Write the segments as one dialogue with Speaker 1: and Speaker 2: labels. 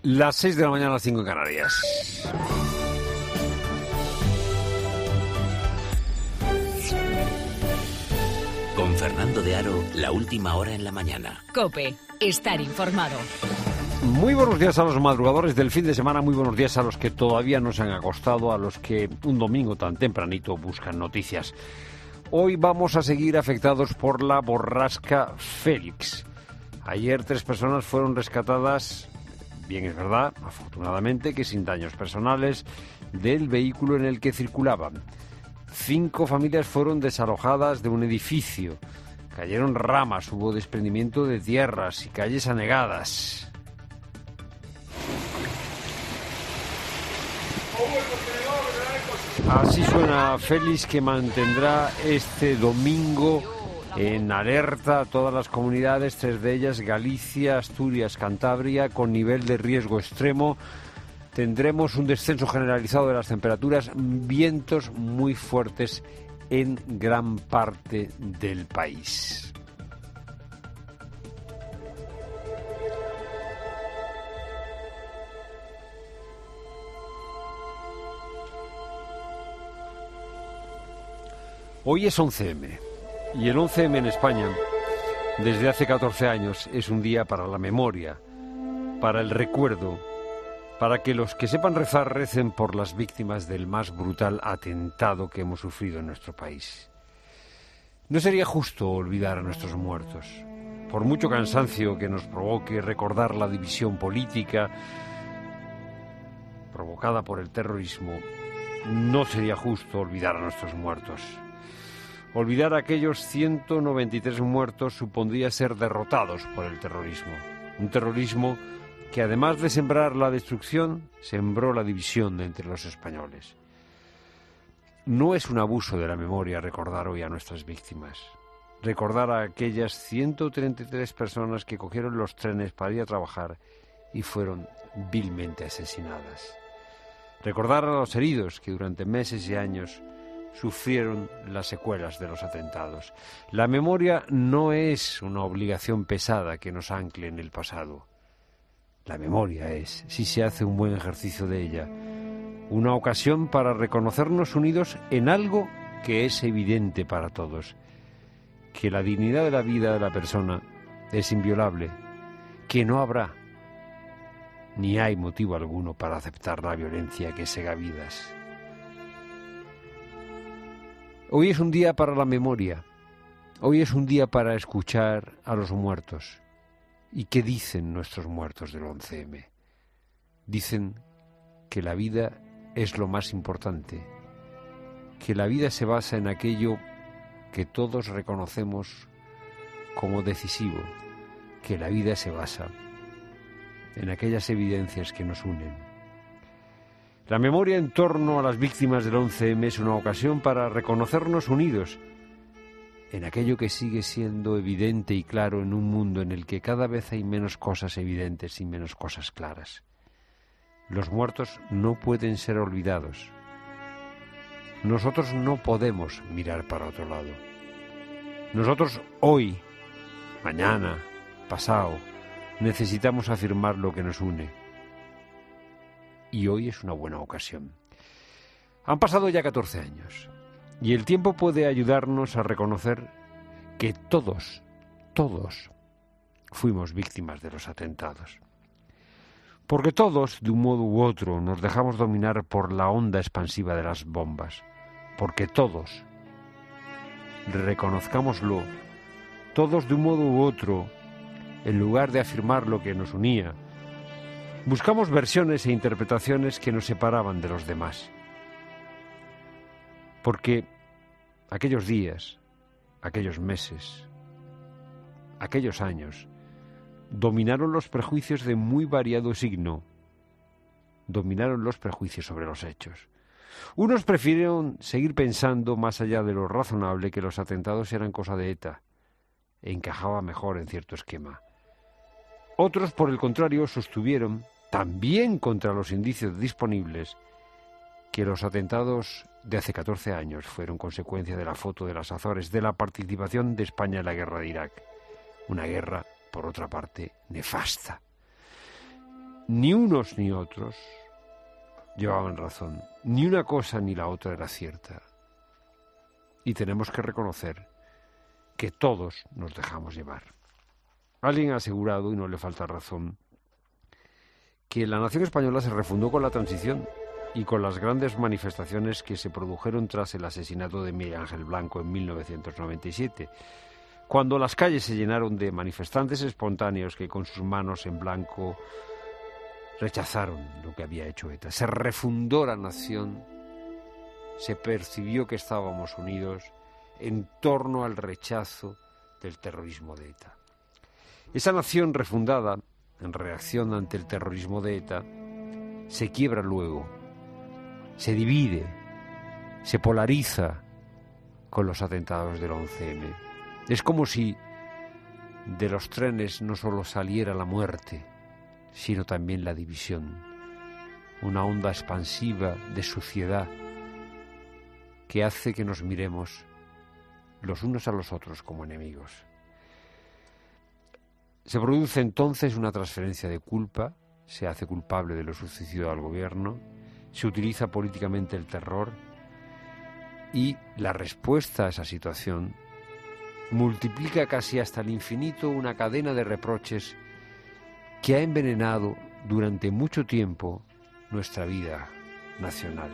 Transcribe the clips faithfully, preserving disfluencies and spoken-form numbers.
Speaker 1: Las seis de la mañana, las cinco en Canarias.
Speaker 2: Con Fernando de Aro, la última hora en la mañana.
Speaker 3: COPE, estar informado.
Speaker 1: Muy buenos días a los madrugadores del fin de semana, muy buenos días a los que todavía no se han acostado, a los que un domingo tan tempranito buscan noticias. Hoy vamos a seguir afectados por la borrasca Félix. Ayer tres personas fueron rescatadas, bien es verdad, afortunadamente, que sin daños personales, del vehículo en el que circulaban. Cinco familias fueron desalojadas de un edificio. Cayeron ramas, hubo desprendimiento de tierras y calles anegadas. Así suena Félix, que mantendrá este domingo en alerta a todas las comunidades, tres de ellas, Galicia, Asturias, Cantabria, con nivel de riesgo extremo. Tendremos un descenso generalizado de las temperaturas, vientos muy fuertes en gran parte del país. Hoy es once eme y el once eme en España, desde hace catorce años, es un día para la memoria, para el recuerdo, para que los que sepan rezar recen por las víctimas del más brutal atentado que hemos sufrido en nuestro país. No sería justo olvidar a nuestros muertos. Por mucho cansancio que nos provoque recordar la división política provocada por el terrorismo, no sería justo olvidar a nuestros muertos. Olvidar a aquellos ciento noventa y tres muertos supondría ser derrotados por el terrorismo. Un terrorismo que, además de sembrar la destrucción, sembró la división entre los españoles. No es un abuso de la memoria recordar hoy a nuestras víctimas. Recordar a aquellas ciento treinta y tres personas que cogieron los trenes para ir a trabajar y fueron vilmente asesinadas. Recordar a los heridos que durante meses y años sufrieron las secuelas de los atentados. La memoria no es una obligación pesada que nos ancle en el pasado. La memoria es, si se hace un buen ejercicio de ella, una ocasión para reconocernos unidos en algo que es evidente para todos: que la dignidad de la vida de la persona es inviolable, que no habrá ni hay motivo alguno para aceptar la violencia que sega vidas. Hoy es un día para la memoria, hoy es un día para escuchar a los muertos. ¿Y qué dicen nuestros muertos del once eme? Dicen que la vida es lo más importante, que la vida se basa en aquello que todos reconocemos como decisivo, que la vida se basa en aquellas evidencias que nos unen. La memoria en torno a las víctimas del once eme es una ocasión para reconocernos unidos en aquello que sigue siendo evidente y claro en un mundo en el que cada vez hay menos cosas evidentes y menos cosas claras. Los muertos no pueden ser olvidados. Nosotros no podemos mirar para otro lado. Nosotros hoy, mañana, pasado, necesitamos afirmar lo que nos une. Y hoy es una buena ocasión. Han pasado ya catorce años. Y el tiempo puede ayudarnos a reconocer que todos, todos, fuimos víctimas de los atentados. Porque todos, de un modo u otro, nos dejamos dominar por la onda expansiva de las bombas. Porque todos, reconozcámoslo, todos de un modo u otro, en lugar de afirmar lo que nos unía, buscamos versiones e interpretaciones que nos separaban de los demás. Porque aquellos días, aquellos meses, aquellos años, dominaron los prejuicios de muy variado signo, dominaron los prejuicios sobre los hechos. Unos prefirieron seguir pensando, más allá de lo razonable, que los atentados eran cosa de ETA, e encajaba mejor en cierto esquema. Otros, por el contrario, sostuvieron, también contra los indicios disponibles, que los atentados de hace catorce años fueron consecuencia de la foto de las Azores, de la participación de España en la guerra de Irak. Una guerra, por otra parte, nefasta. Ni unos ni otros llevaban razón. Ni una cosa ni la otra era cierta. Y tenemos que reconocer que todos nos dejamos llevar. Alguien ha asegurado, y no le falta razón, que la nación española se refundó con la transición y con las grandes manifestaciones que se produjeron tras el asesinato de Miguel Ángel Blanco en mil novecientos noventa y siete, cuando las calles se llenaron de manifestantes espontáneos que con sus manos en blanco rechazaron lo que había hecho ETA. Se refundó la nación, se percibió que estábamos unidos en torno al rechazo del terrorismo de ETA. Esa nación refundada, en reacción ante el terrorismo de ETA, se quiebra luego, se divide, se polariza con los atentados del once eme. Es como si de los trenes no solo saliera la muerte, sino también la división, una onda expansiva de suciedad que hace que nos miremos los unos a los otros como enemigos. Se produce entonces una transferencia de culpa, se hace culpable de lo sucedido al gobierno, se utiliza políticamente el terror y la respuesta a esa situación multiplica casi hasta el infinito una cadena de reproches que ha envenenado durante mucho tiempo nuestra vida nacional.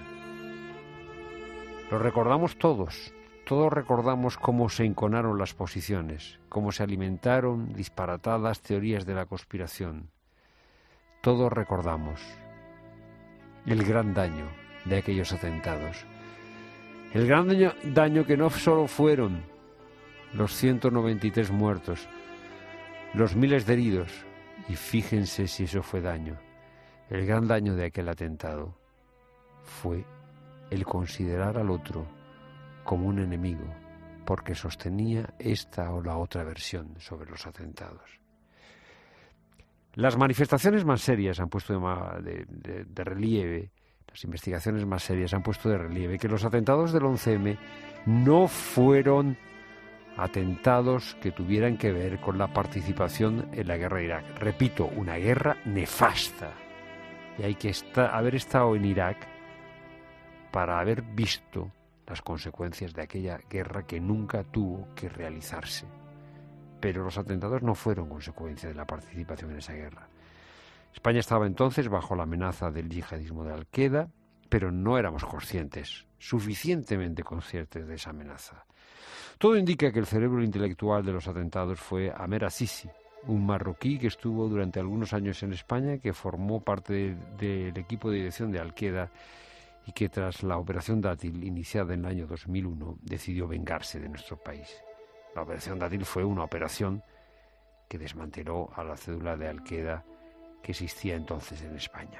Speaker 1: Lo recordamos todos, todos recordamos cómo se enconaron las posiciones, cómo se alimentaron disparatadas teorías de la conspiración. Todos recordamos el gran daño de aquellos atentados. El gran daño, daño que no solo fueron los ciento noventa y tres muertos, los miles de heridos, y fíjense si eso fue daño. El gran daño de aquel atentado fue el considerar al otro como un enemigo, porque sostenía esta o la otra versión sobre los atentados. Las manifestaciones más serias han puesto de, de, de, de relieve, las investigaciones más serias han puesto de relieve que los atentados del once eme no fueron atentados que tuvieran que ver con la participación en la guerra de Irak. Repito, una guerra nefasta. Y hay que estar, haber estado en Irak para haber visto las consecuencias de aquella guerra que nunca tuvo que realizarse. Pero los atentados no fueron consecuencia de la participación en esa guerra. España estaba entonces bajo la amenaza del yihadismo de Al-Qaeda, pero no éramos conscientes, suficientemente conscientes de esa amenaza. Todo indica que el cerebro intelectual de los atentados fue Amer Azizi, un marroquí que estuvo durante algunos años en España, que formó parte del de, de equipo de dirección de Al-Qaeda y que tras la operación Dátil, iniciada en el año dos mil uno, decidió vengarse de nuestro país. La operación Dátil fue una operación que desmanteló a la cédula de Al-Qaeda que existía entonces en España.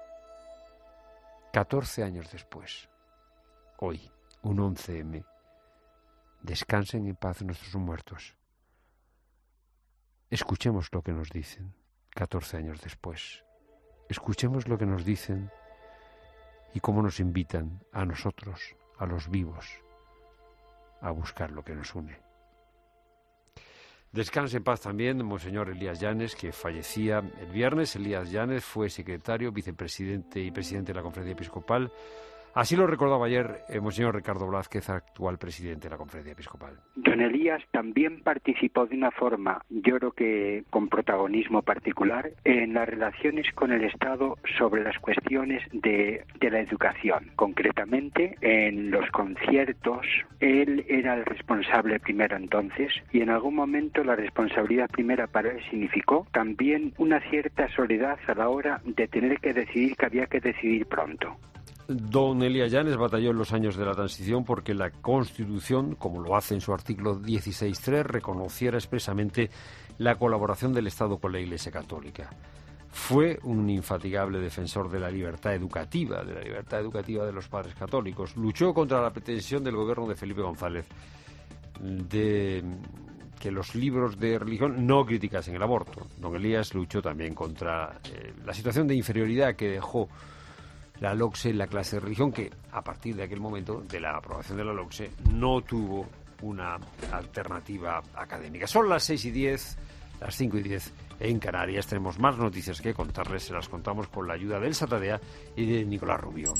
Speaker 1: catorce años después, hoy, un once eme, descansen en paz nuestros muertos. Escuchemos lo que nos dicen catorce años después. Escuchemos lo que nos dicen y cómo nos invitan a nosotros, a los vivos, a buscar lo que nos une. Descanse en paz también Monseñor Elías Llanes, que fallecía el viernes. Elías Llanes fue secretario, vicepresidente y presidente de la Conferencia Episcopal. Así lo recordaba ayer el Monseñor Ricardo Blázquez, actual presidente de la Conferencia Episcopal.
Speaker 4: Don Elías también participó de una forma, yo creo que con protagonismo particular, en las relaciones con el Estado sobre las cuestiones de, de la educación. Concretamente, en los conciertos, él era el responsable primero entonces, y en algún momento la responsabilidad primera para él significó también una cierta soledad a la hora de tener que decidir que había que decidir pronto.
Speaker 1: Don Elías Llanes batalló en los años de la transición porque la Constitución, como lo hace en su artículo dieciséis punto tres, reconociera expresamente la colaboración del Estado con la Iglesia Católica. Fue un infatigable defensor de la libertad educativa, de la libertad educativa de los padres católicos. Luchó contra la pretensión del gobierno de Felipe González de que los libros de religión no criticasen el aborto. Don Elías luchó también contra eh, la situación de inferioridad que dejó la LOCSE en la clase de religión, que a partir de aquel momento, de la aprobación de la LOCSE, no tuvo una alternativa académica. Son las seis y diez, las cinco y diez en Canarias. Tenemos más noticias que contarles, se las contamos con la ayuda del Satadea y de Nicolás Rubio.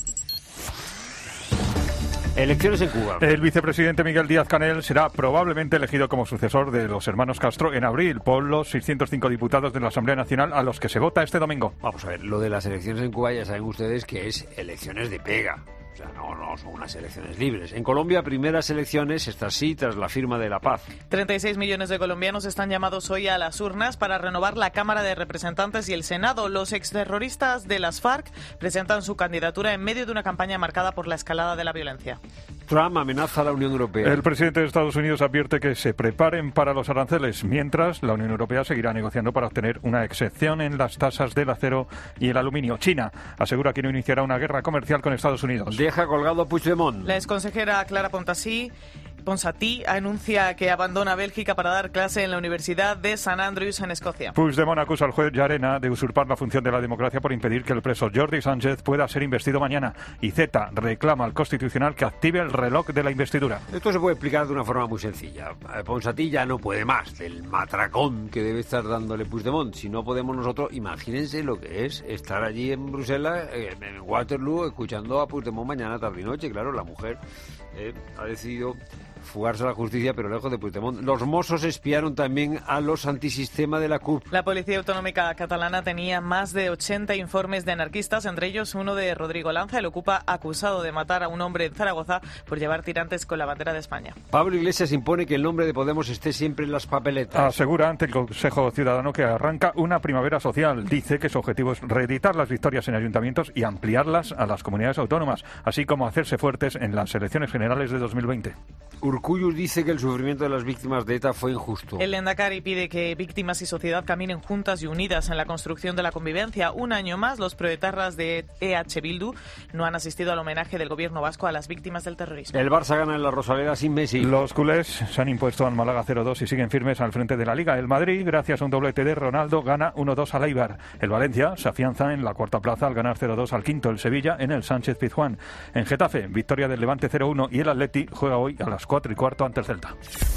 Speaker 1: Elecciones en Cuba.
Speaker 5: El vicepresidente Miguel Díaz-Canel será probablemente elegido como sucesor de los hermanos Castro en abril por los seiscientos cinco diputados de la Asamblea Nacional a los que se vota este domingo.
Speaker 1: Vamos a ver, lo de las elecciones en Cuba ya saben ustedes que es elecciones de pega. O sea, no, no son unas elecciones libres. En Colombia, primeras elecciones, estas sí, tras la firma de la paz.
Speaker 6: treinta y seis millones de colombianos están llamados hoy a las urnas para renovar la Cámara de Representantes y el Senado. Los exterroristas de las FARC presentan su candidatura en medio de una campaña marcada por la escalada de la violencia.
Speaker 1: Trump amenaza a la Unión Europea.
Speaker 5: El presidente de Estados Unidos advierte que se preparen para los aranceles, mientras la Unión Europea seguirá negociando para obtener una excepción en las tasas del acero y el aluminio. China asegura que no iniciará una guerra comercial con Estados Unidos.
Speaker 1: Deja colgado a Puigdemont.
Speaker 6: La exconsejera Clara Ponsatí Ponsatí anuncia que abandona Bélgica para dar clase en la Universidad de St Andrews en Escocia.
Speaker 5: Puigdemont acusa al juez Llarena de usurpar la función de la democracia por impedir que el preso Jordi Sánchez pueda ser investido mañana. Y Z reclama al Constitucional que active el reloj de la investidura.
Speaker 1: Esto se puede explicar de una forma muy sencilla. Ponsatí ya no puede más del matracón que debe estar dándole Puigdemont. Si no podemos nosotros, imagínense lo que es estar allí en Bruselas, en Waterloo, escuchando a Puigdemont mañana, tarde y noche. Claro, la mujer eh, ha decidido fugarse a la justicia, pero lejos de Puigdemont. Los Mossos espiaron también a los antisistema de la C U P.
Speaker 6: La Policía Autonómica Catalana tenía más de ochenta informes de anarquistas, entre ellos uno de Rodrigo Lanza, el ocupa acusado de matar a un hombre en Zaragoza por llevar tirantes con la bandera de España.
Speaker 1: Pablo Iglesias impone que el nombre de Podemos esté siempre en las papeletas.
Speaker 5: Asegura ante el Consejo Ciudadano que arranca una primavera social. Dice que su objetivo es reeditar las victorias en ayuntamientos y ampliarlas a las comunidades autónomas, así como hacerse fuertes en las elecciones generales de dos mil veinte.
Speaker 1: Urkullu dice que el sufrimiento de las víctimas de ETA fue injusto.
Speaker 6: El Lehendakari pide que víctimas y sociedad caminen juntas y unidas en la construcción de la convivencia. Un año más, los proetarras de E H Bildu no han asistido al homenaje del gobierno vasco a las víctimas del terrorismo.
Speaker 1: El Barça gana en la Rosaleda sin Messi.
Speaker 5: Los culés se han impuesto al Málaga cero dos y siguen firmes al frente de la Liga. El Madrid, gracias a un doblete de Ronaldo, gana uno dos al Eibar. El Valencia se afianza en la cuarta plaza al ganar cero dos al quinto. El Sevilla en el Sánchez Pizjuán. En Getafe, victoria del Levante cero uno y el Atleti juega hoy a las cuatro y cuarto ante el Celta.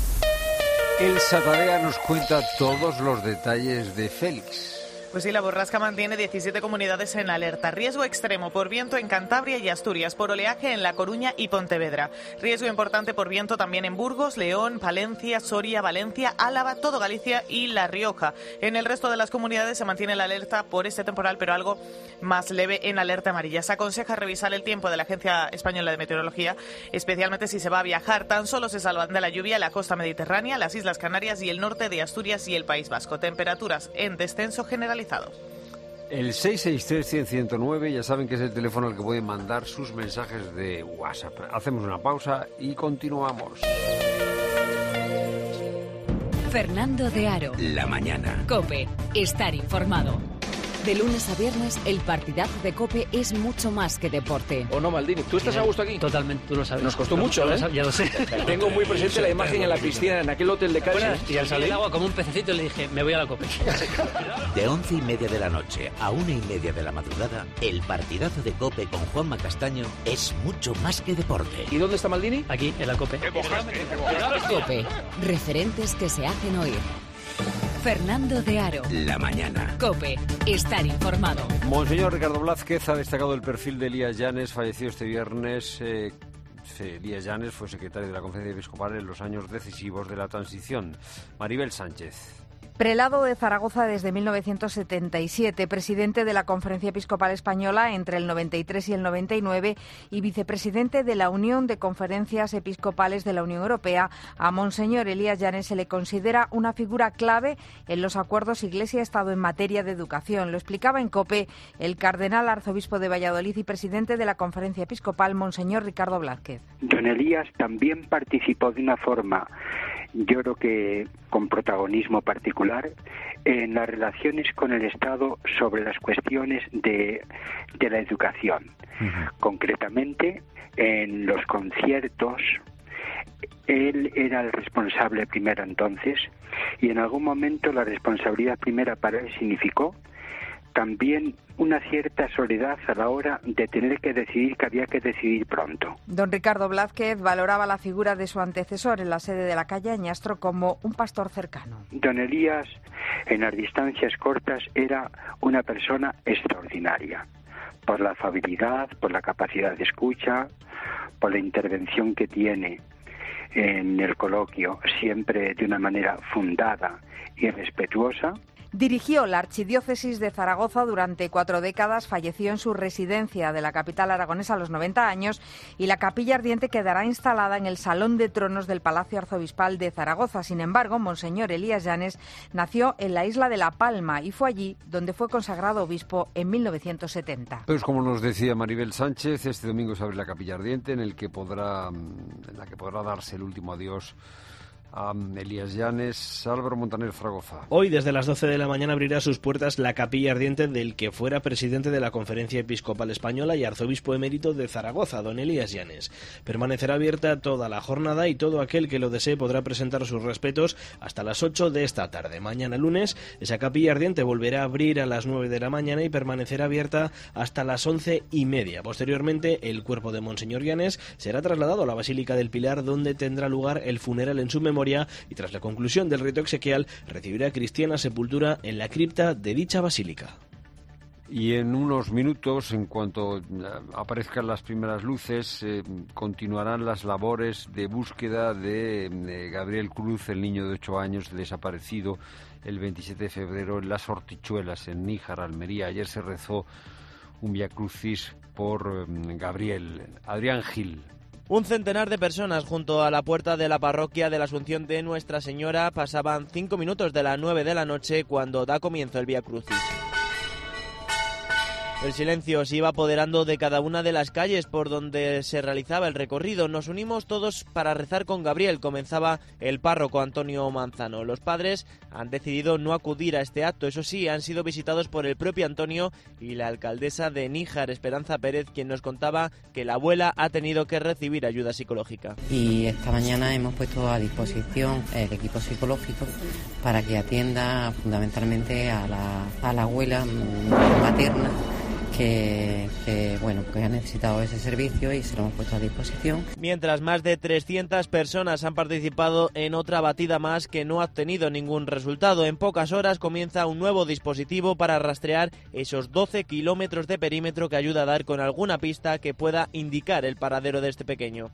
Speaker 1: El Satadea nos cuenta todos los detalles de Félix.
Speaker 6: Pues sí, la borrasca mantiene diecisiete comunidades en alerta. Riesgo extremo por viento en Cantabria y Asturias, por oleaje en La Coruña y Pontevedra. Riesgo importante por viento también en Burgos, León, Palencia, Soria, Valencia, Álava, todo Galicia y La Rioja. En el resto de las comunidades se mantiene la alerta por este temporal, pero algo más leve en alerta amarilla. Se aconseja revisar el tiempo de la Agencia Española de Meteorología, especialmente si se va a viajar. Tan solo se salvan de la lluvia la costa mediterránea, las Islas Canarias y el norte de Asturias y el País Vasco. Temperaturas en descenso generalizado.
Speaker 1: El seis seis tres, cien, ciento nueve, ya saben que es el teléfono al que pueden mandar sus mensajes de WhatsApp. Hacemos una pausa y continuamos.
Speaker 3: Fernando de Aro.
Speaker 2: La mañana.
Speaker 3: COPE. Estar informado. De lunes a viernes, el partidazo de COPE es mucho más que deporte.
Speaker 7: ¿O no, Maldini? ¿Tú estás a gusto aquí?
Speaker 8: Totalmente, tú lo sabes.
Speaker 7: Nos costó mucho, ¿eh?
Speaker 8: Ya lo sé.
Speaker 7: Tengo muy presente la imagen en la piscina, en aquel hotel de casa.
Speaker 8: Bueno, y al salir del agua como un pececito le dije, me voy a la COPE.
Speaker 2: De once y media de la noche a una y media de la madrugada, el partidazo de COPE con Juanma Castaño es mucho más que deporte.
Speaker 7: ¿Y dónde está Maldini?
Speaker 8: Aquí, en la COPE.
Speaker 3: COPE. Referentes que se hacen oír. Fernando de Aro.
Speaker 2: La mañana.
Speaker 3: COPE. Estar informado.
Speaker 1: Monseñor Ricardo Blázquez ha destacado el perfil de Elías Llanes, fallecido este viernes. Eh, Elías Llanes fue secretario de la Conferencia Episcopal en los años decisivos de la transición. Maribel Sánchez.
Speaker 9: Prelado de Zaragoza desde mil novecientos setenta y siete, presidente de la Conferencia Episcopal Española entre el noventa y tres y el noventa y nueve y vicepresidente de la Unión de Conferencias Episcopales de la Unión Europea, a Monseñor Elías Llanes se le considera una figura clave en los acuerdos Iglesia-Estado en materia de educación. Lo explicaba en COPE el cardenal arzobispo de Valladolid y presidente de la Conferencia Episcopal, Monseñor Ricardo Blázquez.
Speaker 4: Don Elías también participó de una forma, yo creo que con protagonismo particular, en las relaciones con el Estado sobre las cuestiones de, de la educación. Uh-huh. Concretamente, en los conciertos, él era el responsable primero entonces, y en algún momento la responsabilidad primera para él significó también una cierta soledad a la hora de tener que decidir, que había que decidir pronto.
Speaker 9: Don Ricardo Blázquez valoraba la figura de su antecesor en la sede de la calle Añastro como un pastor cercano.
Speaker 4: Don Elías, en las distancias cortas, era una persona extraordinaria, por la afabilidad, por la capacidad de escucha, por la intervención que tiene en el coloquio, siempre de una manera fundada y respetuosa.
Speaker 9: Dirigió la Archidiócesis de Zaragoza durante cuatro décadas, falleció en su residencia de la capital aragonesa a los noventa años y la capilla ardiente quedará instalada en el Salón de Tronos del Palacio Arzobispal de Zaragoza. Sin embargo, Monseñor Elías Llanes nació en la isla de La Palma y fue allí donde fue consagrado obispo en mil novecientos setenta.
Speaker 1: Pues como nos decía Maribel Sánchez, este domingo se abre la capilla ardiente en, el que podrá, en la que podrá darse el último adiós a Elías Llanes. Álvaro Montaner, Zaragoza.
Speaker 10: Hoy, desde las doce de la mañana, abrirá sus puertas la capilla ardiente del que fuera presidente de la Conferencia Episcopal Española y arzobispo emérito de Zaragoza, don Elías Llanes. Permanecerá abierta toda la jornada y todo aquel que lo desee podrá presentar sus respetos hasta las ocho de esta tarde. Mañana lunes, esa capilla ardiente volverá a abrir a las nueve de la mañana y permanecerá abierta hasta las once y media. Posteriormente, el cuerpo de Monseñor Llanes será trasladado a la Basílica del Pilar, donde tendrá lugar el funeral en su memoria y tras la conclusión del rito exequial recibirá cristiana sepultura en la cripta de dicha basílica.
Speaker 1: Y en unos minutos, en cuanto aparezcan las primeras luces, eh, continuarán las labores de búsqueda de, de Gabriel Cruz, el niño de ocho años desaparecido el veintisiete de febrero en Las Hortichuelas, en Níjar, Almería. Ayer se rezó un Vía Crucis por eh, Gabriel. Adrián Gil.
Speaker 11: Un centenar de personas junto a la puerta de la parroquia de la Asunción de Nuestra Señora. Pasaban cinco minutos de las nueve de la noche cuando da comienzo el Vía Crucis. El silencio se iba apoderando de cada una de las calles por donde se realizaba el recorrido. Nos unimos todos para rezar con Gabriel, comenzaba el párroco Antonio Manzano. Los padres han decidido no acudir a este acto, eso sí, han sido visitados por el propio Antonio y la alcaldesa de Níjar, Esperanza Pérez, quien nos contaba que la abuela ha tenido que recibir ayuda psicológica.
Speaker 12: Y esta mañana hemos puesto a disposición el equipo psicológico para que atienda fundamentalmente a la, a la abuela materna, Que, que bueno, pues ha necesitado ese servicio y se lo hemos puesto a disposición.
Speaker 11: Mientras más de trescientas personas han participado en otra batida más que no ha obtenido ningún resultado. En pocas horas comienza un nuevo dispositivo para rastrear esos doce kilómetros de perímetro que ayuda a dar con alguna pista que pueda indicar el paradero de este pequeño.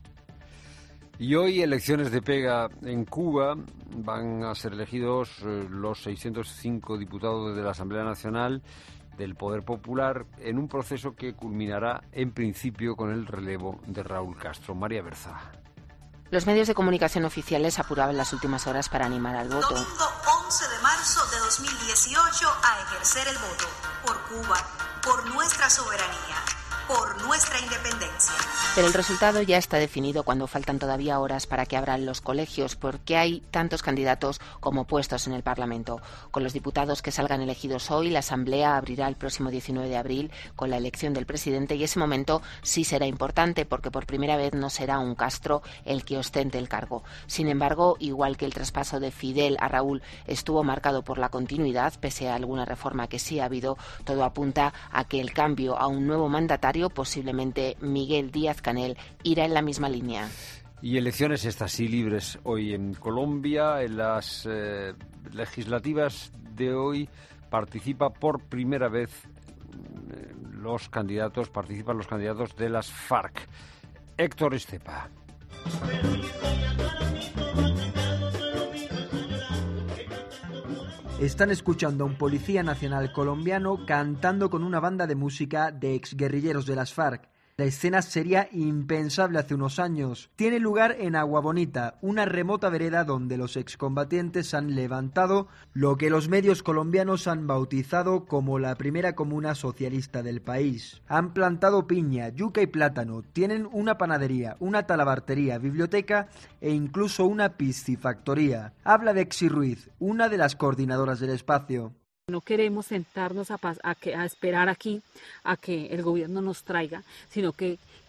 Speaker 1: Y hoy elecciones de pega en Cuba. Van a ser elegidos eh, los seiscientos cinco diputados de la Asamblea Nacional del Poder Popular en un proceso que culminará en principio con el relevo de Raúl Castro. María Berza.
Speaker 13: Los medios de comunicación oficiales apuraban las últimas horas para animar al voto.
Speaker 14: Domingo once de marzo de dos mil dieciocho a ejercer el voto por Cuba, por nuestra soberanía, por nuestra independencia.
Speaker 13: Pero el resultado ya está definido cuando faltan todavía horas para que abran los colegios, porque hay tantos candidatos como puestos en el Parlamento. Con los diputados que salgan elegidos hoy, la Asamblea abrirá el próximo diecinueve de abril con la elección del presidente y ese momento sí será importante porque por primera vez no será un Castro el que ostente el cargo. Sin embargo, igual que el traspaso de Fidel a Raúl estuvo marcado por la continuidad, pese a alguna reforma que sí ha habido, todo apunta a que el cambio a un nuevo mandatario, posiblemente Miguel Díaz-Canel, irá en la misma línea.
Speaker 1: Y elecciones estas sí libres hoy en Colombia. En las eh, legislativas de hoy participa por primera vez eh, los candidatos, participan los candidatos de las FARC. Héctor Estepa.
Speaker 15: Están escuchando a un policía nacional colombiano cantando con una banda de música de exguerrilleros de las FARC. La escena sería impensable hace unos años. Tiene lugar en Agua Bonita, una remota vereda donde los excombatientes han levantado lo que los medios colombianos han bautizado como la primera comuna socialista del país. Han plantado piña, yuca y plátano, tienen una panadería, una talabartería, biblioteca e incluso una piscifactoría. Habla Bexy Ruiz, una de las coordinadoras del espacio.
Speaker 16: No queremos sentarnos a, a, que, a esperar aquí a que el gobierno nos traiga, sino que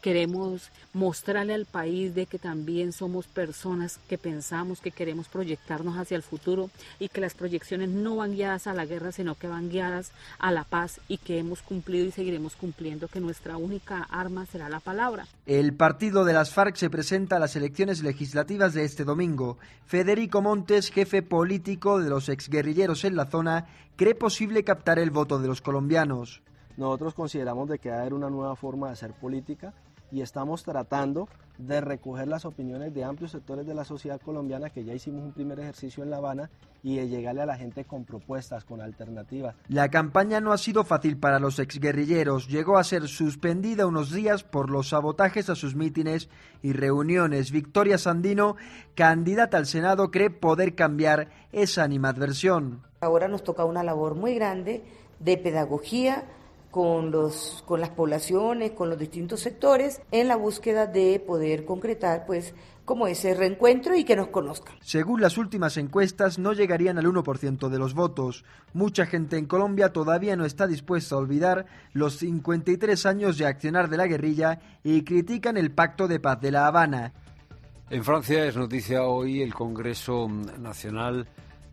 Speaker 16: queremos mostrarle al país de que también somos personas que pensamos, que queremos proyectarnos hacia el futuro y que las proyecciones no van guiadas a la guerra, sino que van guiadas a la paz y que hemos cumplido y seguiremos cumpliendo, que nuestra única arma será la palabra.
Speaker 15: El partido de las FARC se presenta a las elecciones legislativas de este domingo. Federico Montes, jefe político de los exguerrilleros en la zona, cree posible captar el voto de los colombianos.
Speaker 17: Nosotros consideramos de que va a haber una nueva forma de hacer política y estamos tratando de recoger las opiniones de amplios sectores de la sociedad colombiana, que ya hicimos un primer ejercicio en La Habana, y de llegarle a la gente con propuestas, con alternativas.
Speaker 15: La campaña no ha sido fácil para los exguerrilleros. Llegó a ser suspendida unos días por los sabotajes a sus mítines y reuniones. Victoria Sandino, candidata al Senado, cree poder cambiar esa animadversión.
Speaker 18: Ahora nos toca una labor muy grande de pedagogía con, los, con las poblaciones, con los distintos sectores, en la búsqueda de poder concretar pues como ese reencuentro y que nos conozcan.
Speaker 15: Según las últimas encuestas, no llegarían al uno por ciento de los votos. Mucha gente en Colombia todavía no está dispuesta a olvidar los cincuenta y tres años de accionar de la guerrilla y critican el Pacto de Paz de La Habana.
Speaker 1: En Francia es noticia hoy el Congreso Nacional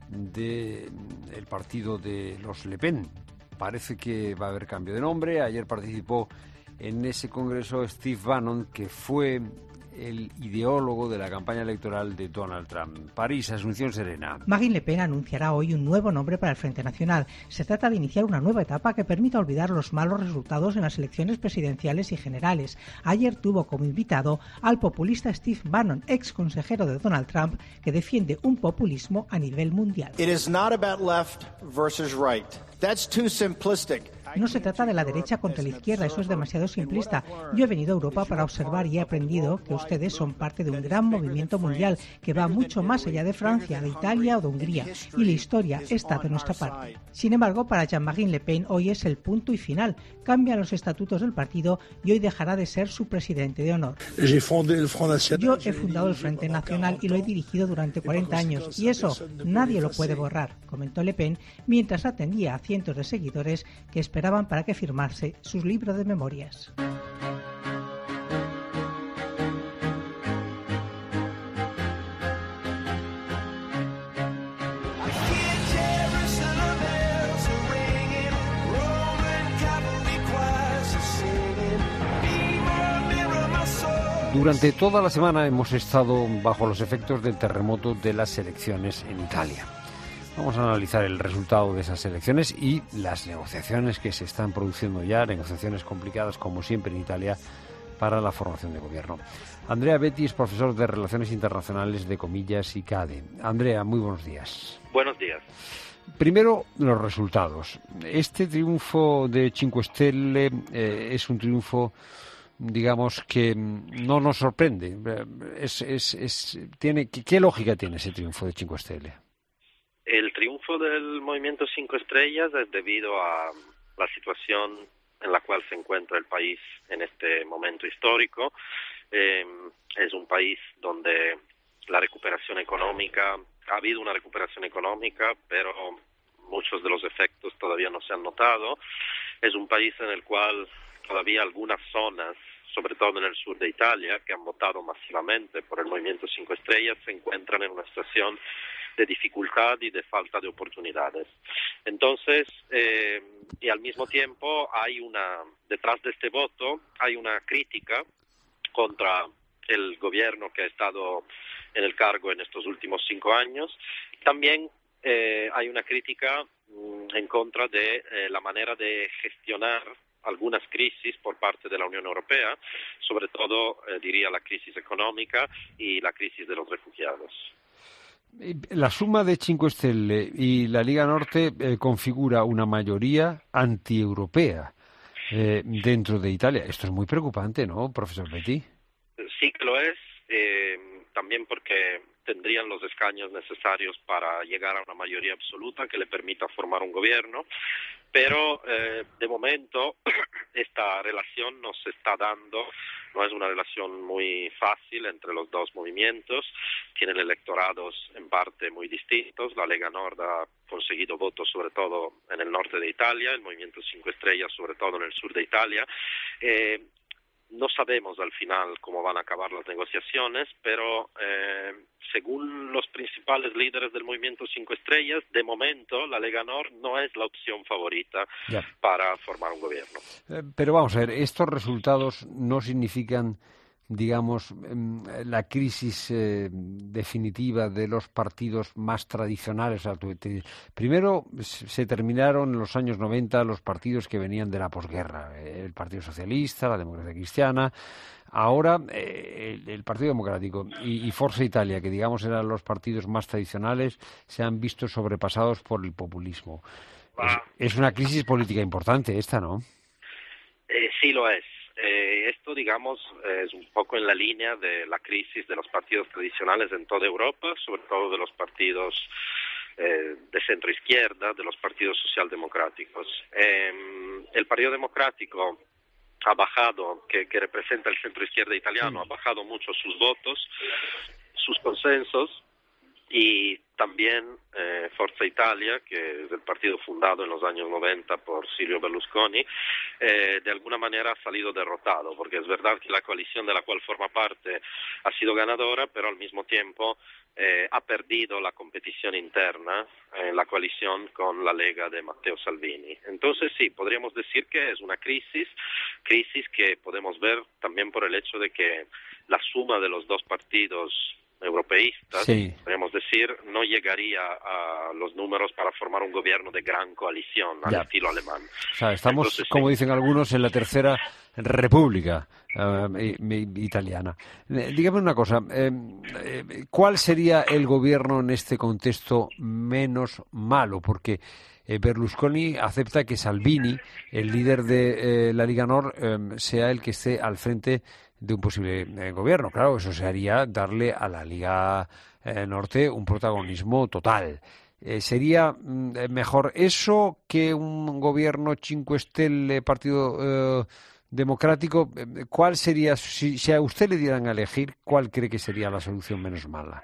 Speaker 1: del partido de los Le Pen. Parece que va a haber cambio de nombre. Ayer participó en ese congreso Steve Bannon, que fue el ideólogo de la campaña electoral de Donald Trump. París, Asunción Serena.
Speaker 19: Marine Le Pen anunciará hoy un nuevo nombre para el Frente Nacional. Se trata de iniciar una nueva etapa que permita olvidar los malos resultados en las elecciones presidenciales y generales. Ayer tuvo como invitado al populista Steve Bannon, ex consejero de Donald Trump, que defiende un populismo a nivel mundial.
Speaker 20: It is not about left versus right. That's too simplistic.
Speaker 19: No se trata de la derecha contra la izquierda, eso es demasiado simplista. Yo he venido a Europa para observar y he aprendido que ustedes son parte de un gran movimiento mundial que va mucho más allá de Francia, de Italia o de Hungría, y la historia está de nuestra parte. Sin embargo, para Jean-Marie Le Pen hoy es el punto y final. Cambian los estatutos del partido y hoy dejará de ser su presidente de honor. Yo he fundado el Frente Nacional y lo he dirigido durante cuarenta años, y eso nadie lo puede borrar, comentó Le Pen mientras atendía a cientos de seguidores que esperaban para que firmase sus libros de memorias.
Speaker 1: Durante toda la semana hemos estado bajo los efectos del terremoto de las elecciones en Italia. Vamos a analizar el resultado de esas elecciones y las negociaciones que se están produciendo ya, negociaciones complicadas como siempre en Italia para la formación de gobierno. Andrea Betti es profesor de Relaciones Internacionales de Comillas y CADE. Andrea, muy buenos días.
Speaker 21: Buenos días.
Speaker 1: Primero, los resultados. Este triunfo de Cinque Stelle eh, es un triunfo, digamos, que no nos sorprende. Es, es, es, tiene, ¿qué, ¿Qué lógica tiene ese triunfo de Cinque Stelle?
Speaker 21: El triunfo del movimiento Cinco Estrellas es debido a la situación en la cual se encuentra el país en este momento histórico. Eh, es un país donde la recuperación económica, ha habido una recuperación económica, pero muchos de los efectos todavía no se han notado. Es un país en el cual todavía algunas zonas, sobre todo en el sur de Italia, que han votado masivamente por el movimiento Cinco Estrellas, se encuentran en una situación de dificultad y de falta de oportunidades. Entonces, eh, y al mismo tiempo hay una, detrás de este voto, hay una crítica contra el gobierno que ha estado en el cargo en estos últimos cinco años. También eh, hay una crítica mm, en contra de eh, la manera de gestionar algunas crisis por parte de la Unión Europea, sobre todo, eh, diría, la crisis económica y la crisis de los refugiados.
Speaker 1: La suma de Cinque Stelle y la Liga Norte eh, configura una mayoría antieuropea eh, dentro de Italia. Esto es muy preocupante, ¿no, profesor Betti?
Speaker 21: Sí que lo es, eh, también porque tendrían los escaños necesarios para llegar a una mayoría absoluta que le permita formar un gobierno, pero eh, de momento esta relación no se está dando, no es una relación muy fácil entre los dos movimientos, tienen electorados en parte muy distintos. La Lega Nord ha conseguido votos sobre todo en el norte de Italia, el movimiento Cinque Estrellas sobre todo en el sur de Italia. Eh, no sabemos al final cómo van a acabar las negociaciones, pero eh, según los principales líderes del Movimiento Cinco Estrellas, de momento la Lega Nord no es la opción favorita
Speaker 1: ya.
Speaker 21: para formar un gobierno.
Speaker 1: Eh, pero vamos a ver, estos resultados no significan, digamos, la crisis eh, definitiva de los partidos más tradicionales. Primero se terminaron en los años noventa los partidos que venían de la posguerra, el Partido Socialista, la Democracia Cristiana. Ahora eh, el, el Partido Democrático y, y Forza Italia, que digamos eran los partidos más tradicionales, se han visto sobrepasados por el populismo.
Speaker 21: Ah.
Speaker 1: Es, es una crisis política importante esta, ¿no?
Speaker 21: Eh, sí lo es. Eh, esto, digamos, es un poco en la línea de la crisis de los partidos tradicionales en toda Europa, sobre todo de los partidos eh, de centro-izquierda, de los partidos socialdemocráticos. Eh, el Partido Democrático ha bajado, que, que representa el centro-izquierda italiano, ha bajado mucho sus votos, sus consensos, y también eh, Forza Italia, que es el partido fundado en los años noventa por Silvio Berlusconi, eh, de alguna manera ha salido derrotado, porque es verdad que la coalición de la cual forma parte ha sido ganadora, pero al mismo tiempo eh, ha perdido la competición interna en la coalición con la Lega de Matteo Salvini. Entonces sí, podríamos decir que es una crisis, crisis que podemos ver también por el hecho de que la suma de los dos partidos europeístas,
Speaker 1: sí.
Speaker 21: podemos decir, no llegaría a los números para formar un gobierno de gran coalición al
Speaker 1: ya.
Speaker 21: estilo alemán.
Speaker 1: O sea, estamos,
Speaker 21: Entonces,
Speaker 1: como
Speaker 21: sí.
Speaker 1: dicen algunos, en la tercera república uh, italiana. Eh, dígame una cosa, eh, eh, ¿cuál sería el gobierno en este contexto menos malo? Porque eh, Berlusconi acepta que Salvini, el líder de eh, la Lega Nord, eh, sea el que esté al frente de un posible eh, gobierno. Claro, eso se haría darle a la Liga eh, Norte un protagonismo total. Eh, ¿Sería mm, mejor eso que un gobierno Cinque Stelle, Partido eh, Democrático? ¿Cuál sería, si, si a usted le dieran a elegir, cuál cree que sería la solución menos mala?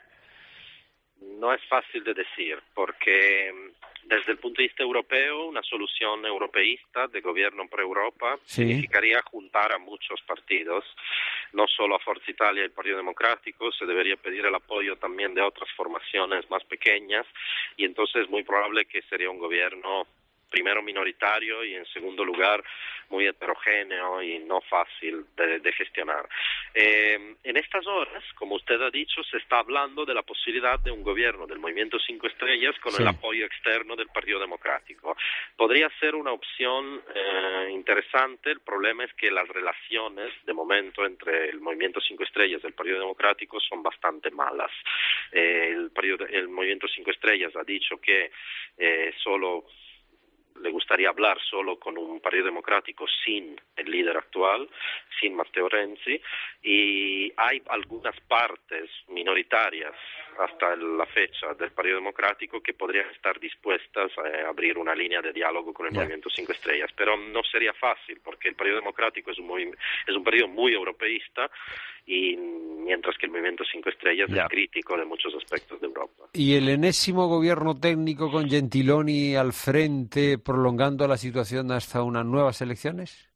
Speaker 21: No es fácil de decir, porque desde el punto de vista europeo, una solución europeísta de gobierno por Europa
Speaker 1: sí.
Speaker 21: significaría juntar a muchos partidos, no solo a Forza Italia y el Partido Democrático, se debería pedir el apoyo también de otras formaciones más pequeñas, y entonces es muy probable que sería un gobierno primero minoritario y en segundo lugar muy heterogéneo y no fácil de, de gestionar. Eh, en estas horas, como usted ha dicho, se está hablando de la posibilidad de un gobierno del Movimiento Cinco Estrellas con sí. el apoyo externo del Partido Democrático. Podría ser una opción eh, interesante. El problema es que las relaciones de momento entre el Movimiento Cinco Estrellas y el Partido Democrático son bastante malas. Eh, el, partido, el Movimiento Cinco Estrellas ha dicho que eh, solo le gustaría hablar solo con un Partido Democrático sin el líder actual, sin Matteo Renzi, y hay algunas partes minoritarias hasta la fecha del Partido Democrático que podrían estar dispuestas a abrir una línea de diálogo con el yeah. Movimiento Cinco Estrellas, pero no sería fácil porque el Partido Democrático es un, muy, es un partido muy europeísta, y mientras que el Movimiento Cinco Estrellas yeah. es crítico de muchos aspectos de Europa.
Speaker 1: ¿Y el enésimo gobierno técnico con Gentiloni al frente prolongando la situación hasta unas nuevas elecciones?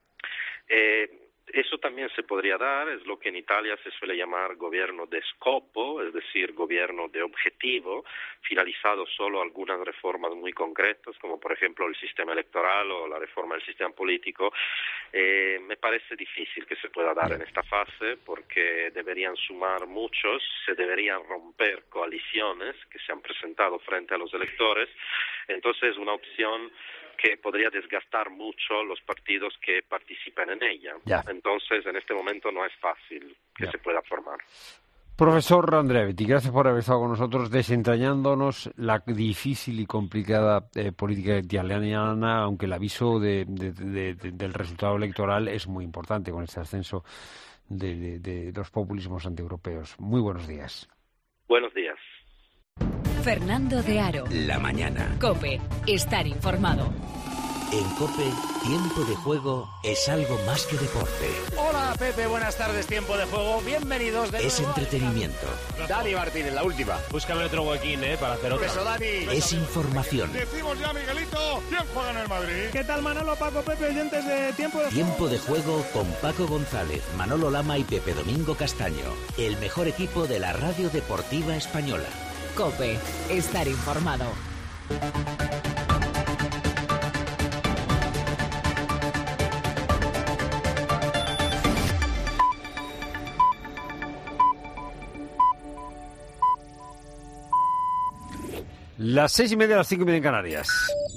Speaker 21: Eh, eso también se podría dar, es lo que en Italia se suele llamar gobierno de scopo, es decir, gobierno de objetivo, finalizado solo algunas reformas muy concretas, como por ejemplo el sistema electoral o la reforma del sistema político. Eh, me parece difícil que se pueda dar en esta fase porque deberían sumar muchos, se deberían romper coaliciones que se han presentado frente a los electores, entonces una opción que podría desgastar mucho los partidos que participen en ella.
Speaker 1: Ya.
Speaker 21: Entonces, en este momento no es fácil que ya. se pueda formar.
Speaker 1: Profesor Andreavetti, gracias por haber estado con nosotros desentrañándonos la difícil y complicada eh, política italiana, aunque el aviso de, de, de, de, del resultado electoral es muy importante con este ascenso de, de, de los populismos antieuropeos. Muy buenos días.
Speaker 21: Buenos días.
Speaker 3: Fernando de Aro.
Speaker 2: La mañana.
Speaker 3: COPE. Estar informado.
Speaker 2: En COPE, tiempo de juego es algo más que deporte.
Speaker 5: Hola Pepe, buenas tardes, tiempo de juego, bienvenidos de
Speaker 2: Es
Speaker 5: nuevo.
Speaker 2: entretenimiento.
Speaker 5: Dani Martínez, la última.
Speaker 10: Búscame otro huequín, ¿eh? Para hacer otra.
Speaker 5: Beso, Dani.
Speaker 2: Es información.
Speaker 22: Decimos ya, Miguelito, ¿quién juega en el Madrid?
Speaker 23: ¿Qué tal, Manolo, Paco, Pepe, oyentes de Tiempo de Juego?
Speaker 2: Tiempo de juego con Paco González, Manolo Lama y Pepe Domingo Castaño. El mejor equipo de la radio deportiva española.
Speaker 3: COPE. Estar informado.
Speaker 1: Las seis y media, las cinco y media en Canarias.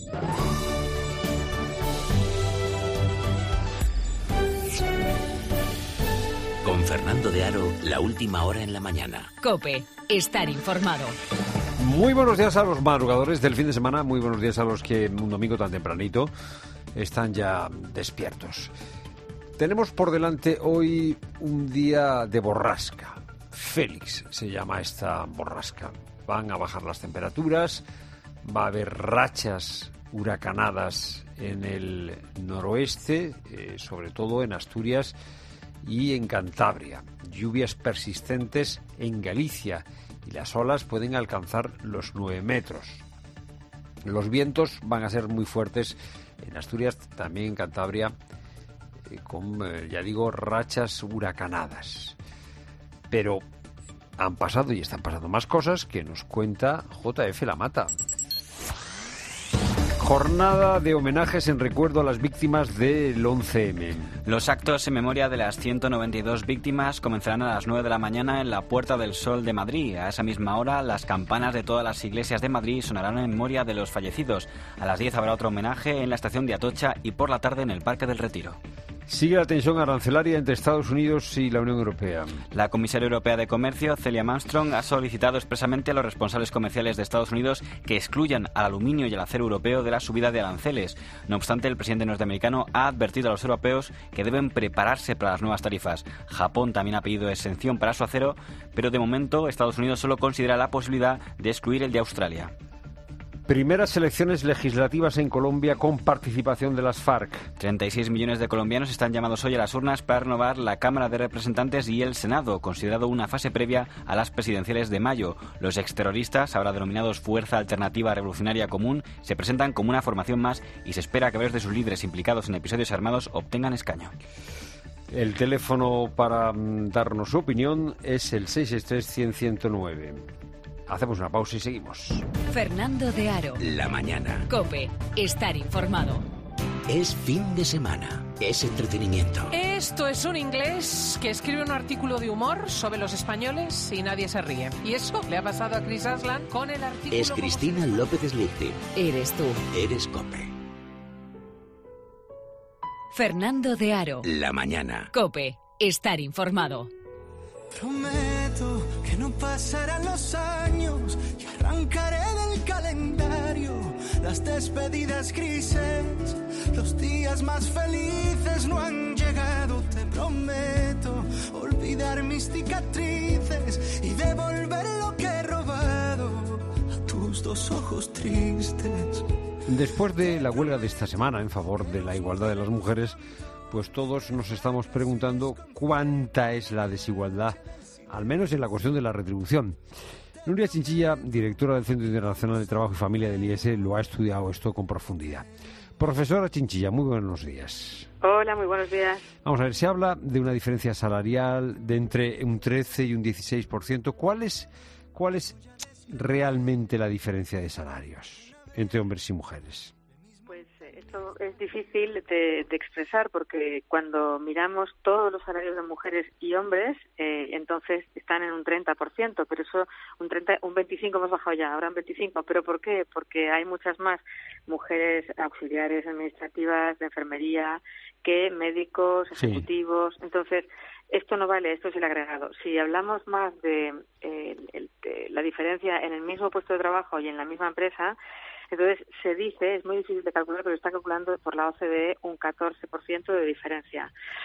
Speaker 2: Con Fernando de Aro, la última hora en la mañana.
Speaker 3: COPE. Estar informado.
Speaker 1: Muy buenos días a los madrugadores del fin de semana, muy buenos días a los que un domingo tan tempranito están ya despiertos. Tenemos por delante hoy un día de borrasca. Félix se llama esta borrasca. Van a bajar las temperaturas, va a haber rachas huracanadas en el noroeste, eh, sobre todo en Asturias y en Cantabria. Lluvias persistentes en Galicia y las olas pueden alcanzar los nueve metros. Los vientos van a ser muy fuertes en Asturias, también en Cantabria, eh, con, eh, ya digo, rachas huracanadas. Pero han pasado y están pasando más cosas que nos cuenta J F La Mata. Jornada de homenajes en recuerdo a las víctimas del once eme.
Speaker 24: Los actos en memoria de las ciento noventa y dos víctimas comenzarán a las nueve de la mañana en la Puerta del Sol de Madrid. A esa misma hora, las campanas de todas las iglesias de Madrid sonarán en memoria de los fallecidos. A las diez habrá otro homenaje en la estación de Atocha y por la tarde en el Parque del Retiro.
Speaker 1: Sigue la tensión arancelaria entre Estados Unidos y la Unión Europea.
Speaker 24: La comisaria europea de Comercio, Celia Malmström, ha solicitado expresamente a los responsables comerciales de Estados Unidos que excluyan al aluminio y al acero europeo de la subida de aranceles. No obstante, el presidente norteamericano ha advertido a los europeos que deben prepararse para las nuevas tarifas. Japón también ha pedido exención para su acero, pero de momento Estados Unidos solo considera la posibilidad de excluir el de Australia.
Speaker 1: Primeras elecciones legislativas en Colombia con participación de las FARC.
Speaker 24: treinta y seis millones de colombianos están llamados hoy a las urnas para renovar la Cámara de Representantes y el Senado, considerado una fase previa a las presidenciales de mayo. Los exterroristas, ahora denominados Fuerza Alternativa Revolucionaria Común, se presentan como una formación más y se espera que varios de sus líderes implicados en episodios armados obtengan escaño.
Speaker 1: El teléfono para darnos su opinión es el seis seis tres, cien, ciento nueve. Hacemos una pausa y seguimos.
Speaker 3: Fernando de Aro.
Speaker 2: La mañana.
Speaker 3: COPE. Estar informado.
Speaker 2: Es fin de semana. Es entretenimiento.
Speaker 25: Esto es un inglés que escribe un artículo de humor sobre los españoles y nadie se ríe. Y eso le ha pasado a Chris Aslan con el artículo...
Speaker 2: Es Cristina López Slichting.
Speaker 3: Eres tú.
Speaker 2: Eres COPE.
Speaker 3: Fernando de Aro.
Speaker 2: La mañana.
Speaker 3: COPE. Estar informado.
Speaker 26: Prometo que no pasarán los años y arrancaré del calendario las despedidas grises. Los días más felices no han llegado. Te prometo olvidar mis cicatrices y devolver lo que he robado a tus dos ojos tristes.
Speaker 1: Después de la huelga de esta semana en favor de la igualdad de las mujeres, pues todos nos estamos preguntando cuánta es la desigualdad, al menos en la cuestión de la retribución. Nuria Chinchilla, directora del Centro Internacional de Trabajo y Familia del I E S, lo ha estudiado esto con profundidad. Profesora Chinchilla, muy buenos días.
Speaker 27: Hola, muy buenos días.
Speaker 1: Vamos a ver, se habla de una diferencia salarial de entre un trece y un dieciséis por ciento. ¿Cuál es, cuál es realmente la diferencia de salarios entre hombres y mujeres?
Speaker 27: Esto es difícil de, de expresar porque cuando miramos todos los salarios de mujeres y hombres, eh, entonces están en un treinta por ciento, pero eso un treinta, un veinticinco hemos bajado ya, ahora un veinticinco. ¿Pero por qué? Porque hay muchas más mujeres auxiliares administrativas, de enfermería, que médicos, ejecutivos. Sí. Entonces, esto no vale, esto es el agregado. Si hablamos más de, eh, el, de la diferencia en el mismo puesto de trabajo y en la misma empresa, entonces se dice, es muy difícil de calcular, pero está calculando por la O C D E un catorce por ciento de diferencia.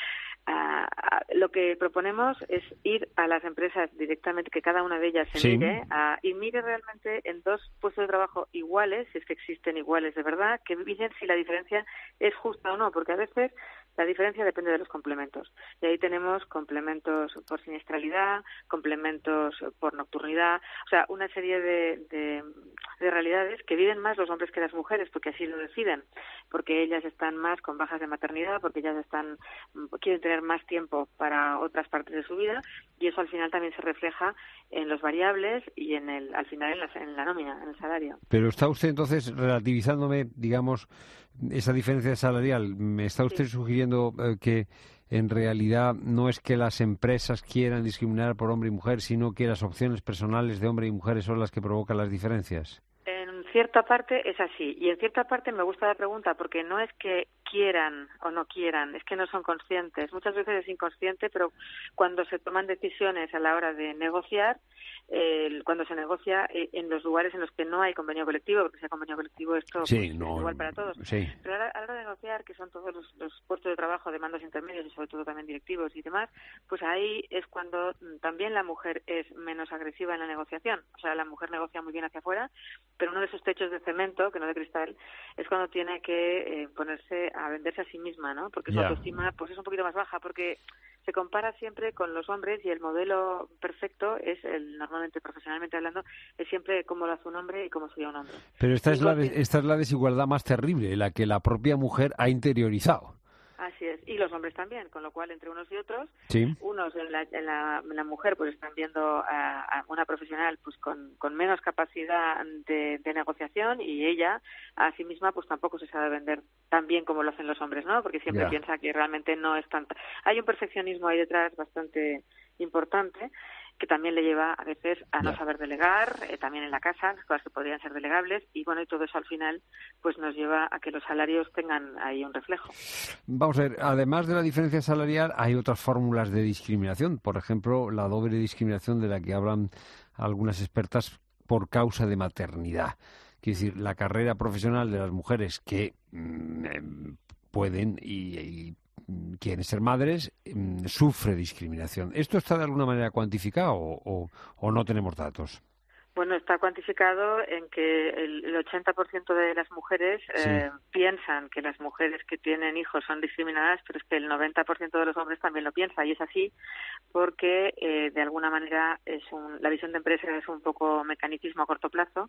Speaker 27: a, a, lo que proponemos es ir a las empresas directamente, que cada una de ellas se
Speaker 1: Sí.
Speaker 27: mire a, y mire realmente en dos puestos de trabajo iguales, si es que existen iguales de verdad, que miren si la diferencia es justa o no, porque a veces la diferencia depende de los complementos. Y ahí tenemos complementos por siniestralidad, complementos por nocturnidad, o sea, una serie de, de, de realidades que viven más los hombres que las mujeres, porque así lo deciden, porque ellas están más con bajas de maternidad, porque ellas están quieren tener más tiempo para otras partes de su vida, y eso al final también se refleja en los variables y en el al final en la, en la nómina, en el salario.
Speaker 1: Pero está usted entonces relativizándome, digamos, esa diferencia salarial. ¿Me está usted sí. sugiriendo eh, que en realidad no es que las empresas quieran discriminar por hombre y mujer, sino que las opciones personales de hombre y mujeres son las que provocan las diferencias?
Speaker 27: En cierta parte es así, y en cierta parte me gusta la pregunta porque no es que quieran o no quieran, es que no son conscientes. Muchas veces es inconsciente, pero cuando se toman decisiones a la hora de negociar, eh, cuando se negocia eh, en los lugares en los que no hay convenio colectivo, porque si hay convenio colectivo esto
Speaker 1: sí,
Speaker 27: pues,
Speaker 1: no,
Speaker 27: es igual para todos.
Speaker 1: Sí.
Speaker 27: Pero a la, a la hora de negociar, que son todos los, los puestos de trabajo de mandos intermedios y sobre todo también directivos y demás, pues ahí es cuando también la mujer es menos agresiva en la negociación. O sea, la mujer negocia muy bien hacia afuera, pero uno de esos techos de cemento, que no de cristal, es cuando tiene que eh, ponerse a venderse a sí misma, ¿no? Porque su
Speaker 1: yeah.
Speaker 27: autoestima pues es un poquito más baja, porque se compara siempre con los hombres y el modelo perfecto es, el normalmente profesionalmente hablando, es siempre cómo lo hace un hombre y cómo sería un hombre.
Speaker 1: Pero esta,
Speaker 27: y
Speaker 1: es la, esta es la desigualdad más terrible, la que la propia mujer ha interiorizado.
Speaker 27: Así es, y los hombres también, con lo cual entre unos y otros,
Speaker 1: sí.
Speaker 27: unos en la, en, la, en la mujer pues están viendo a, a una profesional pues con, con menos capacidad de, de negociación, y ella a sí misma pues tampoco se sabe vender tan bien como lo hacen los hombres, ¿no? Porque siempre
Speaker 1: yeah.
Speaker 27: piensa que realmente no es tanta. Hay un perfeccionismo ahí detrás bastante importante, que también le lleva a veces a no yeah. saber delegar, eh, también en la casa, las cosas que podrían ser delegables, y bueno, y todo eso al final pues nos lleva a que los salarios tengan ahí un reflejo.
Speaker 1: Vamos a ver, además de la diferencia salarial, hay otras fórmulas de discriminación, por ejemplo, la doble discriminación de la que hablan algunas expertas por causa de maternidad. Quiere decir, la carrera profesional de las mujeres que mmm, pueden y, y quieren ser madres, mmm, sufre discriminación. ¿Esto está de alguna manera cuantificado o, o, o no tenemos datos?
Speaker 27: Bueno, está cuantificado en que el, el ochenta por ciento de las mujeres
Speaker 1: sí.
Speaker 27: eh, piensan que las mujeres que tienen hijos son discriminadas, pero es que el noventa por ciento de los hombres también lo piensa, y es así porque eh, de alguna manera es un, la visión de empresa es un poco mecanicismo a corto plazo,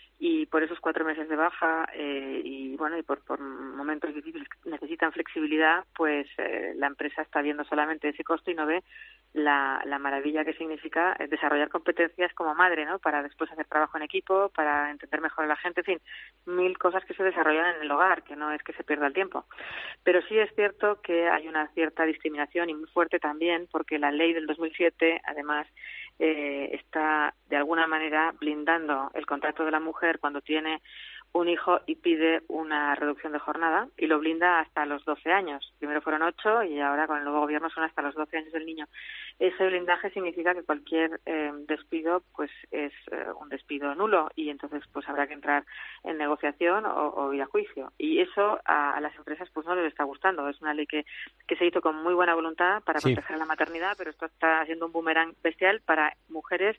Speaker 27: y por esos cuatro meses de baja eh, y bueno y por, por momentos difíciles que necesitan flexibilidad, pues eh, la empresa está viendo solamente ese costo y no ve la, la maravilla que significa desarrollar competencias como madre, ¿no? Para después hacer trabajo en equipo, para entender mejor a la gente, en fin, mil cosas que se desarrollan en el hogar, que no es que se pierda el tiempo. Pero sí es cierto que hay una cierta discriminación, y muy fuerte también, porque la ley del dos mil siete, además, eh, está de alguna manera blindando el contrato de la mujer cuando tiene un hijo y pide una reducción de jornada, y lo blinda hasta los doce años. Primero fueron ocho y ahora con el nuevo gobierno son hasta los doce años del niño. Ese blindaje significa que cualquier eh, despido pues es eh, un despido nulo, y entonces pues habrá que entrar en negociación o, o ir a juicio. Y eso a, a las empresas pues no les está gustando. Es una ley que, que se hizo con muy buena voluntad para
Speaker 1: sí.
Speaker 27: proteger la maternidad, pero esto está haciendo un boomerang bestial para mujeres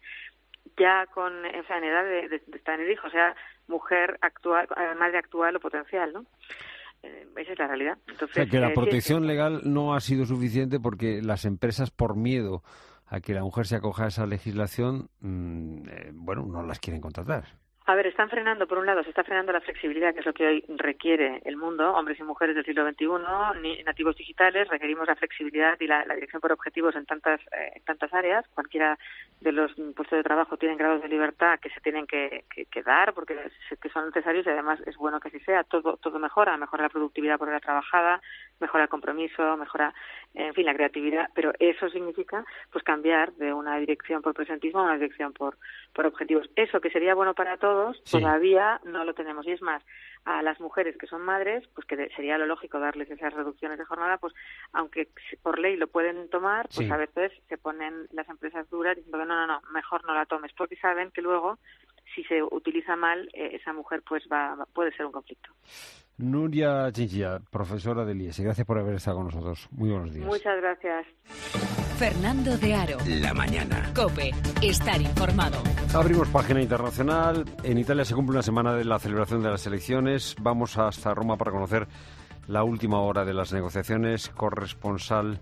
Speaker 27: ya con o sea, en edad de, de, de tener hijos, o sea, mujer actual, madre actual o potencial, ¿no? Eh, esa es la realidad. Entonces,
Speaker 1: o sea, que la
Speaker 27: eh,
Speaker 1: protección
Speaker 27: sí,
Speaker 1: legal no ha sido suficiente porque las empresas, por miedo a que la mujer se acoja a esa legislación, mmm, eh, bueno, no las quieren contratar.
Speaker 27: A ver, están frenando, por un lado, se está frenando la flexibilidad, que es lo que hoy requiere el mundo, hombres y mujeres del siglo veintiuno, ni nativos digitales, requerimos la flexibilidad y la, la dirección por objetivos en tantas eh, en tantas áreas. Cualquiera de los puestos de trabajo tienen grados de libertad que se tienen que, que, que dar, porque que son necesarios, y además es bueno que así sea. Todo todo mejora, mejora la productividad por hora trabajada, mejora el compromiso, mejora, en fin, la creatividad, pero eso significa pues cambiar de una dirección por presentismo a una dirección por, por objetivos. Eso que sería bueno para todos, sí. todavía no lo tenemos, y es más, a las mujeres que son madres, pues que sería lo lógico darles esas reducciones de jornada, pues aunque por ley lo pueden tomar, pues sí. a veces se ponen las empresas duras diciendo que no, no, no, mejor no la tomes, porque saben que luego, si se utiliza mal, eh, esa mujer pues va, va puede ser un conflicto.
Speaker 1: Nuria Chinchilla, profesora del I E S, gracias por haber estado con nosotros. Muy buenos días.
Speaker 27: Muchas gracias.
Speaker 3: Fernando de Aro.
Speaker 2: La mañana.
Speaker 3: COPE. Estar informado.
Speaker 1: Abrimos página internacional. En Italia se cumple una semana de la celebración de las elecciones. Vamos hasta Roma para conocer la última hora de las negociaciones. Corresponsal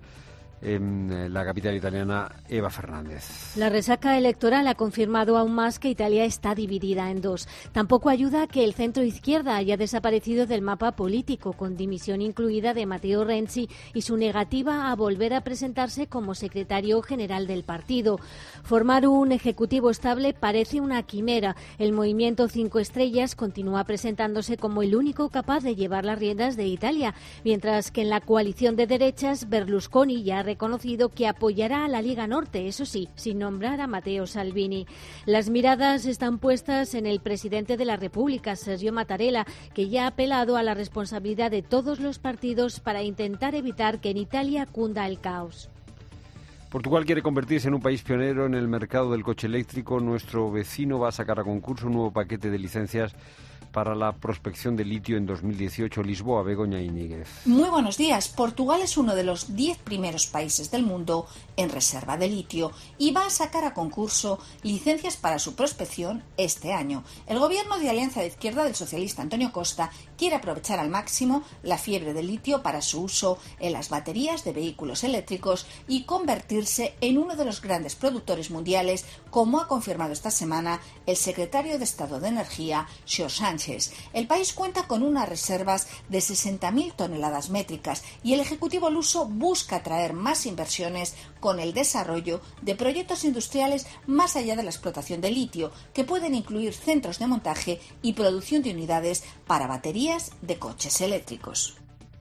Speaker 1: en la capital italiana, Eva Fernández.
Speaker 4: La resaca electoral ha confirmado aún más que Italia está dividida en dos. Tampoco ayuda que el centro izquierda haya desaparecido del mapa político, con dimisión incluida de Matteo Renzi y su negativa a volver a presentarse como secretario general del partido. Formar un ejecutivo estable parece una quimera. El movimiento Cinco Estrellas continúa presentándose como el único capaz de llevar las riendas de Italia, mientras que en la coalición de derechas Berlusconi ya ha reconocido que apoyará a la Liga Norte, eso sí, sin nombrar a Matteo Salvini. Las miradas están puestas en el presidente de la República, Sergio Mattarella, que ya ha apelado a la responsabilidad de todos los partidos para intentar evitar que en Italia cunda el caos.
Speaker 1: Portugal quiere convertirse en un país pionero en el mercado del coche eléctrico. Nuestro vecino va a sacar a concurso un nuevo paquete de licencias para la prospección de litio en dos mil dieciocho. Lisboa, Begoña Íñiguez.
Speaker 6: Muy buenos días. Portugal es uno de los diez primeros países del mundo en reserva de litio y va a sacar a concurso licencias para su prospección este año. El gobierno de Alianza de Izquierda del socialista Antonio Costa quiere aprovechar al máximo la fiebre del litio para su uso en las baterías de vehículos eléctricos y convertirse en uno de los grandes productores mundiales, como ha confirmado esta semana el secretario de Estado de Energía, Jorge Sánchez. El país cuenta con unas reservas de sesenta mil toneladas métricas y el Ejecutivo luso busca atraer más inversiones con el desarrollo de proyectos industriales más allá de la explotación de litio, que pueden incluir centros de montaje y producción de unidades para baterías de coches eléctricos.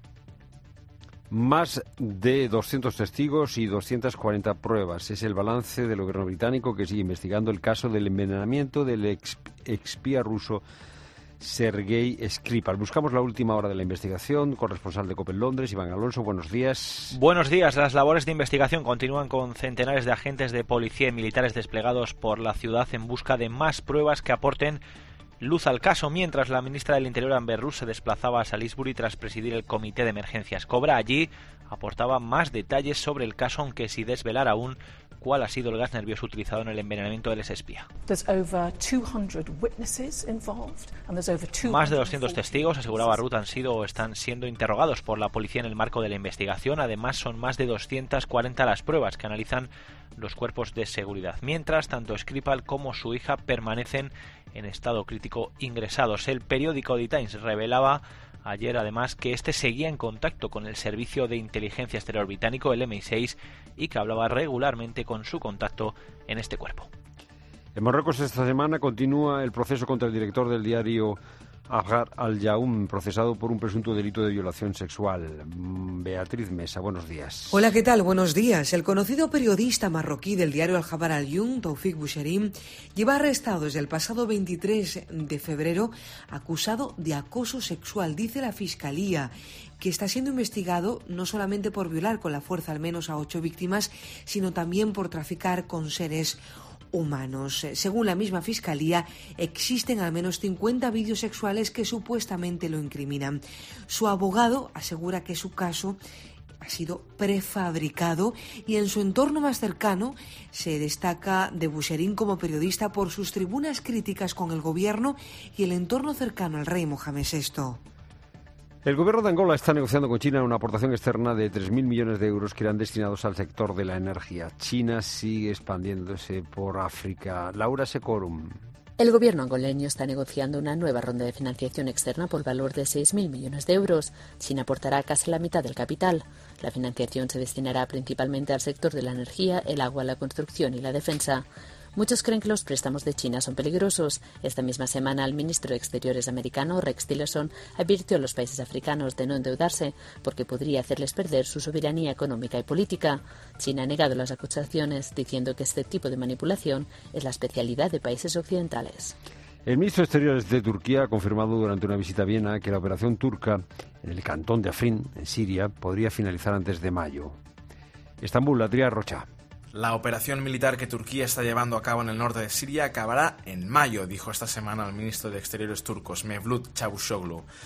Speaker 1: Más de doscientos testigos y doscientas cuarenta pruebas. Es el balance del gobierno británico, que sigue investigando el caso del envenenamiento del ex, expía ruso Sergei Skripal. Buscamos la última hora de la investigación. Corresponsal de COPE en Londres, Iván Alonso, buenos días.
Speaker 7: Buenos días. Las labores de investigación continúan con centenares de agentes de policía y militares desplegados por la ciudad en busca de más pruebas que aporten luz al caso, mientras la ministra del Interior, Amber Rudd, se desplazaba a Salisbury tras presidir el Comité de Emergencias Cobra. Allí aportaba más detalles sobre el caso, aunque sin desvelar aún cuál ha sido el gas nervioso utilizado en el envenenamiento del exespía. Más de doscientos testigos, aseguraba Rudd, han sido o están siendo interrogados por la policía en el marco de la investigación. Además, son más de doscientas cuarenta las pruebas que analizan los cuerpos de seguridad. Mientras, tanto Skripal como su hija permanecen en estado crítico ingresados. El periódico The Times revelaba ayer, además, que este seguía en contacto con el Servicio de Inteligencia Exterior británico, el M I seis, y que hablaba regularmente con su contacto en este cuerpo.
Speaker 1: En Marruecos esta semana continúa el proceso contra el director del diario Ahrar al-Yaum, procesado por un presunto delito de violación sexual. Beatriz Mesa, buenos días.
Speaker 8: Hola, ¿qué tal? Buenos días. El conocido periodista marroquí del diario Al-Khabar al-Yaum, Taufik Boucherim, lleva arrestado desde el pasado veintitrés de febrero acusado de acoso sexual. Dice la Fiscalía que está siendo investigado no solamente por violar con la fuerza al menos a ocho víctimas, sino también por traficar con seres humanos. Según la misma Fiscalía, existen al menos cincuenta vídeos sexuales que supuestamente lo incriminan. Su abogado asegura que su caso ha sido prefabricado y en su entorno más cercano se destaca de Boucherim como periodista por sus tribunas críticas con el gobierno y el entorno cercano al rey Mohamed sexto.
Speaker 1: El gobierno de Angola está negociando con China una aportación externa de tres mil millones de euros que irán destinados al sector de la energía. China sigue expandiéndose por África. Laura Secorum.
Speaker 9: El gobierno angoleño está negociando una nueva ronda de financiación externa por valor de seis mil millones de euros. China aportará casi la mitad del capital. La financiación se destinará principalmente al sector de la energía, el agua, la construcción y la defensa. Muchos creen que los préstamos de China son peligrosos. Esta misma semana, el ministro de Exteriores americano, Rex Tillerson, advirtió a los países africanos de no endeudarse porque podría hacerles perder su soberanía económica y política. China ha negado las acusaciones, diciendo que este tipo de manipulación es la especialidad de países occidentales.
Speaker 1: El ministro de Exteriores de Turquía ha confirmado durante una visita a Viena que la operación turca en el cantón de Afrin, en Siria, podría finalizar antes de mayo. Estambul, Adrià Rocha.
Speaker 11: La operación militar que Turquía está llevando a cabo en el norte de Siria acabará en mayo, dijo esta semana el ministro de Exteriores turcos, Mevlut Çavuşoğlu.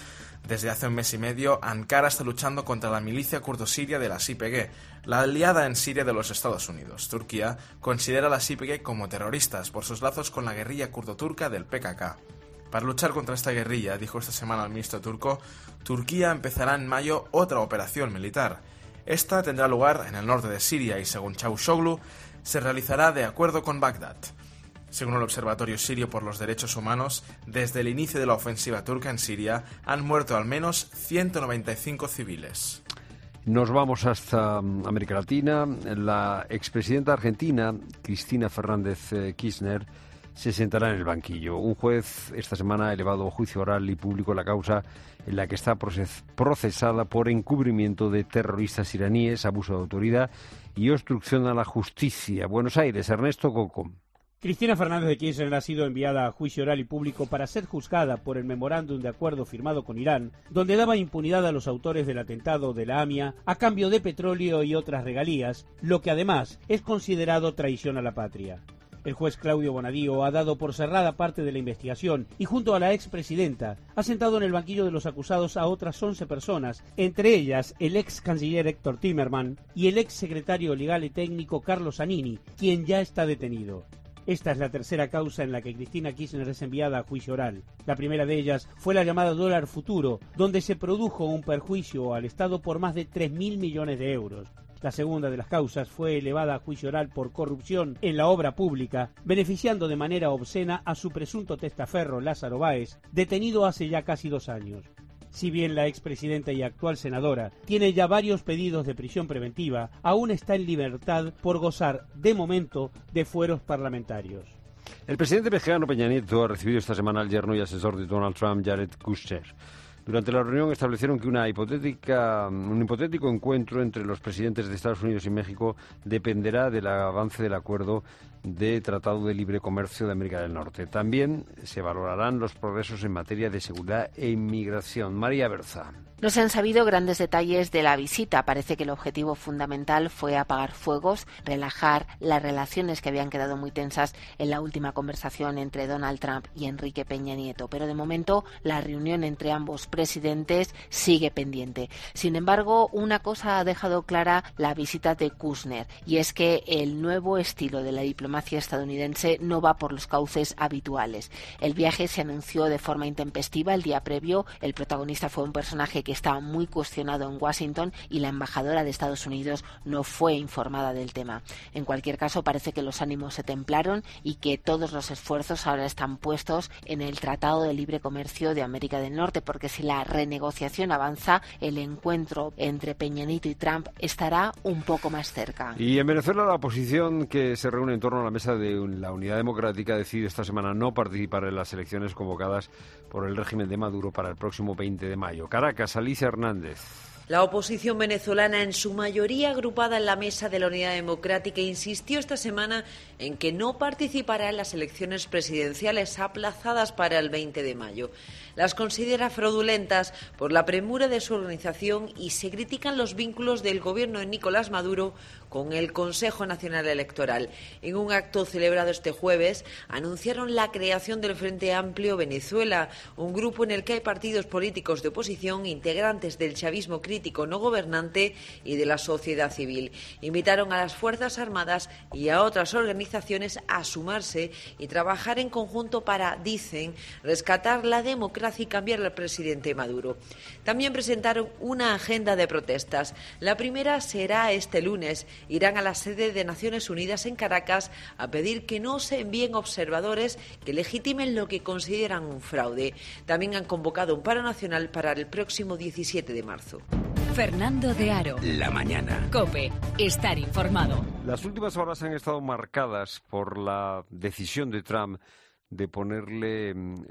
Speaker 11: Desde hace un mes y medio, Ankara está luchando contra la milicia kurdo-siria de las Y P G, la aliada en Siria de los Estados Unidos. Turquía considera a las Y P G como terroristas por sus lazos con la guerrilla kurdo-turca del P K K. Para luchar contra esta guerrilla, dijo esta semana el ministro turco, Turquía empezará en mayo otra operación militar. Esta tendrá lugar en el norte de Siria y, según Çavuşoğlu, se realizará de acuerdo con Bagdad. Según el Observatorio Sirio por los Derechos Humanos, desde el inicio de la ofensiva turca en Siria han muerto al menos ciento noventa y cinco civiles.
Speaker 1: Nos vamos hasta América Latina. La expresidenta argentina, Cristina Fernández Kirchner, se sentará en el banquillo. Un juez esta semana ha elevado a juicio oral y público la causa en la que está procesada por encubrimiento de terroristas iraníes, abuso de autoridad y obstrucción a la justicia. Buenos Aires, Ernesto Coco.
Speaker 12: Cristina Fernández de Kirchner ha sido enviada a juicio oral y público para ser juzgada por el memorándum de acuerdo firmado con Irán, donde daba impunidad a los autores del atentado de la A M I A a cambio de petróleo y otras regalías, lo que además es considerado traición a la patria. El juez Claudio Bonadío ha dado por cerrada parte de la investigación y junto a la expresidenta ha sentado en el banquillo de los acusados a otras once personas, entre ellas el ex canciller Héctor Timerman y el ex secretario legal y técnico Carlos Zanini, quien ya está detenido. Esta es la tercera causa en la que Cristina Kirchner es enviada a juicio oral. La primera de ellas fue la llamada dólar futuro, donde se produjo un perjuicio al Estado por más de tres mil millones de euros. La segunda de las causas fue elevada a juicio oral por corrupción en la obra pública, beneficiando de manera obscena a su presunto testaferro Lázaro Báez, detenido hace ya casi dos años. Si bien la expresidenta y actual senadora tiene ya varios pedidos de prisión preventiva, aún está en libertad por gozar, de momento, de fueros parlamentarios.
Speaker 1: El presidente mexicano Peña Nieto ha recibido esta semana al yerno y asesor de Donald Trump, Jared Kushner. Durante la reunión establecieron que una hipotética, un hipotético encuentro entre los presidentes de Estados Unidos y México dependerá del avance del acuerdo de Tratado de Libre Comercio de América del Norte. También se valorarán los progresos en materia de seguridad e inmigración. María Berza.
Speaker 13: No se han sabido grandes detalles de la visita. Parece que el objetivo fundamental fue apagar fuegos, relajar las relaciones que habían quedado muy tensas en la última conversación entre Donald Trump y Enrique Peña Nieto. Pero de momento la reunión entre ambos presidentes sigue pendiente. Sin embargo, una cosa ha dejado clara la visita de Kushner, y es que el nuevo estilo de la diplomacia estadounidense no va por los cauces habituales. El viaje se anunció de forma intempestiva el día previo. El protagonista fue un personaje que está muy cuestionado en Washington y la embajadora de Estados Unidos no fue informada del tema. En cualquier caso, parece que los ánimos se templaron y que todos los esfuerzos ahora están puestos en el Tratado de Libre Comercio de América del Norte, porque si la renegociación avanza, el encuentro entre Peña Nieto y Trump estará un poco más cerca.
Speaker 1: Y en Venezuela, la oposición que se reúne en torno a la mesa de la Unidad Democrática decide esta semana no participar en las elecciones convocadas por el régimen de Maduro para el próximo veinte de mayo. Caracas, Alicia Hernández.
Speaker 8: La oposición venezolana, en su mayoría agrupada en la mesa de la Unidad Democrática, insistió esta semana en que no participará en las elecciones presidenciales aplazadas para el veinte de mayo. Las considera fraudulentas por la premura de su organización y se critican los vínculos del gobierno de Nicolás Maduro con el Consejo Nacional Electoral. En un acto celebrado este jueves, anunciaron la creación del Frente Amplio Venezuela, un grupo en el que hay partidos políticos de oposición, integrantes del chavismo crítico no gobernante y de la sociedad civil. Invitaron a las Fuerzas Armadas y a otras organizaciones a sumarse y trabajar en conjunto para, dicen, rescatar la democracia y cambiar al presidente Maduro. También presentaron una agenda de protestas. La primera será este lunes. Irán a la sede de Naciones Unidas en Caracas a pedir que no se envíen observadores que legitimen lo que consideran un fraude. También han convocado un paro nacional para el próximo diecisiete de marzo.
Speaker 3: Fernando de Aro.
Speaker 2: La mañana.
Speaker 3: COPE. Estar informado.
Speaker 1: Las últimas horas han estado marcadas por la decisión de Trump de ponerle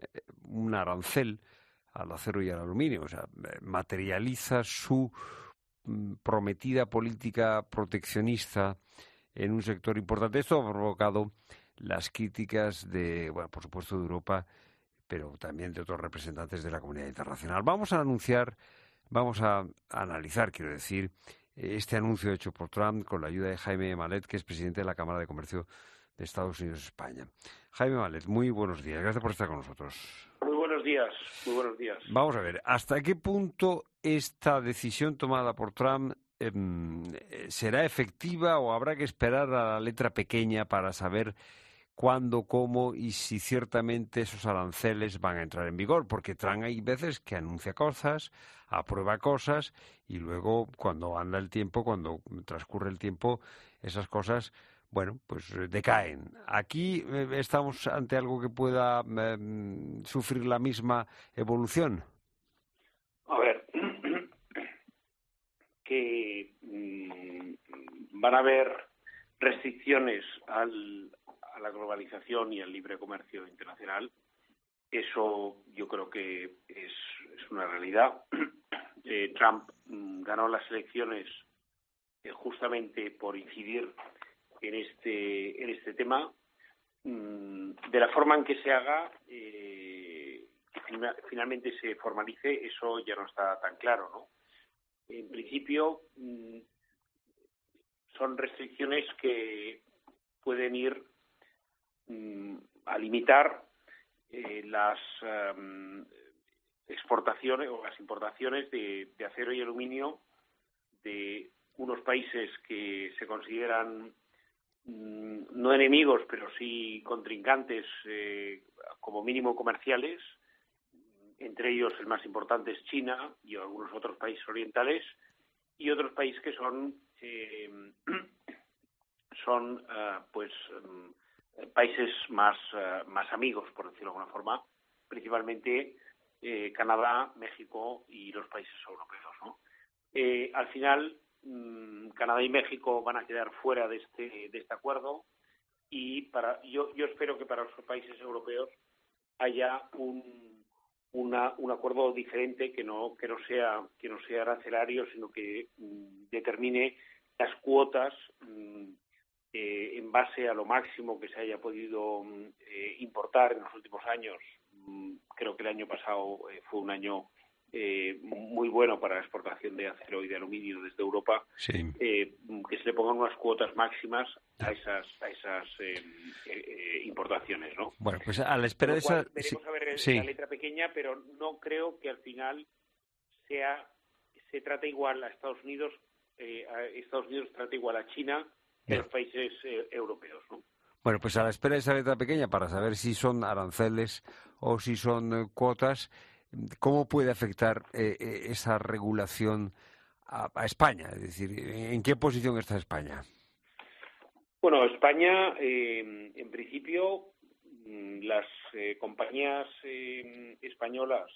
Speaker 1: un arancel al acero y al aluminio. O sea, materializa su prometida política proteccionista en un sector importante. Esto ha provocado las críticas de, bueno, por supuesto de Europa, pero también de otros representantes de la comunidad internacional. Vamos a anunciar, vamos a analizar, quiero decir, este anuncio hecho por Trump con la ayuda de Jaime Malet, que es presidente de la Cámara de Comercio de Estados Unidos-España. Jaime Malet, muy buenos días. Gracias por estar con nosotros.
Speaker 14: Muy buenos días, muy buenos días.
Speaker 1: Vamos a ver, ¿hasta qué punto esta decisión tomada por Trump eh, será efectiva o habrá que esperar a la letra pequeña para saber cuándo, cómo y si ciertamente esos aranceles van a entrar en vigor? Porque Trump hay veces que anuncia cosas, aprueba cosas y luego cuando anda el tiempo, cuando transcurre el tiempo, esas cosas, bueno, pues decaen. Aquí eh, estamos ante algo que pueda eh, sufrir la misma evolución.
Speaker 14: A ver, que mmm, van a haber restricciones al a la globalización y al libre comercio internacional. Eso yo creo que es, es una realidad. Eh, Trump mm, ganó las elecciones eh, justamente por incidir en este en este tema. Mm, de la forma en que se haga, eh, que fina, finalmente se formalice, eso ya no está tan claro, ¿no? En principio, mm, son restricciones que pueden ir a limitar eh, las um, exportaciones o las importaciones de, de acero y aluminio de unos países que se consideran mm, no enemigos, pero sí contrincantes, eh, como mínimo comerciales, entre ellos el más importante es China y algunos otros países orientales, y otros países que son eh, son uh, pues um, países más uh, más amigos, por decirlo de alguna forma, principalmente eh, Canadá, México y los países europeos, ¿no? Eh, al final, mmm, Canadá y México van a quedar fuera de este de este acuerdo y para yo yo espero que para los países europeos haya un una, un acuerdo diferente que no que no sea que no sea arancelario, sino que mmm, determine las cuotas mmm, Eh, en base a lo máximo que se haya podido eh, importar en los últimos años. Creo que el año pasado eh, fue un año eh, muy bueno para la exportación de acero y de aluminio desde Europa.
Speaker 1: Sí.
Speaker 14: Eh, que se le pongan unas cuotas máximas a esas a esas eh, eh, importaciones, ¿no?
Speaker 1: Bueno, pues a la espera de esa...
Speaker 14: Veremos
Speaker 1: sí.
Speaker 14: a ver
Speaker 1: sí.
Speaker 14: la letra pequeña, pero no creo que al final sea se trate igual a Estados Unidos, eh, a Estados Unidos trate igual a China de los países eh, europeos, ¿no?
Speaker 1: Bueno, pues a la espera de esa letra pequeña para saber si son aranceles o si son eh, cuotas, ¿cómo puede afectar eh, eh, esa regulación a, a España? Es decir, ¿en qué posición está España?
Speaker 14: Bueno, España, eh, en principio, las eh, compañías eh, españolas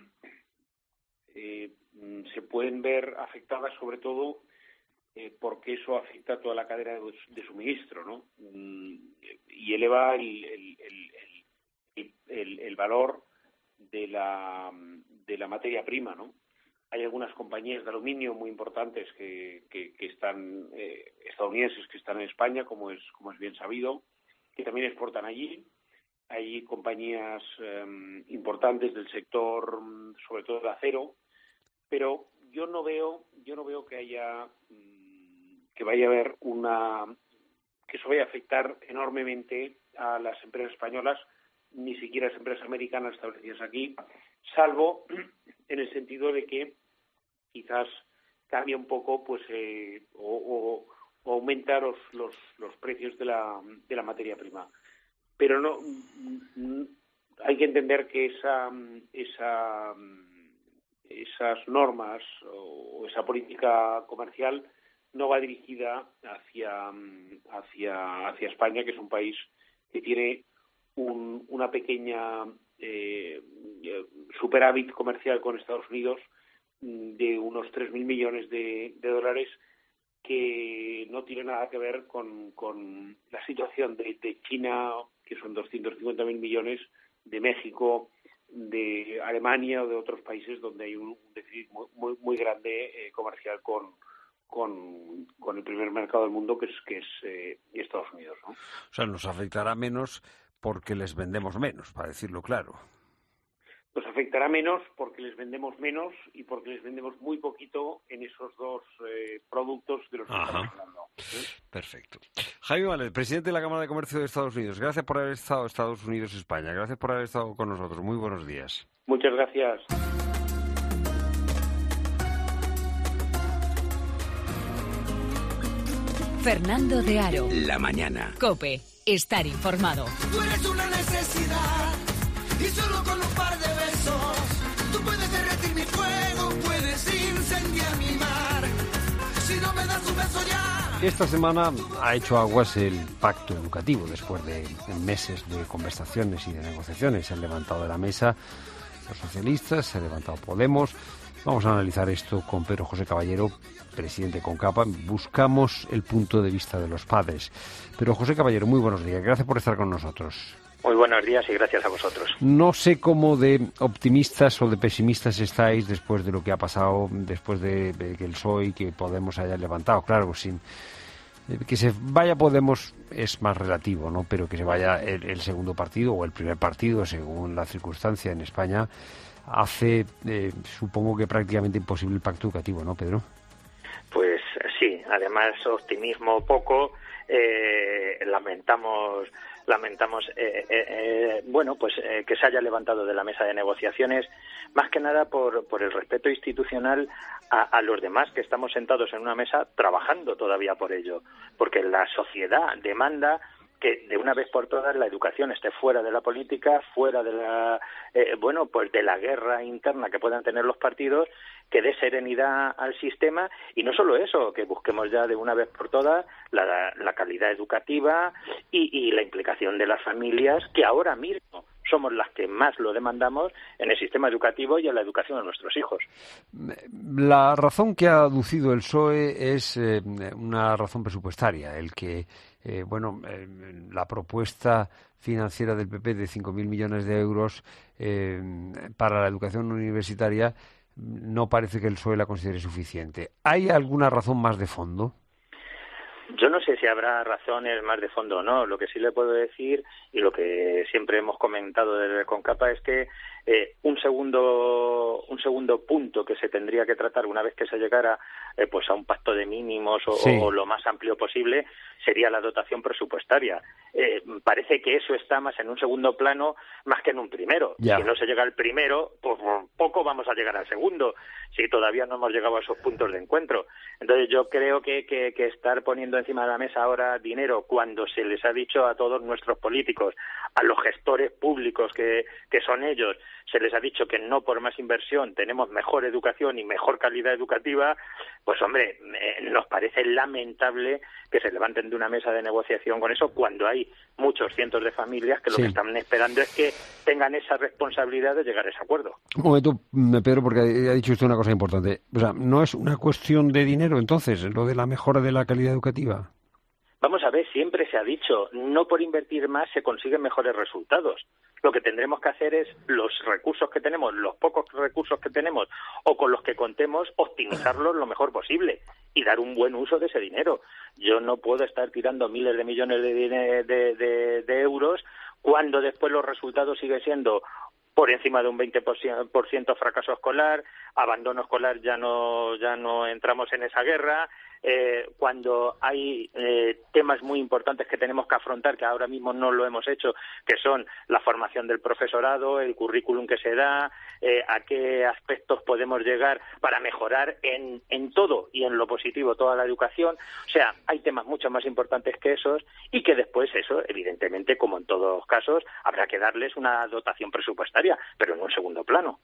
Speaker 14: eh, se pueden ver afectadas sobre todo Eh, porque eso afecta a toda la cadena de, de suministro, ¿no? Mm, y eleva el, el, el, el, el valor de la, de la materia prima, ¿no? Hay algunas compañías de aluminio muy importantes que, que, que están, eh, estadounidenses que están en España, como es, como es bien sabido, que también exportan allí. Hay compañías eh, importantes del sector, sobre todo de acero, pero yo no veo, yo no veo que haya que vaya a haber una que eso vaya a afectar enormemente a las empresas españolas, ni siquiera las empresas americanas establecidas aquí, salvo en el sentido de que quizás cambia un poco, pues eh, o, o, o aumenta los, los los precios de la de la materia prima, pero no hay que entender que esa esa esas normas o esa política comercial no va dirigida hacia hacia hacia España, que es un país que tiene un, una pequeña eh, superávit comercial con Estados Unidos de unos tres mil millones de, de dólares, que no tiene nada que ver con, con la situación de, de China, que son doscientos cincuenta mil millones, de México, de Alemania o de otros países donde hay un déficit muy muy, muy grande eh, comercial con Con, con el primer mercado del mundo, que es que es eh, Estados Unidos, ¿no?
Speaker 1: O sea, nos afectará menos porque les vendemos menos, para decirlo claro.
Speaker 14: nos afectará menos porque les vendemos menos y porque les vendemos muy poquito en esos dos eh, productos de los que
Speaker 1: Ajá.
Speaker 14: estamos hablando. ¿eh?
Speaker 1: Perfecto. Jaime Vallés, presidente de la Cámara de Comercio de Estados Unidos. Gracias por haber estado en Estados Unidos, España. Gracias por haber estado con nosotros. Muy buenos días.
Speaker 14: Muchas gracias.
Speaker 3: Fernando de Aro.
Speaker 2: La mañana.
Speaker 3: COPE. Estar informado.
Speaker 26: Tú eres una necesidad y solo con un par de besos tú puedes derretir mi fuego, puedes incendiar mi mar. Si no me das un beso ya.
Speaker 1: Esta semana ha hecho aguas el pacto educativo después de meses de conversaciones y de negociaciones. Se han levantado de la mesa los socialistas, se ha levantado Podemos. Vamos a analizar esto con Pedro José Caballero, presidente de CONCAPA. Buscamos el punto de vista de los padres. Pero José Caballero, muy buenos días. Gracias por estar con nosotros.
Speaker 15: Muy buenos días y gracias a vosotros.
Speaker 1: No sé cómo de optimistas o de pesimistas estáis después de lo que ha pasado, después de, de que el P S O E y que Podemos haya levantado. Claro, sin que se vaya Podemos es más relativo, ¿no? Pero que se vaya el, el segundo partido o el primer partido, según la circunstancia en España, hace, eh, supongo que prácticamente imposible el pacto educativo, ¿no, Pedro?
Speaker 15: Pues sí, además optimismo poco, eh, lamentamos lamentamos eh, eh, eh, bueno pues eh, que se haya levantado de la mesa de negociaciones, más que nada por, por el respeto institucional a, a los demás que estamos sentados en una mesa trabajando todavía por ello, porque la sociedad demanda que de una vez por todas la educación esté fuera de la política, fuera de la eh, bueno pues de la guerra interna que puedan tener los partidos, que dé serenidad al sistema y no solo eso, que busquemos ya de una vez por todas la, la calidad educativa y, y la implicación de las familias, que ahora mismo somos las que más lo demandamos en el sistema educativo y en la educación de nuestros hijos.
Speaker 1: La razón que ha aducido el P S O E es eh, una razón presupuestaria, el que eh, bueno eh, la propuesta financiera del P P de cinco mil millones de euros eh, para la educación universitaria no parece que el P S O E la considere suficiente. ¿Hay alguna razón más de fondo?
Speaker 15: Yo no sé si habrá razones más de fondo o no. Lo que sí le puedo decir, y lo que siempre hemos comentado desde CONCAPA, es que eh, un segundo un segundo punto que se tendría que tratar una vez que se llegara eh, pues a un pacto de mínimos o, sí. o lo más amplio posible sería la dotación presupuestaria. Eh, parece que eso está más en un segundo plano más que en un primero. Ya. Si no se llega al primero, pues poco vamos a llegar al segundo, si todavía no hemos llegado a esos puntos de encuentro. Entonces yo creo que, que, que estar poniendo encima de la mesa ahora dinero cuando se les ha dicho a todos nuestros políticos, a los gestores públicos que, que son ellos, se les ha dicho que no por más inversión tenemos mejor educación y mejor calidad educativa, pues hombre, eh, nos parece lamentable que se levanten de una mesa de negociación con eso cuando hay muchos cientos de familias que lo sí. que están esperando es que tengan esa responsabilidad de llegar a ese acuerdo.
Speaker 1: Un momento, Pedro, porque ha dicho usted una cosa importante. O sea, ¿no es una cuestión de dinero entonces, lo de la mejora de la calidad educativa?
Speaker 15: Vamos a ver, siempre se ha dicho, no por invertir más se consiguen mejores resultados. Lo que tendremos que hacer es los recursos que tenemos, los pocos recursos que tenemos o con los que contemos, optimizarlos lo mejor posible y dar un buen uso de ese dinero. Yo no puedo estar tirando miles de millones de, de, de, de euros cuando después los resultados siguen siendo por encima de un veinte por ciento fracaso escolar, abandono escolar, ya no ya no entramos en esa guerra, eh, cuando hay eh, temas muy importantes que tenemos que afrontar, que ahora mismo no lo hemos hecho, que son la formación del profesorado, el currículum que se da, eh, a qué aspectos podemos llegar para mejorar en, en todo y en lo positivo toda la educación. O sea, hay temas mucho más importantes que esos y que después eso, evidentemente, como en todos los casos, habrá que darles una dotación presupuestaria, pero en un segundo plano.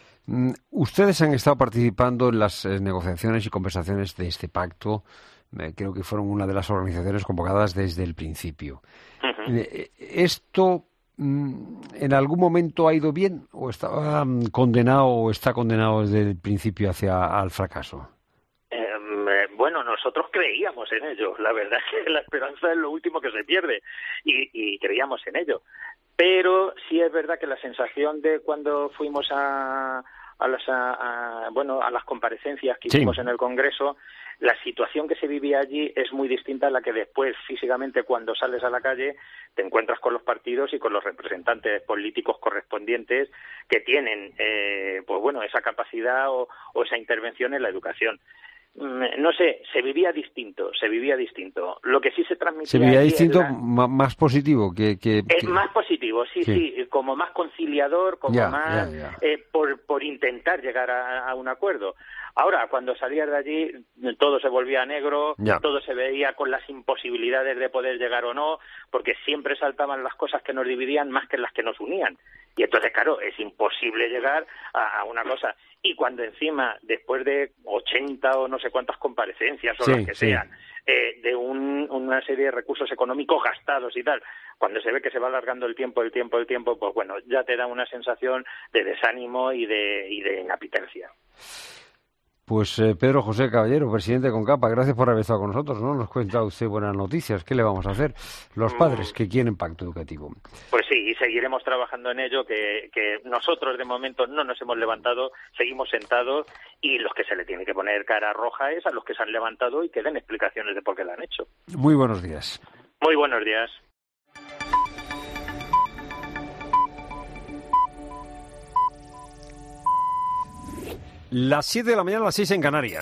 Speaker 1: Ustedes han estado participando en las eh, negociaciones y conversaciones de este pacto. Eh, creo que fueron una de las organizaciones convocadas desde el principio. Uh-huh. Eh, ¿Esto mm, en algún momento ha ido bien o estaba um, condenado o está condenado desde el principio hacia al fracaso?
Speaker 15: Eh, bueno, nosotros creíamos en ello. La verdad es que la esperanza es lo último que se pierde y, y creíamos en ello. Pero sí es verdad que la sensación de cuando fuimos a, a las a, a, bueno a las comparecencias que
Speaker 1: sí.
Speaker 15: hicimos en el Congreso, la situación que se vivía allí es muy distinta a la que después, físicamente, cuando sales a la calle, te encuentras con los partidos y con los representantes políticos correspondientes que tienen, eh, pues bueno, esa capacidad o, o esa intervención en la educación. No sé, se vivía distinto, se vivía distinto. Lo que sí se transmitía...
Speaker 1: Se vivía distinto,
Speaker 15: la...
Speaker 1: más positivo que... que,
Speaker 15: Es
Speaker 1: que...
Speaker 15: más positivo, sí, sí, sí, como más conciliador, como
Speaker 1: ya,
Speaker 15: más...
Speaker 1: Ya, ya.
Speaker 15: Eh, por, por intentar llegar a, a un acuerdo. Ahora, cuando salías de allí, todo se volvía negro,
Speaker 1: ya.
Speaker 15: todo se veía con las imposibilidades de poder llegar o no, porque siempre saltaban las cosas que nos dividían más que las que nos unían. Y entonces, claro, es imposible llegar a, a una cosa. Y cuando encima, después de ochenta o no sé cuántas comparecencias o
Speaker 1: sí,
Speaker 15: las que
Speaker 1: sí.
Speaker 15: sean, eh, de un, una serie de recursos económicos gastados y tal, cuando se ve que se va alargando el tiempo, el tiempo, el tiempo, pues bueno, ya te da una sensación de desánimo y de, y de inapetencia.
Speaker 1: Pues eh, Pedro José Caballero, presidente de CONCAPA, gracias por haber estado con nosotros, ¿no? Nos cuenta usted buenas noticias. ¿Qué le vamos a hacer? Los padres que quieren pacto educativo.
Speaker 15: Pues sí, y seguiremos trabajando en ello, que, que nosotros de momento no nos hemos levantado, seguimos sentados, y los que se le tiene que poner cara roja es a los que se han levantado y que den explicaciones de por qué lo han hecho.
Speaker 1: Muy buenos días.
Speaker 15: Muy buenos días.
Speaker 1: Las siete de la mañana, las seis en Canarias.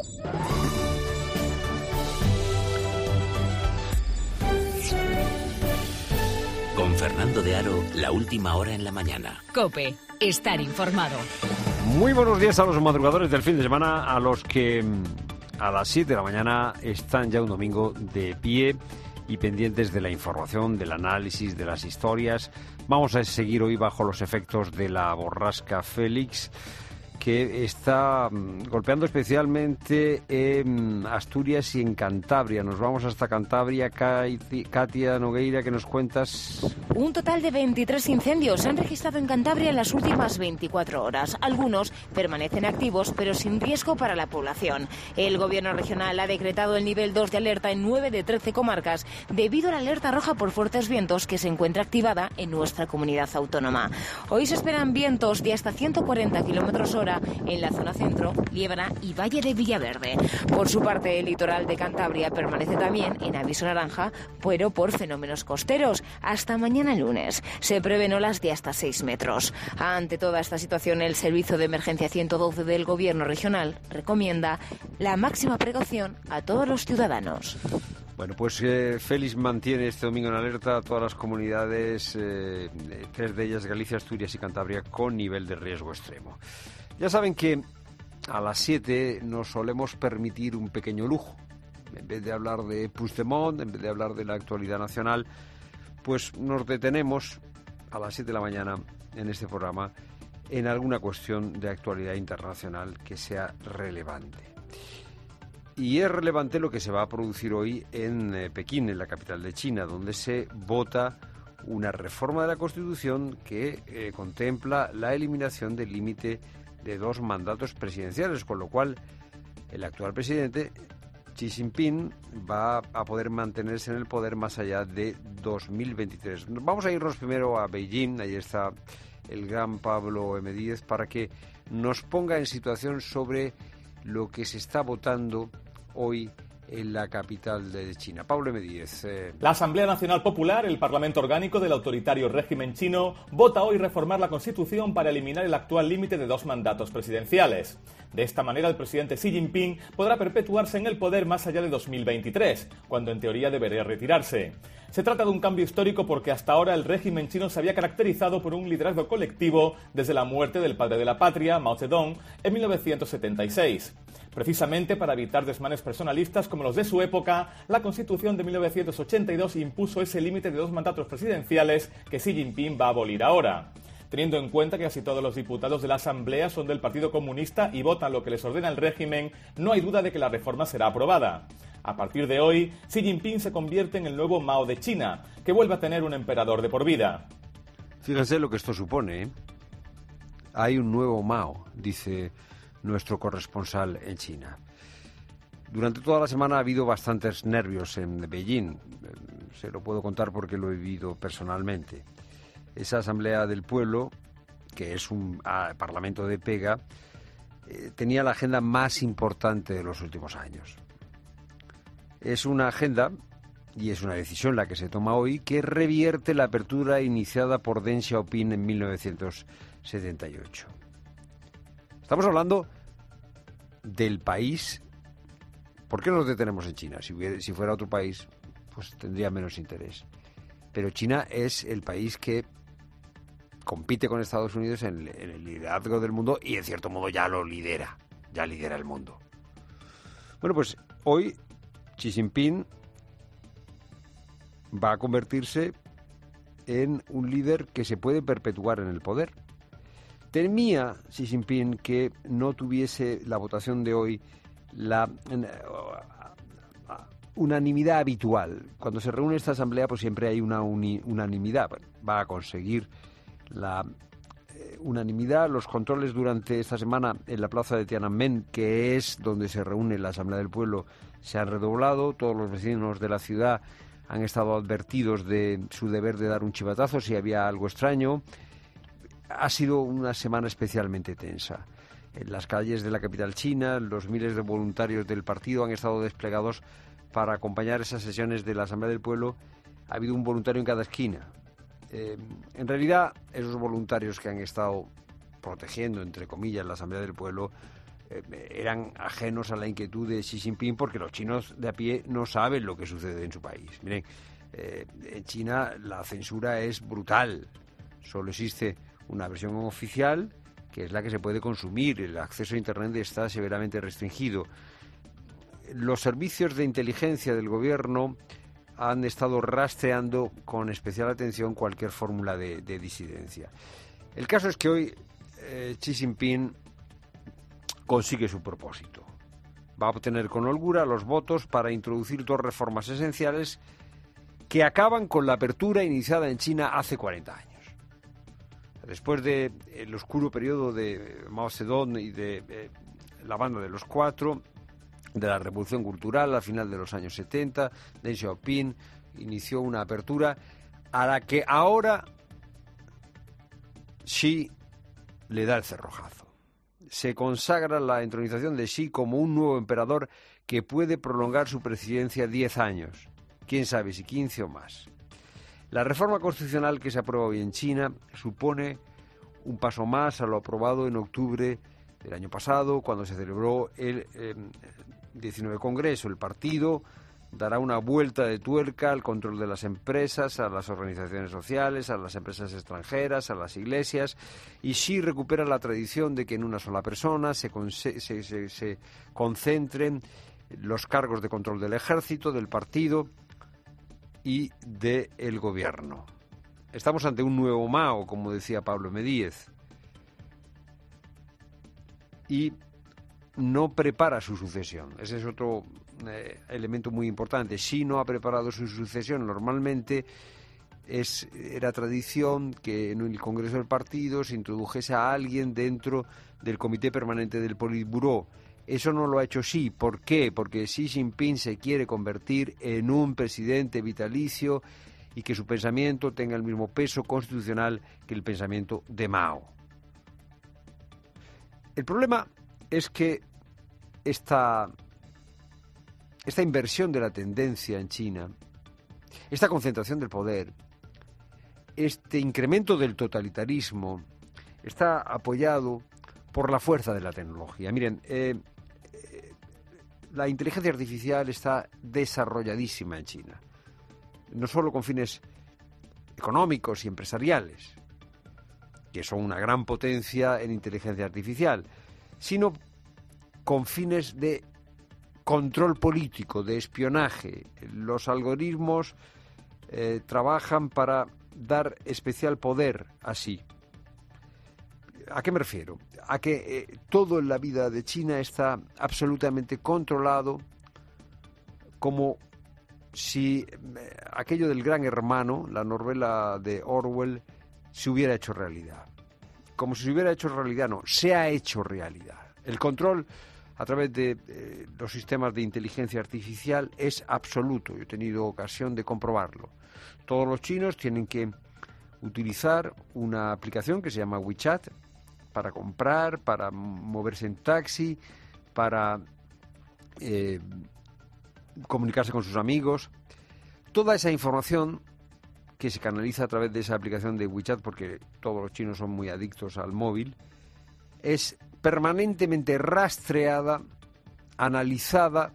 Speaker 2: Con Fernando de Aro, la última hora en la mañana.
Speaker 3: COPE, estar informado.
Speaker 1: Muy buenos días a los madrugadores del fin de semana, a los que a las siete de la mañana están ya un domingo de pie y pendientes de la información, del análisis, de las historias. Vamos a seguir hoy bajo los efectos de la borrasca Félix, que está golpeando especialmente en Asturias y en Cantabria. Nos vamos hasta Cantabria. Katia Nogueira, ¿qué nos cuentas?
Speaker 10: Un total de veintitrés incendios se han registrado en Cantabria en las últimas veinticuatro horas. Algunos permanecen activos, pero sin riesgo para la población. El Gobierno regional ha decretado el nivel dos de alerta en nueve de trece comarcas debido a la alerta roja por fuertes vientos que se encuentra activada en nuestra comunidad autónoma. Hoy se esperan vientos de hasta ciento cuarenta kilómetros hora en la zona centro, Liébana y Valle de Villaverde. Por su parte, el litoral de Cantabria permanece también en aviso naranja, pero por fenómenos costeros. Hasta mañana lunes se prevén olas de hasta seis metros. Ante toda esta situación, el Servicio de Emergencia ciento doce del Gobierno regional recomienda la máxima precaución a todos los ciudadanos.
Speaker 1: Bueno, pues eh, Félix mantiene este domingo en alerta a todas las comunidades, eh, tres de ellas, Galicia, Asturias y Cantabria, con nivel de riesgo extremo. Ya saben que a las siete nos solemos permitir un pequeño lujo. En vez de hablar de Puigdemont, en vez de hablar de la actualidad nacional, pues nos detenemos a las siete de la mañana en este programa en alguna cuestión de actualidad internacional que sea relevante. Y es relevante lo que se va a producir hoy en eh, Pekín, en la capital de China, donde se vota una reforma de la Constitución que eh, contempla la eliminación del límite de dos mandatos presidenciales, con lo cual el actual presidente Xi Jinping va a poder mantenerse en el poder más allá de dos mil veintitrés. Vamos a irnos primero a Beijing, ahí está el gran Pablo M. Díez, para que nos ponga en situación sobre lo que se está votando hoy en la capital de China. Pablo M. Díez. Eh...
Speaker 16: La Asamblea Nacional Popular, el Parlamento Orgánico del autoritario régimen chino, vota hoy reformar la Constitución para eliminar el actual límite de dos mandatos presidenciales. De esta manera, el presidente Xi Jinping podrá perpetuarse en el poder más allá de dos mil veintitrés, cuando en teoría debería retirarse. Se trata de un cambio histórico porque hasta ahora el régimen chino se había caracterizado por un liderazgo colectivo desde la muerte del padre de la patria, Mao Zedong, en mil novecientos setenta y seis. Precisamente para evitar desmanes personalistas como los de su época, la Constitución de mil novecientos ochenta y dos impuso ese límite de dos mandatos presidenciales que Xi Jinping va a abolir ahora. Teniendo en cuenta que casi todos los diputados de la Asamblea son del Partido Comunista y votan lo que les ordena el régimen, no hay duda de que la reforma será aprobada. A partir de hoy, Xi Jinping se convierte en el nuevo Mao de China, que vuelve a tener un emperador de por vida.
Speaker 1: Fíjense lo que esto supone, ¿eh? Hay un nuevo Mao, dice nuestro corresponsal en China. Durante toda la semana ha habido bastantes nervios en Beijing. Se lo puedo contar porque lo he vivido personalmente. Esa asamblea del pueblo que es un ah, parlamento de pega, eh, tenía la agenda más importante de los últimos años. Es una agenda, y es una decisión la que se toma hoy, que revierte la apertura iniciada por Deng Xiaoping en mil novecientos setenta y ocho. Estamos hablando del país. ¿Por qué nos detenemos en China? Si, hubiera, si fuera otro país, pues tendría menos interés. Pero China es el país que compite con Estados Unidos en, en el liderazgo del mundo y, en cierto modo, ya lo lidera. Ya lidera el mundo. Bueno, pues hoy Xi Jinping va a convertirse en un líder que se puede perpetuar en el poder. Temía Xi Jinping que no tuviese la votación de hoy la unanimidad habitual. Cuando se reúne esta asamblea, pues siempre hay una uni, unanimidad. Va a conseguir la eh, unanimidad. Los controles durante esta semana en la plaza de Tiananmen, que es donde se reúne la Asamblea del Pueblo, se han redoblado. Todos los vecinos de la ciudad han estado advertidos de su deber de dar un chivatazo si había algo extraño. Ha sido una semana especialmente tensa. En las calles de la capital china, los miles de voluntarios del partido han estado desplegados para acompañar esas sesiones de la Asamblea del Pueblo. Ha habido un voluntario en cada esquina. Eh, en realidad, esos voluntarios que han estado protegiendo, entre comillas, la Asamblea del Pueblo, eh, eran ajenos a la inquietud de Xi Jinping, porque los chinos de a pie no saben lo que sucede en su país. Miren, eh, en China la censura es brutal. Solo existe una versión oficial, que es la que se puede consumir. El acceso a Internet está severamente restringido. Los servicios de inteligencia del gobierno han estado rastreando con especial atención cualquier fórmula de, de disidencia. El caso es que hoy eh, Xi Jinping consigue su propósito. Va a obtener con holgura los votos para introducir dos reformas esenciales que acaban con la apertura iniciada en China hace cuarenta años. Después del oscuro periodo de Mao Zedong y de eh, la banda de los cuatro, de la revolución cultural al final de los años setenta, Deng Xiaoping inició una apertura a la que ahora Xi le da el cerrojazo. Se consagra la entronización de Xi como un nuevo emperador que puede prolongar su presidencia diez años, quién sabe si quince o más. La reforma constitucional que se aprueba hoy en China supone un paso más a lo aprobado en octubre del año pasado, cuando se celebró el eh, diecinueve Congreso. El partido dará una vuelta de tuerca al control de las empresas, a las organizaciones sociales, a las empresas extranjeras, a las iglesias, y Xi recupera la tradición de que en una sola persona se, se, se, se concentren los cargos de control del ejército, del partido y del gobierno. Estamos ante un nuevo Mao, como decía Pablo Medíez, y no prepara su sucesión. Ese es otro eh, elemento muy importante. Xi no ha preparado su sucesión. Normalmente es, era tradición que en el Congreso del Partido se introdujese a alguien dentro del Comité Permanente del Politburó. Eso no lo ha hecho Xi. ¿Por qué? Porque Xi Jinping se quiere convertir en un presidente vitalicio y que su pensamiento tenga el mismo peso constitucional que el pensamiento de Mao. El problema es que esta, esta inversión de la tendencia en China, esta concentración del poder, este incremento del totalitarismo, está apoyado por la fuerza de la tecnología. Miren, eh, eh, la inteligencia artificial está desarrolladísima en China, no solo con fines económicos y empresariales, que son una gran potencia en inteligencia artificial, sino con fines de control político, de espionaje. Los algoritmos eh, trabajan para dar especial poder así. ¿A qué me refiero? A que eh, todo en la vida de China está absolutamente controlado, como si eh, aquello del Gran Hermano, la novela de Orwell, se hubiera hecho realidad. Como si se hubiera hecho realidad, no, se ha hecho realidad. El control a través de eh, los sistemas de inteligencia artificial es absoluto. Yo he tenido ocasión de comprobarlo. Todos los chinos tienen que utilizar una aplicación que se llama WeChat para comprar, para moverse en taxi, para eh, comunicarse con sus amigos. Toda esa información que se canaliza a través de esa aplicación de WeChat, porque todos los chinos son muy adictos al móvil, es permanentemente rastreada, analizada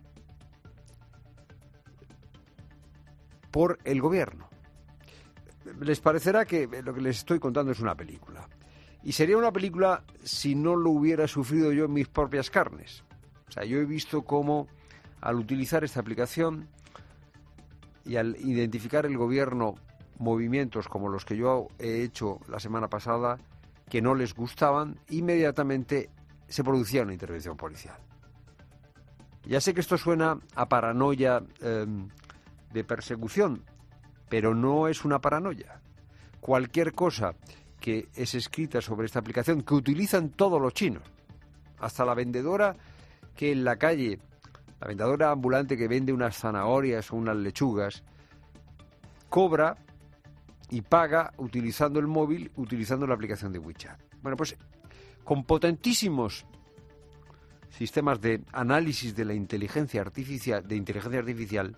Speaker 1: por el gobierno. Les parecerá que lo que les estoy contando es una película. Y sería una película si no lo hubiera sufrido yo en mis propias carnes. O sea, yo he visto cómo al utilizar esta aplicación y al identificar el gobierno movimientos como los que yo he hecho la semana pasada que no les gustaban, inmediatamente se producía una intervención policial. Ya sé que esto suena a paranoia eh, de persecución, pero no es una paranoia. Cualquier cosa que es escrita sobre esta aplicación, que utilizan todos los chinos, hasta la vendedora que en la calle, la vendedora ambulante que vende unas zanahorias o unas lechugas, cobra y paga utilizando el móvil, utilizando la aplicación de WeChat. Bueno, pues con potentísimos sistemas de análisis de la inteligencia artificial, de inteligencia artificial,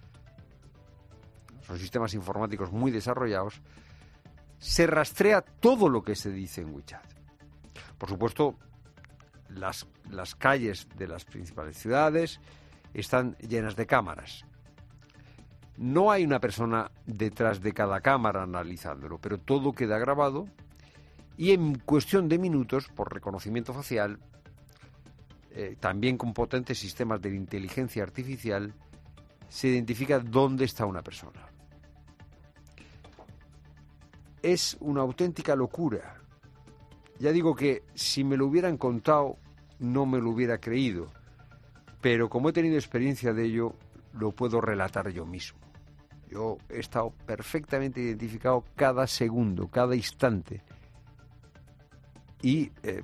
Speaker 1: son sistemas informáticos muy desarrollados, se rastrea todo lo que se dice en WeChat. Por supuesto, las, las calles de las principales ciudades están llenas de cámaras. No hay una persona detrás de cada cámara analizándolo, pero todo queda grabado y en cuestión de minutos, por reconocimiento facial, eh, también con potentes sistemas de inteligencia artificial, se identifica dónde está una persona. Es una auténtica locura. Ya digo que si me lo hubieran contado, no me lo hubiera creído, pero como he tenido experiencia de ello, lo puedo relatar yo mismo. Yo he estado perfectamente identificado cada segundo, cada instante. Y eh,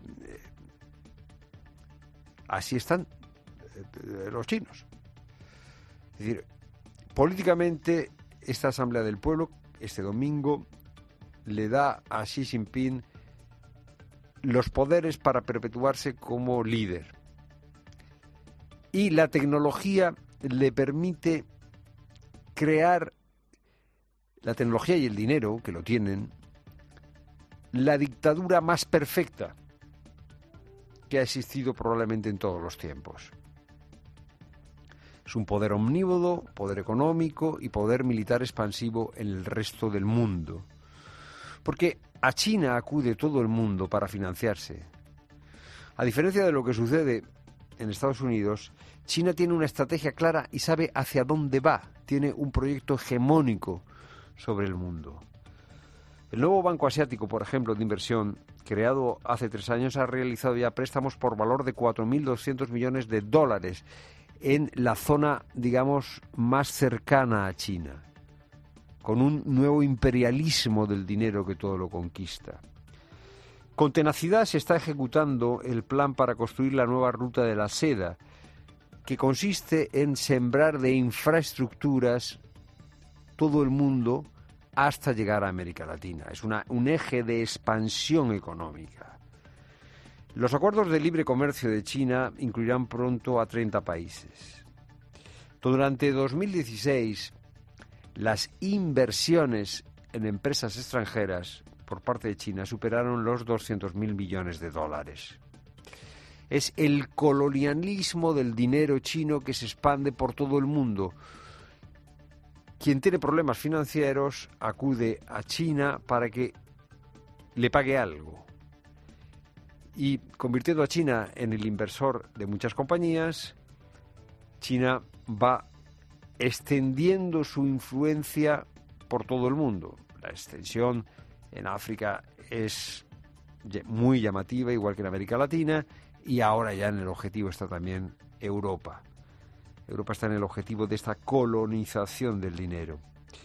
Speaker 1: así están eh, los chinos. Es decir, políticamente, esta Asamblea del Pueblo, este domingo, le da a Xi Jinping los poderes para perpetuarse como líder. Y la tecnología le permite crear, la tecnología y el dinero, que lo tienen, la dictadura más perfecta que ha existido probablemente en todos los tiempos. Es un poder omnívodo, poder económico y poder militar expansivo en el resto del mundo. Porque a China acude todo el mundo para financiarse. A diferencia de lo que sucede en Estados Unidos, China tiene una estrategia clara y sabe hacia dónde va. Tiene un proyecto hegemónico sobre el mundo. El nuevo Banco Asiático, por ejemplo, de inversión, creado hace tres años, ha realizado ya préstamos por valor de cuatro mil doscientos millones de dólares en la zona, digamos, más cercana a China, con un nuevo imperialismo del dinero que todo lo conquista. Con tenacidad se está ejecutando el plan para construir la nueva ruta de la seda, que consiste en sembrar de infraestructuras todo el mundo hasta llegar a América Latina. Es una, un eje de expansión económica. Los acuerdos de libre comercio de China incluirán pronto a treinta países. Durante dos mil dieciséis, las inversiones en empresas extranjeras por parte de China superaron los doscientos mil millones de dólares. Es el colonialismo del dinero chino que se expande por todo el mundo. Quien tiene problemas financieros acude a China para que le pague algo. Y convirtiendo a China en el inversor de muchas compañías, China va extendiendo su influencia por todo el mundo. La extensión en África es muy llamativa, igual que en América Latina, y ahora ya en el objetivo está también Europa. Europa está en el objetivo de esta colonización del dinero.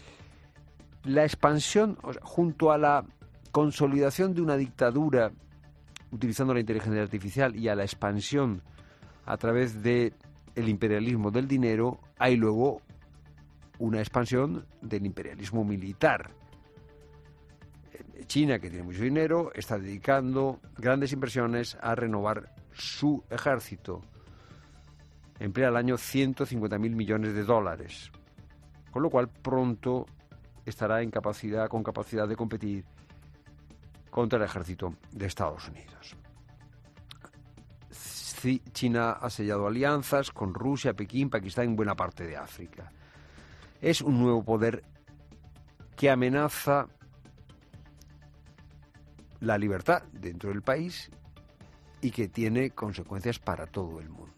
Speaker 1: La expansión, o sea, junto a la consolidación de una dictadura utilizando la inteligencia artificial y a la expansión a través de el imperialismo del dinero, hay luego una expansión del imperialismo militar. China, que tiene mucho dinero, está dedicando grandes inversiones a renovar su ejército. Emplea al año ciento cincuenta mil millones de dólares, con lo cual pronto estará en capacidad, con capacidad de competir contra el ejército de Estados Unidos. China ha sellado alianzas con Rusia, Pekín, Pakistán y buena parte de África. Es un nuevo poder que amenaza la libertad dentro del país y que tiene consecuencias para todo el mundo.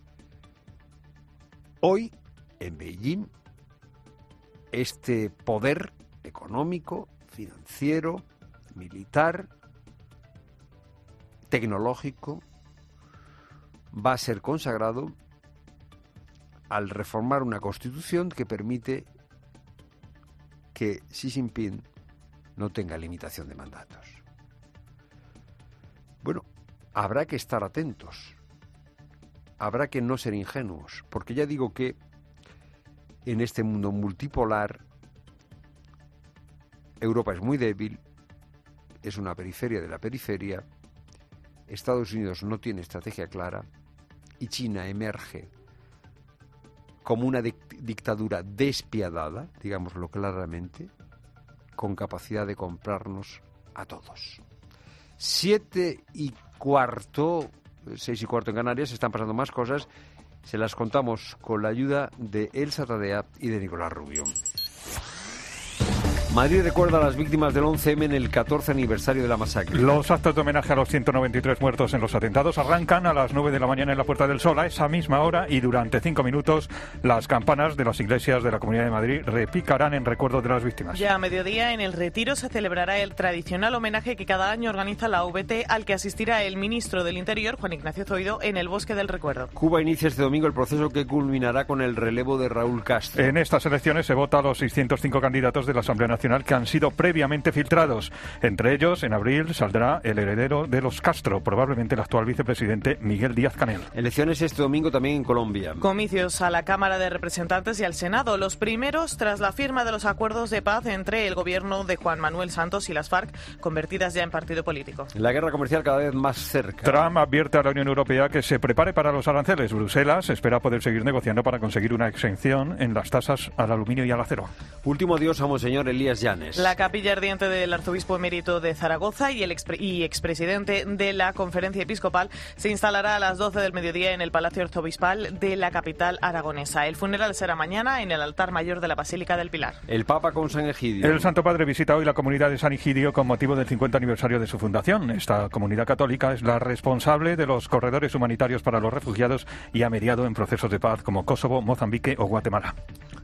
Speaker 1: Hoy, en Beijing, este poder económico, financiero, militar, tecnológico, va a ser consagrado al reformar una constitución que permite que Xi Jinping no tenga limitación de mandatos. Bueno, habrá que estar atentos, habrá que no ser ingenuos, porque ya digo que en este mundo multipolar Europa es muy débil, es una periferia de la periferia, Estados Unidos no tiene estrategia clara y China emerge como una dic- dictadura despiadada, digámoslo claramente, con capacidad de comprarnos a todos. Siete y cuarto, seis y cuarto en Canarias, están pasando más cosas, se las contamos con la ayuda de Elsa Tadea y de Nicolás Rubio. Madrid recuerda a las víctimas del once eme en el catorce aniversario de la masacre.
Speaker 5: Los actos de homenaje a los ciento noventa y tres muertos en los atentados arrancan a las nueve de la mañana en la Puerta del Sol. A esa misma hora y durante cinco minutos las campanas de las iglesias de la Comunidad de Madrid repicarán en recuerdo de las víctimas.
Speaker 17: Ya a mediodía en el Retiro se celebrará el tradicional homenaje que cada año organiza la U V T, al que asistirá el ministro del Interior, Juan Ignacio Zoido, en el Bosque del Recuerdo.
Speaker 1: Cuba inicia este domingo el proceso que culminará con el relevo de Raúl Castro.
Speaker 5: En estas elecciones se vota a los seiscientos cinco candidatos de la Asamblea Nacional que han sido previamente filtrados. Entre ellos, en abril saldrá el heredero de los Castro, probablemente el actual vicepresidente Miguel Díaz-Canel.
Speaker 1: Elecciones este domingo también en Colombia.
Speaker 17: Comicios a la Cámara de Representantes y al Senado, los primeros tras la firma de los acuerdos de paz entre el gobierno de Juan Manuel Santos y las FARC, convertidas ya en partido político.
Speaker 1: La guerra comercial cada vez más cerca.
Speaker 5: Trump advierte a la Unión Europea que se prepare para los aranceles. Bruselas espera poder seguir negociando para conseguir una exención en las tasas al aluminio y al acero.
Speaker 1: Último adiós a Monseñor Elías Llanes.
Speaker 17: La capilla ardiente del arzobispo emérito de Zaragoza y el expre- y expresidente de la Conferencia Episcopal se instalará a las doce del mediodía en el Palacio Arzobispal de la capital aragonesa. El funeral será mañana en el altar mayor de la Basílica del Pilar.
Speaker 1: El Papa con San Egidio.
Speaker 5: El Santo Padre visita hoy la comunidad de San Egidio con motivo del cincuenta aniversario de su fundación. Esta comunidad católica es la responsable de los corredores humanitarios para los refugiados y ha mediado en procesos de paz como Kosovo, Mozambique o Guatemala.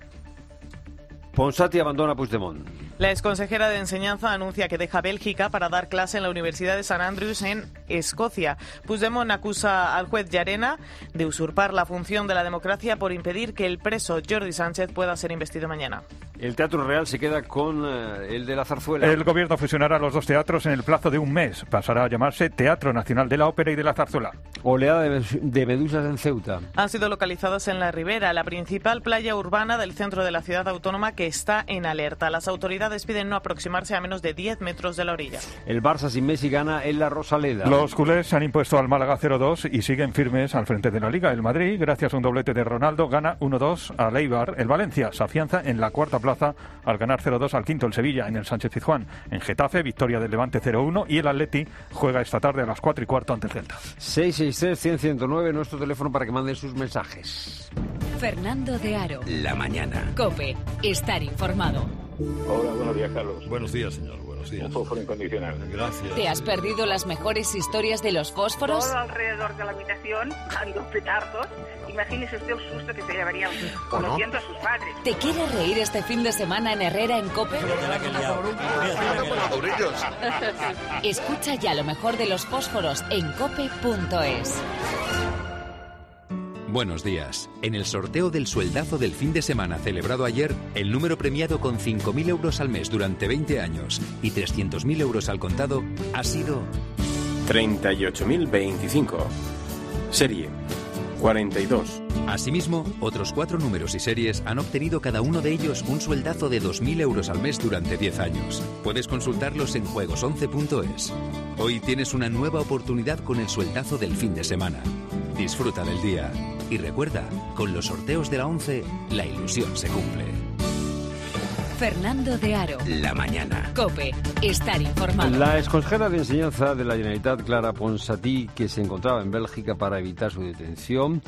Speaker 1: Ponsati abandona Puigdemont.
Speaker 17: La exconsejera de Enseñanza anuncia que deja Bélgica para dar clase en la Universidad de St Andrews en Escocia. Puigdemont acusa al juez Llarena de usurpar la función de la democracia por impedir que el preso Jordi Sánchez pueda ser investido mañana.
Speaker 1: El Teatro Real se queda con eh, el de la Zarzuela.
Speaker 5: El gobierno fusionará los dos teatros en el plazo de un mes. Pasará a llamarse Teatro Nacional de la Ópera y de la Zarzuela.
Speaker 1: Oleada de, de medusas en Ceuta.
Speaker 17: Han sido localizadas en la Ribera, la principal playa urbana del centro de la ciudad autónoma, que está en alerta. Las autoridades piden no aproximarse a menos de diez metros de la orilla.
Speaker 1: El Barça sin Messi gana en la Rosaleda.
Speaker 5: Los culés se han impuesto al Málaga cero dos y siguen firmes al frente de la Liga. El Madrid, gracias a un doblete de Ronaldo, gana uno dos al Eibar. El Valencia se afianza en la cuarta plaza al ganar cero dos al quinto el Sevilla en el Sánchez-Pizjuán. En Getafe, victoria del Levante cero uno y el Atleti juega esta tarde a las cuatro y cuarto ante el Celta.
Speaker 1: seis seis tres, cien, ciento nueve, nuestro teléfono para que manden sus mensajes.
Speaker 3: Fernando de Aro.
Speaker 2: La mañana.
Speaker 3: COPE. Estar informado.
Speaker 18: Hola, buenos días, Carlos.
Speaker 19: Buenos días, señor. Buenos días.
Speaker 18: Un fósforo incondicional.
Speaker 19: Gracias.
Speaker 3: ¿Te has perdido las mejores historias de los fósforos?
Speaker 20: Todo alrededor de la habitación, dando petardos. Imagínese usted el susto que se llevaría conociendo a sus padres.
Speaker 3: ¿Te quieres reír este fin de semana en Herrera en COPE? Escucha ya lo mejor de los fósforos en cope punto es.
Speaker 21: Buenos días. En el sorteo del sueldazo del fin de semana celebrado ayer, el número premiado con cinco mil euros al mes durante veinte años y trescientos mil euros al contado ha sido
Speaker 22: treinta y ocho mil veinticinco. Serie cuarenta y dos
Speaker 21: Asimismo, otros cuatro números y series han obtenido cada uno de ellos un sueldazo de dos mil euros al mes durante diez años. Puedes consultarlos en juegos once punto es. Hoy tienes una nueva oportunidad con el sueldazo del fin de semana. Disfruta del día. Y recuerda, con los sorteos de la once, la ilusión se cumple.
Speaker 3: Fernando de Aro.
Speaker 21: La mañana.
Speaker 3: COPE. Estar informado.
Speaker 1: La exconsejera de Enseñanza de la Generalitat, Clara Ponsatí, que se encontraba en Bélgica para evitar su detención,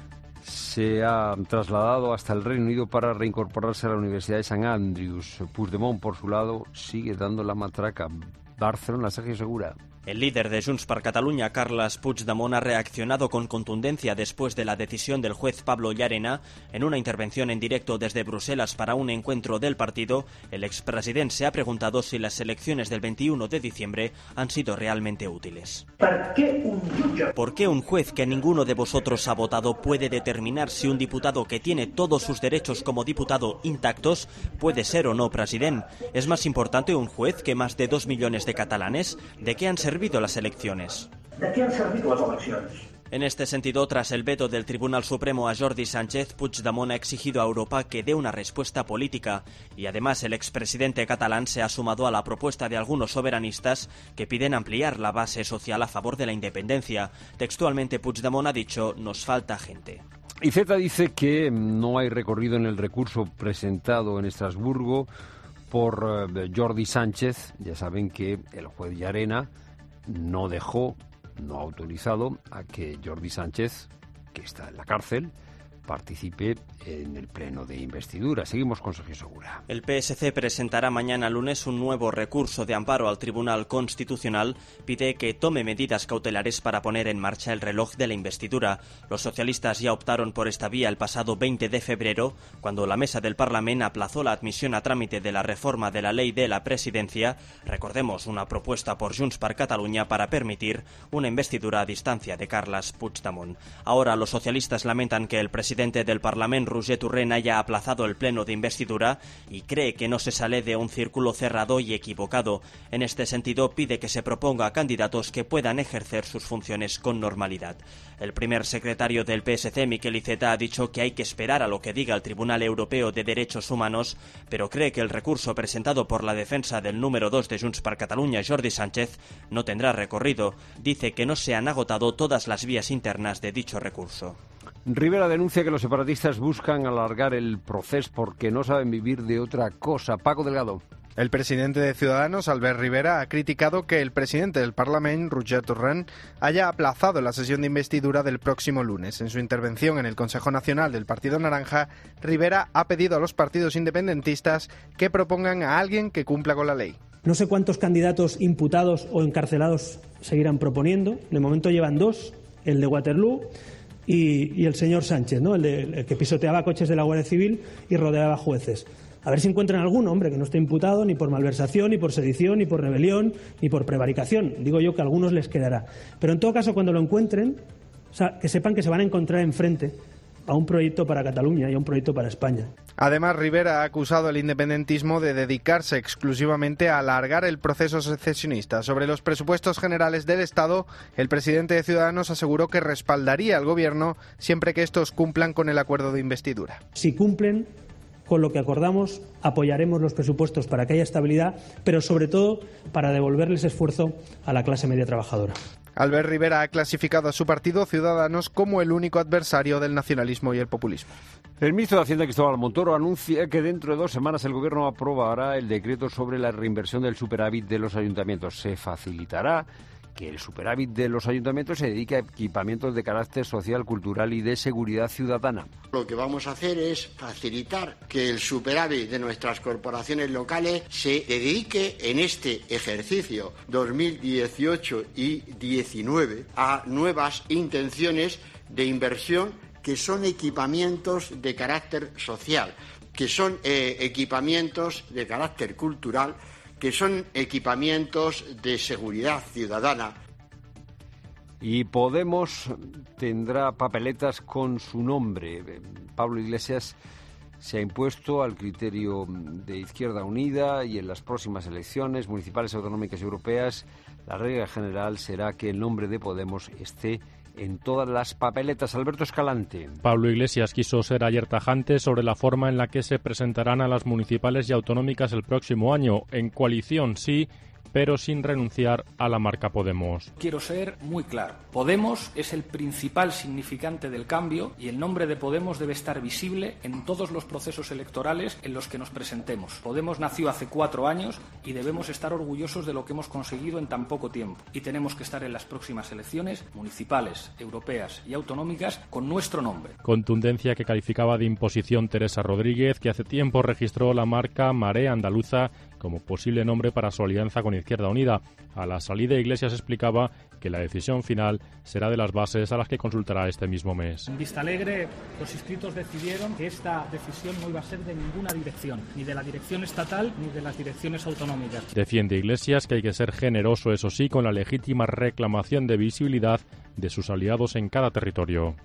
Speaker 1: se ha trasladado hasta el Reino Unido para reincorporarse a la Universidad de San Andrews. Puigdemont, por su lado, sigue dando la matraca. Barcelona, Sergio Segura.
Speaker 4: El líder de Junts per Catalunya, Carles Puigdemont, ha reaccionado con contundencia después de la decisión del juez Pablo Llarena. En una intervención en directo desde Bruselas para un encuentro del partido, el expresidente se ha preguntado si las elecciones del veintiuno de diciembre han sido realmente útiles.
Speaker 19: ¿Por qué un jutge?
Speaker 4: ¿Por qué un juez que ninguno de vosotros ha votado puede determinar si un diputado que tiene todos sus derechos como diputado intactos puede ser o no presidente? ¿Es más importante un juez que más de dos millones de catalanes? ¿De qué han servido las elecciones?
Speaker 19: ¿De qué han servido las elecciones?
Speaker 4: En este sentido, tras el veto del Tribunal Supremo a Jordi Sánchez, Puigdemont ha exigido a Europa que dé una respuesta política y además el expresidente catalán se ha sumado a la propuesta de algunos soberanistas que piden ampliar la base social a favor de la independencia. Textualmente, Puigdemont ha dicho: nos falta gente.
Speaker 1: Y Z dice que no hay recorrido en el recurso presentado en Estrasburgo por eh, Jordi Sánchez. Ya saben que el juez Llarena no dejó, no ha autorizado a que Jordi Sánchez, que está en la cárcel, participe en el pleno de investidura. Seguimos con Sergio Segura.
Speaker 4: El P S C presentará mañana lunes un nuevo recurso de amparo al Tribunal Constitucional. Pide que tome medidas cautelares para poner en marcha el reloj de la investidura. Los socialistas ya optaron por esta vía el pasado veinte de febrero, cuando la mesa del Parlamento aplazó la admisión a trámite de la reforma de la ley de la presidencia. Recordemos, una propuesta por Junts per Catalunya para permitir una investidura a distancia de Carles Puigdemont. Ahora los socialistas lamentan que el presidente El presidente del Parlamento, Roger Torrent, haya aplazado el pleno de investidura y cree que no se sale de un círculo cerrado y equivocado. En este sentido, pide que se proponga candidatos que puedan ejercer sus funciones con normalidad. El primer secretario del P S C, Miquel Iceta, ha dicho que hay que esperar a lo que diga el Tribunal Europeo de Derechos Humanos, pero cree que el recurso presentado por la defensa del número dos de Junts per Catalunya, Jordi Sánchez, no tendrá recorrido. Dice que no se han agotado todas las vías internas de dicho recurso.
Speaker 1: Rivera denuncia que los separatistas buscan alargar el proceso porque no saben vivir de otra cosa. Paco Delgado.
Speaker 22: El presidente de Ciudadanos, Albert Rivera, ha criticado que el presidente del Parlamento, Roger Torrent, haya aplazado la sesión de investidura del próximo lunes. En su intervención en el Consejo Nacional del Partido Naranja, Rivera ha pedido a los partidos independentistas que propongan a alguien que cumpla con la ley.
Speaker 23: No sé cuántos candidatos imputados o encarcelados seguirán proponiendo. De momento llevan dos, el de Waterloo y, y el señor Sánchez, ¿no? el, de, el que pisoteaba coches de la Guardia Civil y rodeaba jueces. A ver si encuentran algún hombre que no esté imputado ni por malversación, ni por sedición, ni por rebelión, ni por prevaricación. Digo yo que a algunos les quedará. Pero en todo caso, cuando lo encuentren, o sea, que sepan que se van a encontrar enfrente a un proyecto para Cataluña y a un proyecto para España.
Speaker 22: Además, Rivera ha acusado al independentismo de dedicarse exclusivamente a alargar el proceso secesionista. Sobre los presupuestos generales del Estado, el presidente de Ciudadanos aseguró que respaldaría al Gobierno siempre que estos cumplan con el acuerdo de investidura.
Speaker 23: Si cumplen con lo que acordamos, apoyaremos los presupuestos para que haya estabilidad, pero sobre todo para devolverles esfuerzo a la clase media trabajadora.
Speaker 22: Albert Rivera ha clasificado a su partido, Ciudadanos, como el único adversario del nacionalismo y el populismo.
Speaker 1: El ministro de Hacienda, Cristóbal Montoro, anuncia que dentro de dos semanas el Gobierno aprobará el decreto sobre la reinversión del superávit de los ayuntamientos. Se facilitará que el superávit de los ayuntamientos se dedique a equipamientos de carácter social, cultural y de seguridad ciudadana.
Speaker 24: Lo que vamos a hacer es facilitar que el superávit de nuestras corporaciones locales se dedique en este ejercicio dos mil dieciocho y diecinueve a nuevas intenciones de inversión que son equipamientos de carácter social, que son eh, equipamientos de carácter cultural, que son equipamientos de seguridad ciudadana.
Speaker 1: Y Podemos tendrá papeletas con su nombre. Pablo Iglesias se ha impuesto al criterio de Izquierda Unida y en las próximas elecciones municipales, autonómicas y europeas la regla general será que el nombre de Podemos esté en todas las papeletas. Alberto Escalante.
Speaker 6: Pablo Iglesias quiso ser ayer tajante sobre la forma en la que se presentarán a las municipales y autonómicas el próximo año. En coalición sí, pero sin renunciar a la marca Podemos.
Speaker 7: Quiero ser muy claro. Podemos es el principal significante del cambio y el nombre de Podemos debe estar visible en todos los procesos electorales en los que nos presentemos. Podemos nació hace cuatro años y debemos estar orgullosos de lo que hemos conseguido en tan poco tiempo. Y tenemos que estar en las próximas elecciones municipales, europeas y autonómicas con nuestro nombre.
Speaker 6: Contundencia que calificaba de imposición Teresa Rodríguez, que hace tiempo registró la marca Marea Andaluza como posible nombre para su alianza con Izquierda Unida. A la salida, Iglesias explicaba que la decisión final será de las bases a las que consultará este mismo mes.
Speaker 7: En Vistalegre, los inscritos decidieron que esta decisión no iba a ser de ninguna dirección, ni de la dirección estatal ni de las direcciones autonómicas.
Speaker 6: Defiende Iglesias que hay que ser generoso, eso sí, con la legítima reclamación de visibilidad de sus aliados en cada territorio.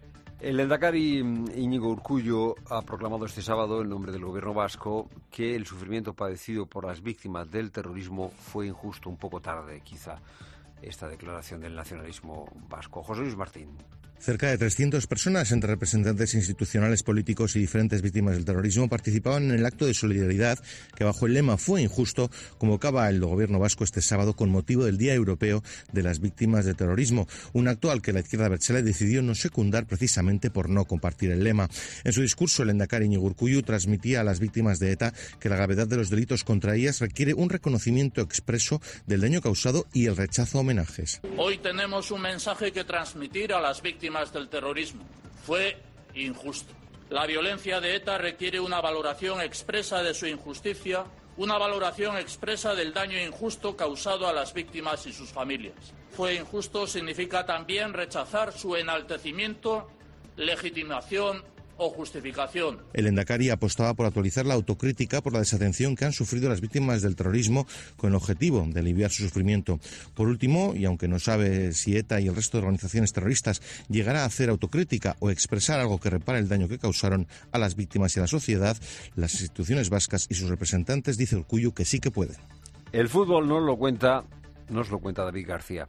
Speaker 1: El lehendakari Íñigo Urkullu ha proclamado este sábado en nombre del gobierno vasco que el sufrimiento padecido por las víctimas del terrorismo fue injusto, un poco tarde quizá, esta declaración del nacionalismo vasco. José Luis Martín.
Speaker 9: Cerca de trescientas personas, entre representantes institucionales, políticos y diferentes víctimas del terrorismo, participaban en el acto de solidaridad que, bajo el lema "Fue injusto", convocaba el gobierno vasco este sábado con motivo del Día Europeo de las Víctimas de Terrorismo, un acto al que la izquierda abertzale decidió no secundar precisamente por no compartir el lema. En su discurso, el lehendakari Íñigo Urkullu transmitía a las víctimas de ETA que la gravedad de los delitos contra ellas requiere un reconocimiento expreso del daño causado y el rechazo a homenajes.
Speaker 11: Hoy tenemos un mensaje que transmitir a las víctimas del terrorismo. Fue injusto. La violencia de ETA requiere una valoración expresa de su injusticia, una valoración expresa del daño injusto causado a las víctimas y sus familias. Fue injusto significa también rechazar su enaltecimiento, legitimación o justificación.
Speaker 9: El lehendakari apostaba por actualizar la autocrítica por la desatención que han sufrido las víctimas del terrorismo con el objetivo de aliviar su sufrimiento. Por último, y aunque no sabe si ETA y el resto de organizaciones terroristas llegará a hacer autocrítica o expresar algo que repare el daño que causaron a las víctimas y a la sociedad, las instituciones vascas y sus representantes, dice Urkullu, que sí que pueden.
Speaker 1: El fútbol nos lo cuenta, nos lo cuenta David García.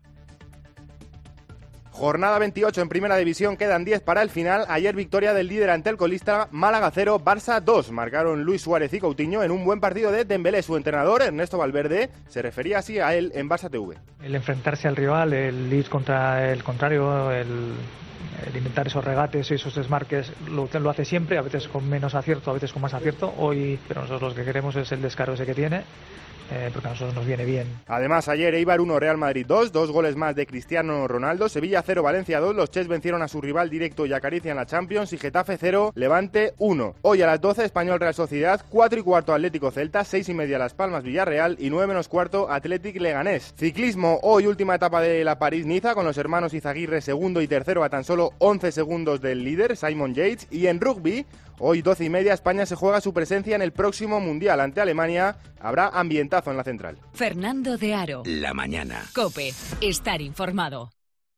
Speaker 12: Jornada veintiocho en Primera División, quedan diez para el final. Ayer victoria del líder ante el colista, Málaga cero, Barça dos. Marcaron Luis Suárez y Coutinho en un buen partido de Dembélé. Su entrenador, Ernesto Valverde, se refería así a él en Barça T V.
Speaker 25: El enfrentarse al rival, el ir contra el contrario, el, el inventar esos regates y esos desmarques, lo, lo hace siempre, a veces con menos acierto, a veces con más acierto. Hoy, pero nosotros lo que queremos es el descaro ese que tiene. Eh, porque a nosotros nos viene bien.
Speaker 12: Además, ayer Eibar uno, Real Madrid dos, dos goles más de Cristiano Ronaldo, Sevilla cero, Valencia dos, los Ches vencieron a su rival directo y acarician la Champions, y Getafe cero, Levante uno. Hoy a las doce, Español Real Sociedad, cuatro y cuarto Atlético Celta, seis y media Las Palmas Villarreal y nueve menos cuarto Athletic Leganés. Ciclismo, hoy última etapa de la París-Niza con los hermanos Izaguirre segundo y tercero a tan solo once segundos del líder, Simon Yates, y en rugby, hoy doce y media, España se juega su presencia en el próximo Mundial ante Alemania. Habrá ambientazo en la central.
Speaker 3: Fernando de Aro.
Speaker 2: La mañana.
Speaker 3: COPE. Estar informado.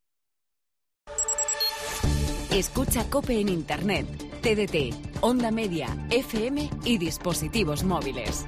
Speaker 3: Escucha COPE en Internet, T D T, Onda Media, F M y dispositivos móviles.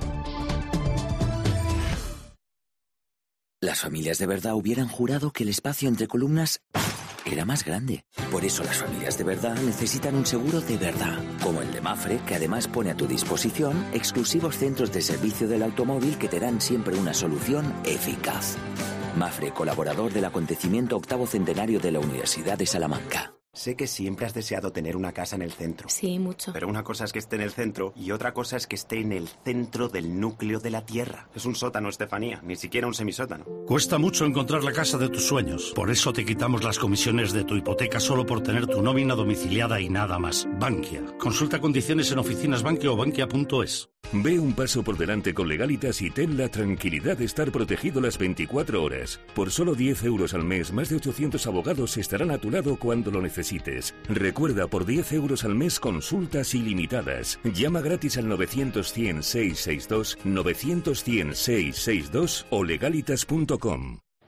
Speaker 27: Las familias de verdad hubieran jurado que el espacio entre columnas era más grande. Por eso las familias de verdad necesitan un seguro de verdad, como el de Mafre, que además pone a tu disposición exclusivos centros de servicio del automóvil que te dan siempre una solución eficaz. Mafre, colaborador del acontecimiento octavo centenario de la Universidad de Salamanca.
Speaker 28: Sé que siempre has deseado tener una casa en el centro.
Speaker 29: Sí, mucho.
Speaker 28: Pero una cosa es que esté en el centro y otra cosa es que esté en el centro del núcleo de la Tierra. Es un sótano, Estefanía, ni siquiera un semisótano.
Speaker 30: Cuesta mucho encontrar la casa de tus sueños. Por eso te quitamos las comisiones de tu hipoteca solo por tener tu nómina domiciliada y nada más. Bankia. Consulta condiciones en oficinas Bankia o bankia punto es.
Speaker 31: Ve un paso por delante con Legalitas y ten la tranquilidad de estar protegido las veinticuatro horas. Por solo diez euros al mes, más de ochocientos abogados estarán a tu lado cuando lo necesites. Recuerda, por diez euros al mes, consultas ilimitadas. Llama gratis al novecientos cien seiscientos sesenta y dos, novecientos cien seiscientos sesenta y dos o legalitas punto com.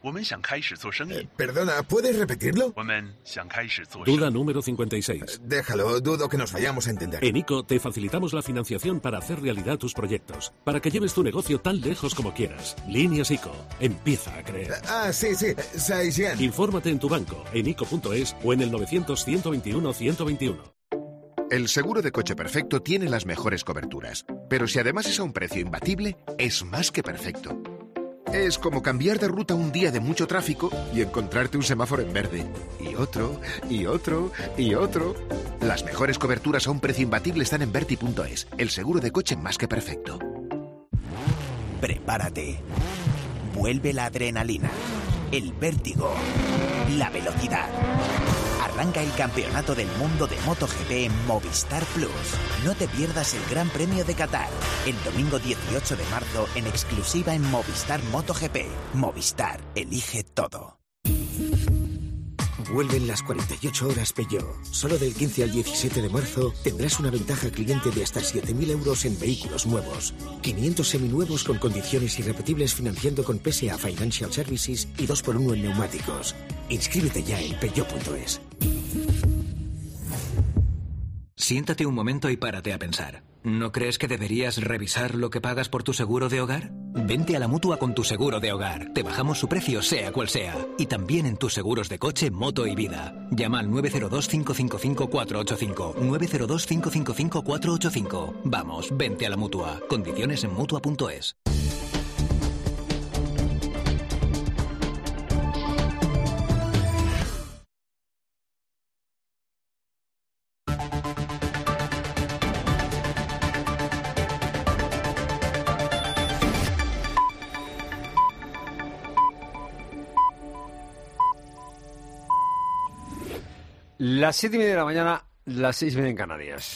Speaker 5: Eh, perdona, ¿puedes repetirlo?
Speaker 8: Duda número cincuenta y seis.
Speaker 5: Déjalo, dudo que nos vayamos a entender.
Speaker 8: En ICO te facilitamos la financiación para hacer realidad tus proyectos, para que lleves tu negocio tan lejos como quieras. Líneas ICO. Empieza a creer.
Speaker 5: Ah, sí, sí. Saisian.
Speaker 8: Infórmate en tu banco, en ico punto es o en el novecientos, ciento veintiuno, ciento veintiuno.
Speaker 10: El seguro de coche perfecto tiene las mejores coberturas, pero si además es a un precio imbatible, es más que perfecto. Es como cambiar de ruta un día de mucho tráfico y encontrarte un semáforo en verde. Y otro, y otro, y otro. Las mejores coberturas a un precio imbatible están en Verti punto es, el seguro de coche más que perfecto.
Speaker 13: Prepárate. Vuelve la adrenalina, el vértigo, la velocidad. Arranca el Campeonato del Mundo de MotoGP en Movistar Plus. No te pierdas el Gran Premio de Qatar, el domingo dieciocho de marzo en exclusiva en Movistar MotoGP. Movistar, elige todo.
Speaker 14: Vuelven las cuarenta y ocho horas Peugeot. Solo del quince al diecisiete de marzo tendrás una ventaja cliente de hasta siete mil euros en vehículos nuevos. quinientos seminuevos con condiciones irrepetibles financiando con P S A Financial Services y dos por uno en neumáticos. Inscríbete ya en peugeot punto es.
Speaker 15: Siéntate un momento y párate a pensar. ¿No crees que deberías revisar lo que pagas por tu seguro de hogar? Vente a la Mutua con tu seguro de hogar. Te bajamos su precio sea cual sea. Y también en tus seguros de coche, moto y vida. Llama al nueve cero dos, cinco cinco cinco, cuatro ocho cinco. nueve cero dos, cinco cinco cinco, cuatro ocho cinco. Vamos, vente a la Mutua. Condiciones en mutua punto es.
Speaker 1: Las siete y media de la mañana, las seis y media en Canarias.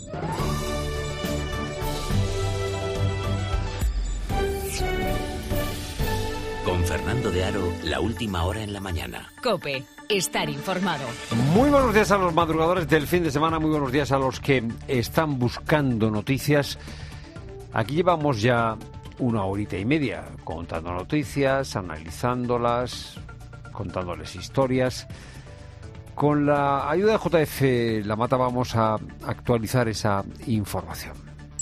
Speaker 2: Con Fernando de Aro, la última hora en la mañana.
Speaker 3: COPE, estar informado.
Speaker 1: Muy buenos días a los madrugadores del fin de semana, muy buenos días a los que están buscando noticias. Aquí llevamos ya una horita y media contando noticias, analizándolas, contándoles historias. Con la ayuda de J F La Mata vamos a actualizar esa información.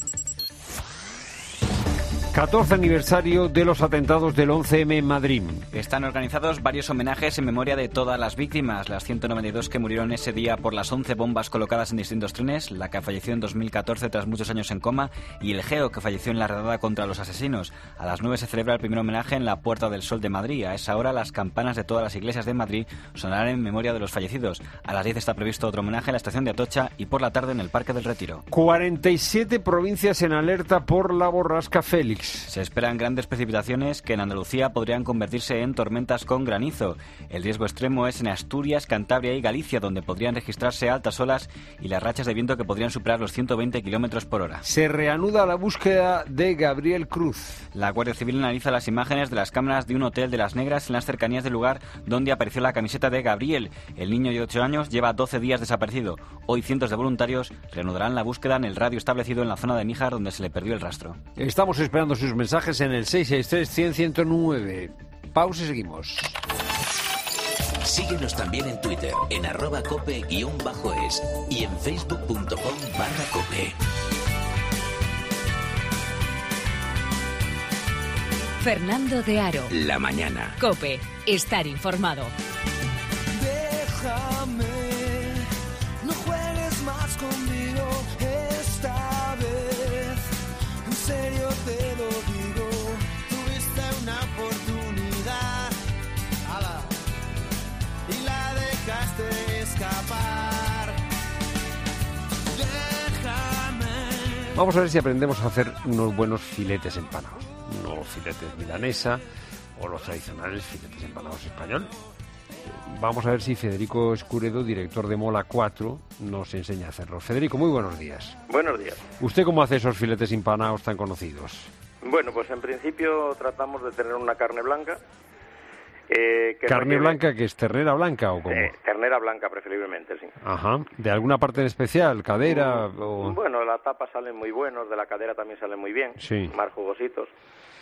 Speaker 1: catorce aniversario de los atentados del once eme en Madrid.
Speaker 16: Están organizados varios homenajes en memoria de todas las víctimas, las ciento noventa y dos que murieron ese día por las once bombas colocadas en distintos trenes, la que falleció en dos mil catorce tras muchos años en coma y el Geo que falleció en la redada contra los asesinos. A las nueve se celebra el primer homenaje en la Puerta del Sol de Madrid. A esa hora las campanas de todas las iglesias de Madrid sonarán en memoria de los fallecidos. A las diez está previsto otro homenaje en la estación de Atocha y por la tarde en el Parque del Retiro.
Speaker 1: cuarenta y siete provincias en alerta por la borrasca Félix.
Speaker 16: Se esperan grandes precipitaciones que en Andalucía podrían convertirse en tormentas con granizo. El riesgo extremo es en Asturias, Cantabria y Galicia, donde podrían registrarse altas olas y las rachas de viento que podrían superar los ciento veinte kilómetros por hora.
Speaker 1: Se reanuda la búsqueda de Gabriel Cruz.
Speaker 16: La Guardia Civil analiza las imágenes de las cámaras de un hotel de Las Negras en las cercanías del lugar donde apareció la camiseta de Gabriel. El niño de ocho años lleva doce días desaparecido. Hoy cientos de voluntarios reanudarán la búsqueda en el radio establecido en la zona de Níjar donde se le perdió el rastro.
Speaker 1: Estamos esperando sus mensajes en el seis seis tres, cien, ciento nueve. Pausa y seguimos.
Speaker 2: Síguenos también en Twitter, en arroba cope guión bajo es y en facebook punto com barra cope.
Speaker 3: Fernando de Aro.
Speaker 2: La mañana.
Speaker 3: COPE, estar informado.
Speaker 17: Déjame, no juegues más conmigo esta vez. En serio te lo digo, tuviste una oportunidad ala, y la dejaste escapar. Déjame.
Speaker 1: Vamos a ver si aprendemos a hacer unos buenos filetes empanados. No filetes milanesa o los tradicionales filetes empanados español. Vamos a ver si Federico Escuredo, director de Mola cuatro, nos enseña a hacerlos. Federico, muy buenos días.
Speaker 18: Buenos días.
Speaker 1: ¿Usted cómo hace esos filetes empanados tan conocidos?
Speaker 18: Bueno, pues en principio tratamos de tener una carne blanca. Eh, que
Speaker 1: ¿Carne
Speaker 18: requiere...
Speaker 1: blanca que es ternera blanca o cómo?
Speaker 18: Eh, ternera blanca, preferiblemente, sí.
Speaker 1: Ajá. ¿De alguna parte en especial? ¿Cadera?
Speaker 18: Mm,
Speaker 1: o...
Speaker 18: Bueno, la tapa salen muy buenos, de la cadera también salen muy bien,
Speaker 1: sí.
Speaker 18: más jugositos.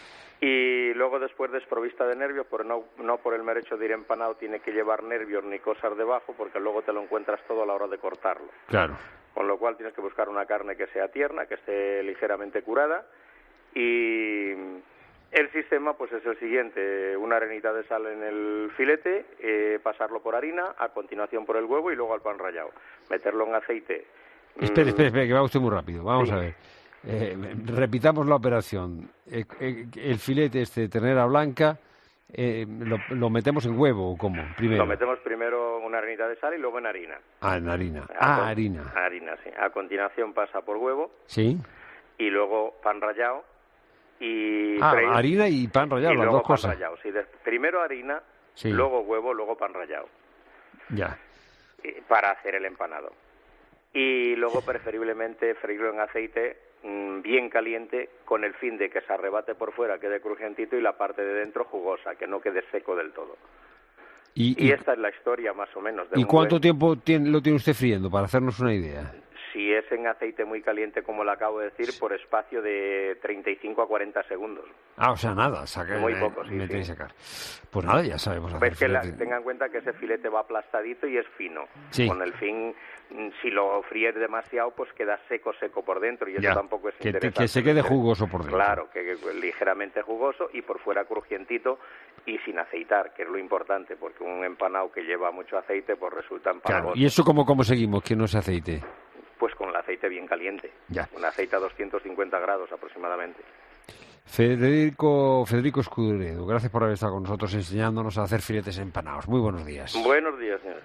Speaker 18: Y luego después desprovista de nervios, pero no, no por el mero hecho de ir empanado tiene que llevar nervios ni cosas debajo, porque luego te lo encuentras todo a la hora de cortarlo.
Speaker 1: Claro.
Speaker 18: Con lo cual tienes que buscar una carne que sea tierna, que esté ligeramente curada, y el sistema pues es el siguiente: una arenita de sal en el filete, eh, pasarlo por harina, a continuación por el huevo y luego al pan rallado. Meterlo en aceite.
Speaker 1: Espere, espere, espere, que va usted muy rápido. Vamos sí. a ver. Eh, repitamos la operación. Eh, eh, el filete este de ternera blanca, eh, lo, ¿lo metemos en huevo o cómo? Primero.
Speaker 18: Lo metemos primero en una arenita de sal y luego en harina.
Speaker 1: Ah, en harina. Ah,
Speaker 18: con,
Speaker 1: harina.
Speaker 18: Harina, sí. A continuación pasa por huevo.
Speaker 1: Sí.
Speaker 18: Y luego pan rallado. Y
Speaker 1: ah,
Speaker 18: freír,
Speaker 1: harina y pan rallado,
Speaker 18: y
Speaker 1: las
Speaker 18: luego
Speaker 1: dos
Speaker 18: pan
Speaker 1: cosas.
Speaker 18: Rallado, sí. De, primero harina,
Speaker 1: sí.
Speaker 18: luego huevo, luego pan rallado.
Speaker 1: Ya.
Speaker 18: Y, para hacer el empanado. Y luego preferiblemente freírlo en aceite mmm, bien caliente, con el fin de que se arrebate por fuera, quede crujientito, y la parte de dentro jugosa, que no quede seco del todo.
Speaker 1: Y,
Speaker 18: y,
Speaker 1: y
Speaker 18: esta es la historia más o menos. De
Speaker 1: ¿Y
Speaker 18: un
Speaker 1: cuánto
Speaker 18: buen...
Speaker 1: tiempo tiene, lo tiene usted friendo, para hacernos una idea?
Speaker 18: Si es en aceite muy caliente, como le acabo de decir, por espacio de treinta y cinco a cuarenta segundos.
Speaker 1: Ah, o sea, nada, sacar,
Speaker 18: muy poco, sí,
Speaker 1: meter
Speaker 18: sí.
Speaker 1: y sacar. Pues nada, ya sabemos hacer
Speaker 18: Ves que la,
Speaker 1: filete.
Speaker 18: tenga en cuenta que ese filete va aplastadito y es fino.
Speaker 1: Sí.
Speaker 18: Con el fin, si lo fríes demasiado, pues queda seco, seco por dentro, y eso
Speaker 1: ya,
Speaker 18: tampoco es
Speaker 1: que,
Speaker 18: interesante.
Speaker 1: Que se quede jugoso por dentro.
Speaker 18: Claro, que, que ligeramente jugoso y por fuera crujientito y sin aceitar, que es lo importante, porque un empanado que lleva mucho aceite, pues resulta empalagoso.
Speaker 1: Claro. ¿Y eso cómo, cómo seguimos, que no es aceite?
Speaker 18: Pues con el aceite bien caliente.
Speaker 1: Ya.
Speaker 18: Un aceite a doscientos cincuenta grados aproximadamente.
Speaker 1: Federico, Federico Escudero, gracias por haber estado con nosotros enseñándonos a hacer filetes empanados. Muy buenos días.
Speaker 18: Buenos días, señor.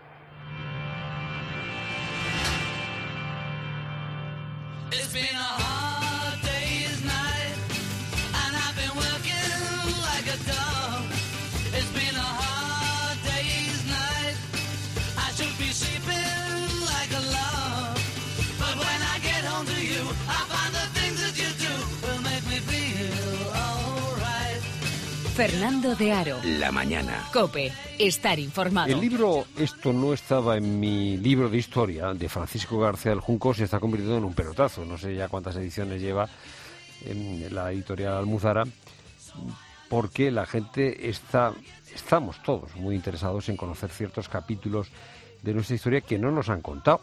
Speaker 3: Fernando de Aro.
Speaker 2: La mañana.
Speaker 3: COPE. Estar informado.
Speaker 1: El libro Esto no estaba en mi libro de historia, de Francisco García del Junco, se está convirtiendo en un pelotazo. No sé ya cuántas ediciones lleva en la editorial Almuzara, porque la gente está, estamos todos muy interesados en conocer ciertos capítulos de nuestra historia que no nos han contado.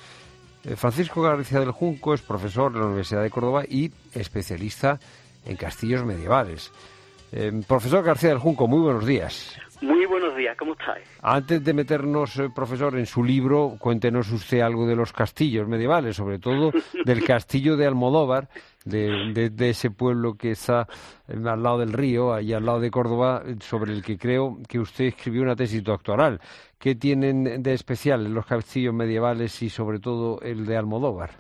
Speaker 1: Francisco García del Junco es profesor de la Universidad de Córdoba y especialista en castillos medievales. Eh, profesor García del Junco, muy buenos días.
Speaker 4: Muy buenos días, ¿cómo estáis?
Speaker 1: Antes de meternos, eh, profesor, en su libro, cuéntenos usted algo de los castillos medievales, sobre todo del castillo de Almodóvar, de, de, de ese pueblo que está eh, al lado del río, allí al lado de Córdoba, sobre el que creo que usted escribió una tesis doctoral. ¿Qué tienen de especial los castillos medievales y sobre todo el de Almodóvar?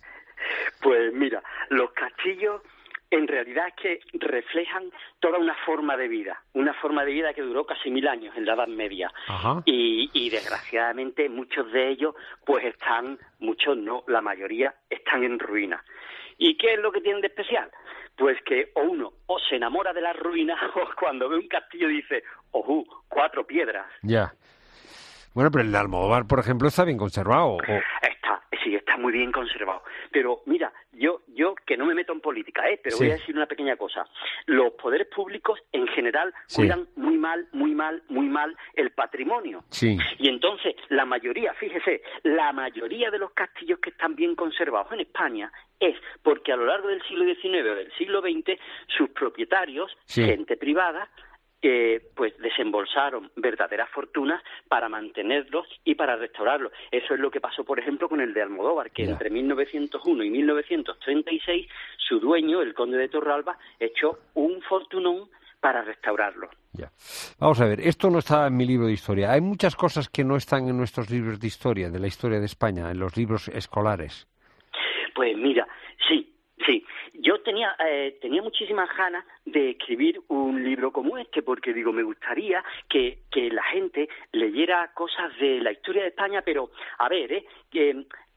Speaker 4: Pues mira, los castillos en realidad es que reflejan toda una forma de vida, una forma de vida que duró casi mil años en la Edad Media.
Speaker 1: Ajá.
Speaker 4: Y, y desgraciadamente muchos de ellos pues están, muchos no, la mayoría están en ruinas. ¿Y qué es lo que tienen de especial? Pues que o uno o se enamora de las ruinas o cuando ve un castillo dice, ojú, cuatro piedras.
Speaker 1: Ya. Bueno, pero el de Almodóvar, por ejemplo, está bien conservado. O...
Speaker 4: Está, sí, está muy bien conservado. Pero mira, yo yo que no me meto en política, ¿eh? Pero
Speaker 1: sí.
Speaker 4: voy a decir una pequeña cosa. Los poderes públicos, en general,
Speaker 1: sí.
Speaker 4: cuidan muy mal, muy mal, muy mal el patrimonio.
Speaker 1: Sí.
Speaker 4: Y entonces, la mayoría, fíjese, la mayoría de los castillos que están bien conservados en España es porque a lo largo del siglo diecinueve o del siglo veinte, sus propietarios,
Speaker 1: sí.
Speaker 4: gente privada, Eh, pues desembolsaron verdaderas fortunas para mantenerlos y para restaurarlos. Eso es lo que pasó, por ejemplo, con el de Almodóvar, que yeah. entre mil novecientos uno y mil novecientos treinta y seis, su dueño, el conde de Torralba, echó un fortunón para restaurarlo.
Speaker 1: Ya. Vamos a ver, esto no está en mi libro de historia. Hay muchas cosas que no están en nuestros libros de historia, de la historia de España, en los libros escolares.
Speaker 4: Pues mira, sí, sí. Yo tenía eh, tenía muchísimas ganas de escribir un libro como este, porque digo, me gustaría que, que la gente leyera cosas de la historia de España, pero, a ver, eh, que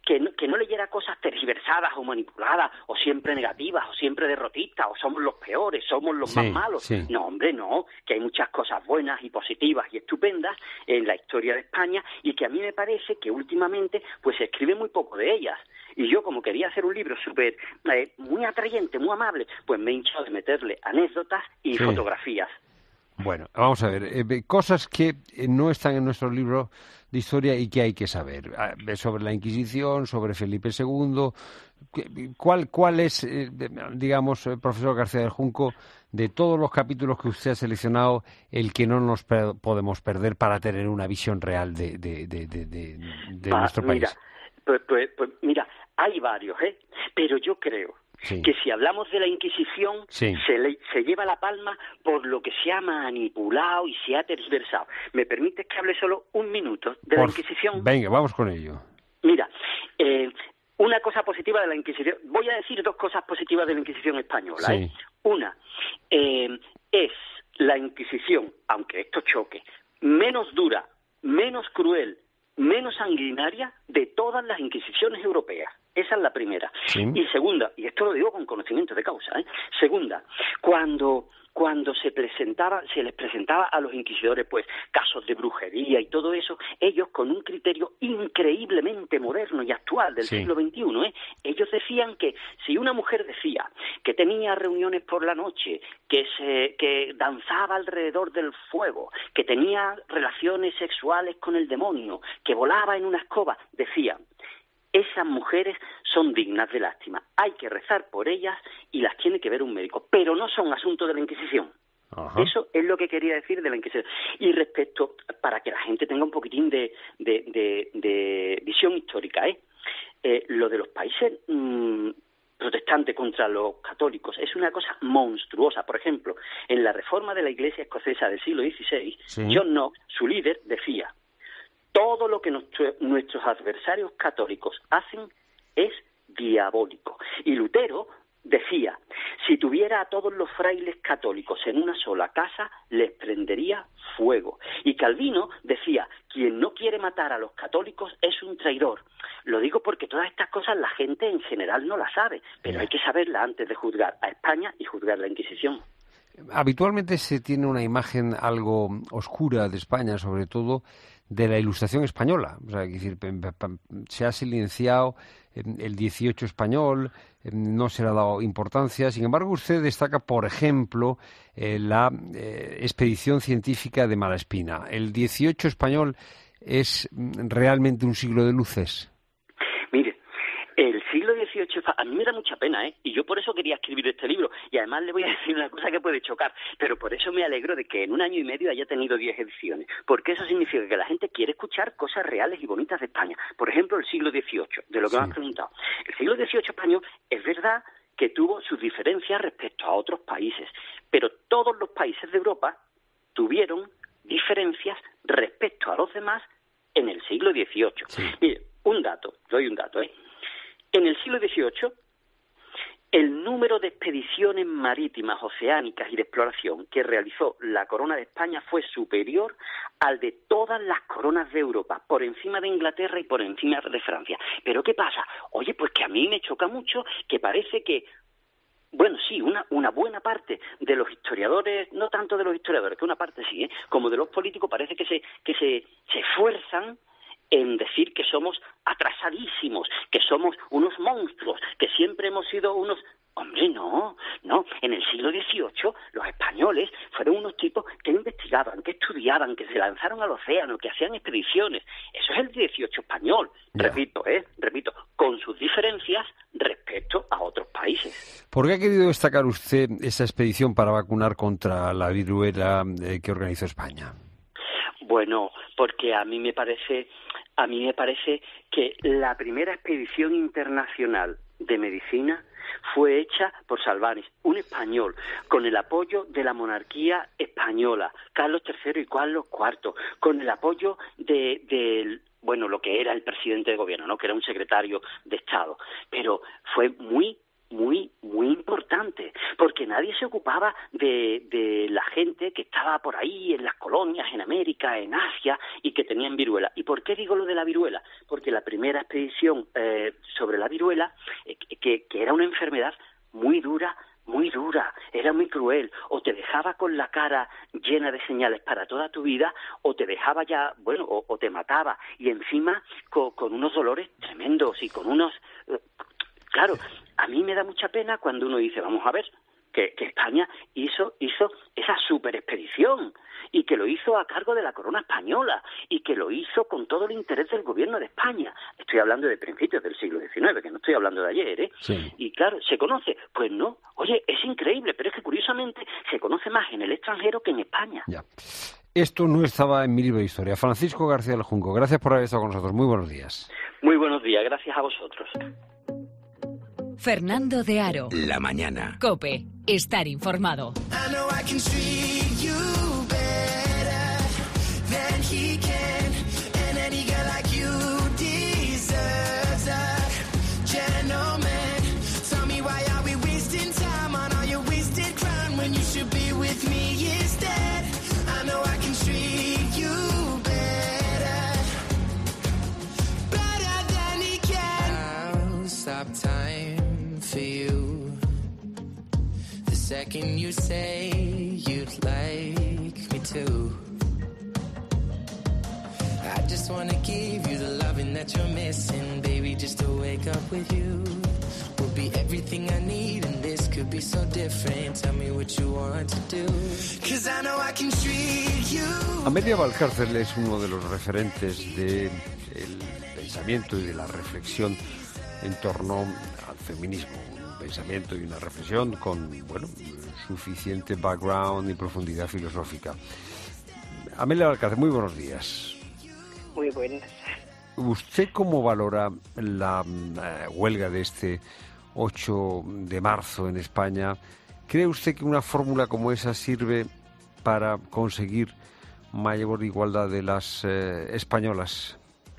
Speaker 4: que no, que no leyera cosas tergiversadas o manipuladas o siempre negativas o siempre derrotistas o somos los peores, somos los
Speaker 1: Sí,
Speaker 4: más malos.
Speaker 1: sí.
Speaker 4: No, hombre, no, que hay muchas cosas buenas y positivas y estupendas en la historia de España y que a mí me parece que últimamente pues se escribe muy poco de ellas. Y yo, como quería hacer un libro súper, eh, muy atrayente, muy amable, pues me he hinchado de meterle anécdotas y
Speaker 1: Sí.
Speaker 4: fotografías.
Speaker 1: Bueno, vamos a ver, eh, cosas que eh, no están en nuestro libro de historia y que hay que saber. Ah, sobre la Inquisición, sobre Felipe segundo. ¿Qué- ¿Cuál, cuál es, eh, de- digamos, eh, profesor García del Junco, de todos los capítulos que usted ha seleccionado, el que no nos per- podemos perder para tener una visión real de, de, de, de, de- de
Speaker 4: Va,
Speaker 1: nuestro
Speaker 4: mira,
Speaker 1: país?
Speaker 4: pues, pues, pues mira, hay varios, ¿eh? Pero yo creo
Speaker 1: Sí.
Speaker 4: que si hablamos de la Inquisición,
Speaker 1: Sí.
Speaker 4: se, le- se lleva la palma por lo que se ha manipulado y se ha tergiversado. ¿Me permites que hable solo un minuto de la
Speaker 1: Por-
Speaker 4: Inquisición?
Speaker 1: Venga, vamos con ello.
Speaker 4: Mira, eh, una cosa positiva de la Inquisición, voy a decir dos cosas positivas de la Inquisición española.
Speaker 1: Sí.
Speaker 4: ¿eh? Una, eh, es la Inquisición, aunque esto choque, menos dura, menos cruel, menos sanguinaria de todas las Inquisiciones europeas. Esa es la primera.
Speaker 1: Sí.
Speaker 4: Y segunda, y esto lo digo con conocimiento de causa, ¿eh? Segunda, cuando cuando se presentaba, se les presentaba a los inquisidores pues casos de brujería y todo eso, ellos con un criterio increíblemente moderno y actual del
Speaker 1: Sí.
Speaker 4: siglo veintiuno, ¿eh? Ellos decían que si una mujer decía que tenía reuniones por la noche, que se que danzaba alrededor del fuego, que tenía relaciones sexuales con el demonio, que volaba en una escoba, decían: esas mujeres son dignas de lástima. Hay que rezar por ellas y las tiene que ver un médico, pero no son asunto de la Inquisición.
Speaker 1: Ajá.
Speaker 4: Eso es lo que quería decir de la Inquisición. Y respecto, para que la gente tenga un poquitín de, de, de, de visión histórica, ¿eh? Eh, lo de los países mmm, protestantes contra los católicos es una cosa monstruosa. Por ejemplo, en la reforma de la Iglesia escocesa del siglo dieciséis,
Speaker 1: Sí.
Speaker 4: John Knox, su líder, decía: todo lo que nuestro- nuestros adversarios católicos hacen es diabólico. Y Lutero decía: si tuviera a todos los frailes católicos en una sola casa, les prendería fuego. Y Calvino decía: quien no quiere matar a los católicos es un traidor. Lo digo porque todas estas cosas la gente en general no las sabe, pero hay que saberlas antes de juzgar a España y juzgar la Inquisición.
Speaker 1: Habitualmente se tiene una imagen algo oscura de España, sobre todo de la Ilustración española. O sea, es decir, pem- pem- se ha silenciado eh, el dieciocho español, eh, no se le ha dado importancia. Sin embargo, usted destaca, por ejemplo, eh, la eh, expedición científica de Malaspina. ¿El dieciocho español es mm, realmente un siglo de luces?
Speaker 4: Mire, el siglo dieciocho, a mí me da mucha pena, ¿eh? Y yo por eso quería escribir este libro. Y además le voy a decir una cosa que puede chocar, pero por eso me alegro de que en un año y medio haya tenido diez ediciones. Porque eso significa que la gente quiere escuchar cosas reales y bonitas de España. Por ejemplo, el siglo dieciocho, de lo que
Speaker 1: Sí.
Speaker 4: me has preguntado. El siglo dieciocho español es verdad que tuvo sus diferencias respecto a otros países, pero todos los países de Europa tuvieron diferencias respecto a los demás en el siglo dieciocho. Mire, un dato, doy un dato, ¿eh? En el siglo dieciocho, el número de expediciones marítimas, oceánicas y de exploración que realizó la corona de España fue superior al de todas las coronas de Europa, por encima de Inglaterra y por encima de Francia. ¿Pero qué pasa? Oye, pues que a mí me choca mucho que parece que, bueno, sí, una, una buena parte de los historiadores, no tanto de los historiadores, que una parte sí, ¿eh? Como de los políticos, parece que se, que se, se esfuerzan en decir que somos atrasadísimos, que somos unos monstruos, que siempre hemos sido unos... Hombre, no, no. En el siglo dieciocho los españoles fueron unos tipos que investigaban, que estudiaban, que se lanzaron al océano, que hacían expediciones. Eso es el dieciocho español,
Speaker 1: Ya.
Speaker 4: repito, ¿eh? Repito, con sus diferencias respecto a otros países.
Speaker 1: ¿Por qué ha querido destacar usted esa expedición para vacunar contra la viruela eh, que organizó España?
Speaker 4: Bueno, porque a mí me parece, a mí me parece que la primera expedición internacional de medicina fue hecha por Salvanis, un español, con el apoyo de la monarquía española, Carlos tercero y Carlos cuarto, con el apoyo de, de bueno, lo que era el presidente de gobierno, ¿no? Que era un secretario de Estado, pero fue muy muy, muy importante, porque nadie se ocupaba de, de la gente que estaba por ahí en las colonias, en América, en Asia, y que tenían viruela. ¿Y por qué digo lo de la viruela? Porque la primera expedición eh, sobre la viruela, eh, que, que era una enfermedad muy dura, muy dura, era muy cruel, o te dejaba con la cara llena de señales para toda tu vida, o te dejaba ya, bueno, o, o te mataba, y encima con, con unos dolores tremendos y con unos... Eh, claro, a mí me da mucha pena cuando uno dice, vamos a ver, que, que España hizo, hizo esa super expedición, y que lo hizo a cargo de la corona española, y que lo hizo con todo el interés del gobierno de España. Estoy hablando de principios del siglo diecinueve, que no estoy hablando de ayer, ¿eh?
Speaker 1: Sí.
Speaker 4: Y claro, ¿se conoce? Pues no. Oye, es increíble, pero es que curiosamente se conoce más en el extranjero que en España.
Speaker 1: Ya. Esto no estaba en mi libro de historia. Francisco García del Junco, gracias por haber estado con nosotros. Muy buenos días.
Speaker 4: Muy buenos días, gracias a vosotros.
Speaker 3: Fernando de Aro.
Speaker 2: La mañana.
Speaker 3: COPE. Estar informado.
Speaker 17: I know I can treat you better than he can, and any girl like you deserves a gentleman. Tell me why are we wasting time on all your wasted crime when you should be with me instead. I know I can treat you better, better than he can. I'll stop time for you. The second you say you'd like me to, I just wanna give you the loving that you're missing, baby. Just to wake up with you will be everything I need, and this could be so different. Tell me what you want to do, 'cause I know I can treat you.
Speaker 1: Amelia Valcárcel es uno de los referentes del pensamiento y de la reflexión en torno al feminismo. Pensamiento y una reflexión con, bueno, suficiente background y profundidad filosófica. Amelia Valcárcel, muy buenos días.
Speaker 6: Muy buenas.
Speaker 1: ¿Usted cómo valora la uh, huelga de este ocho de marzo en España? ¿Cree usted que una fórmula como esa sirve para conseguir mayor igualdad de las uh, españolas?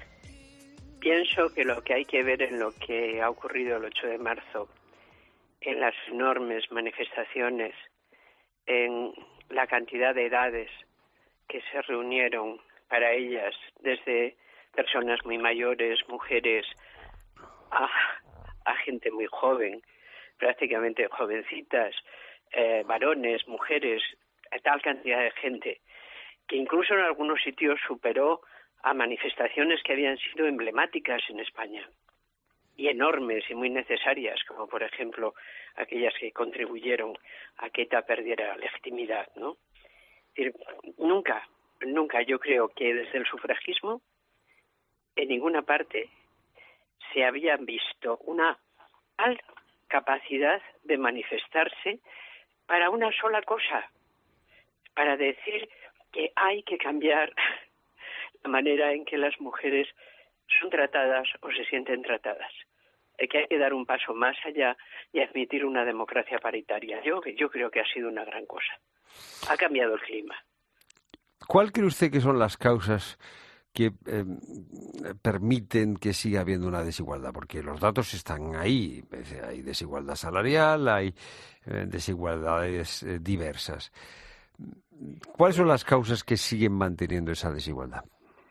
Speaker 6: Pienso que lo que hay que ver en lo que ha ocurrido el ocho de marzo, en las enormes manifestaciones, en la cantidad de edades que se reunieron para ellas, desde personas muy mayores, mujeres, a, a gente muy joven, prácticamente jovencitas, eh, varones, mujeres, tal cantidad de gente, que incluso en algunos sitios superó a manifestaciones que habían sido emblemáticas en España, y enormes y muy necesarias, como por ejemplo aquellas que contribuyeron a que ETA perdiera legitimidad, ¿no? Es decir, nunca, nunca yo creo que desde el sufragismo en ninguna parte se había visto una tal capacidad de manifestarse para una sola cosa, para decir que hay que cambiar la manera en que las mujeres son tratadas o se sienten tratadas, que hay que dar un paso más allá y admitir una democracia paritaria. Yo, yo creo que ha sido una gran cosa. Ha cambiado el clima.
Speaker 1: ¿Cuál cree usted que son las causas que eh, permiten que siga habiendo una desigualdad? Porque los datos están ahí. Hay desigualdad salarial, hay eh, desigualdades eh, diversas. ¿Cuáles son las causas que siguen manteniendo esa desigualdad?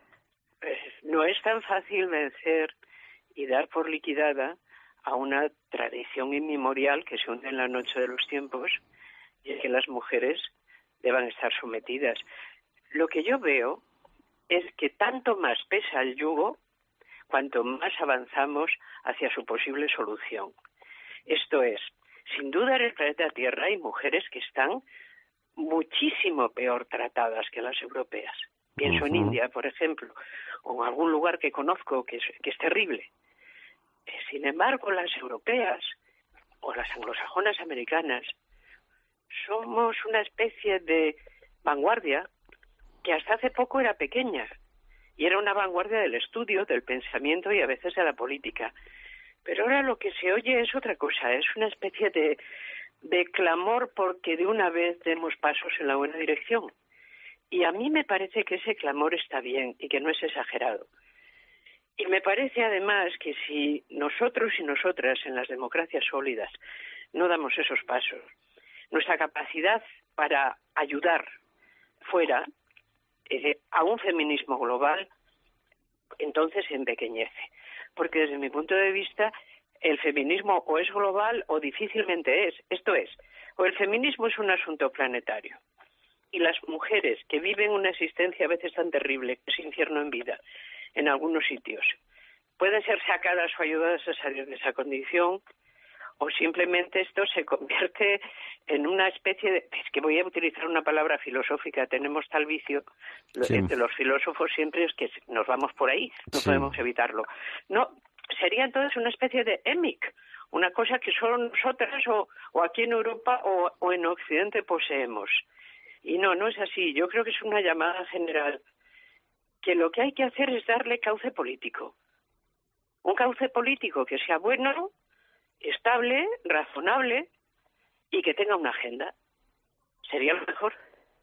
Speaker 6: No es tan fácil vencer y dar por liquidada a una tradición inmemorial que se hunde en la noche de los tiempos, y es que las mujeres deban estar sometidas. Lo que yo veo es que tanto más pesa el yugo, cuanto más avanzamos hacia su posible solución. Esto es, sin duda en el planeta Tierra hay mujeres que están muchísimo peor tratadas que las europeas. Pienso uh-huh. en India, por ejemplo, o en algún lugar que conozco que es, que es terrible. Sin embargo, las europeas o las anglosajonas americanas somos una especie de vanguardia que hasta hace poco era pequeña y era una vanguardia del estudio, del pensamiento y a veces de la política. Pero ahora lo que se oye es otra cosa, es una especie de, de clamor porque de una vez demos pasos en la buena dirección. Y a mí me parece que ese clamor está bien y que no es exagerado. Y me parece además que si nosotros y nosotras en las democracias sólidas no damos esos pasos, nuestra capacidad para ayudar fuera eh, a un feminismo global, entonces se empequeñece. Porque desde mi punto de vista, el feminismo o es global o difícilmente es. Esto es, o el feminismo es un asunto planetario. Y las mujeres que viven una existencia a veces tan terrible, que es infierno en vida, en algunos sitios, pueden ser sacadas o ayudadas a salir de esa condición, o simplemente esto se convierte en una especie de... Es que voy a utilizar una palabra filosófica, tenemos tal vicio, sí. Entre los filósofos siempre es que nos vamos por ahí, no sí. podemos evitarlo. No, sería entonces una especie de émic, una cosa que solo nosotras o, o aquí en Europa o, o en Occidente poseemos. Y no, no es así. Yo creo que es una llamada general, que lo que hay que hacer es darle cauce político. Un cauce político que sea bueno, estable, razonable y que tenga una agenda. Sería lo mejor.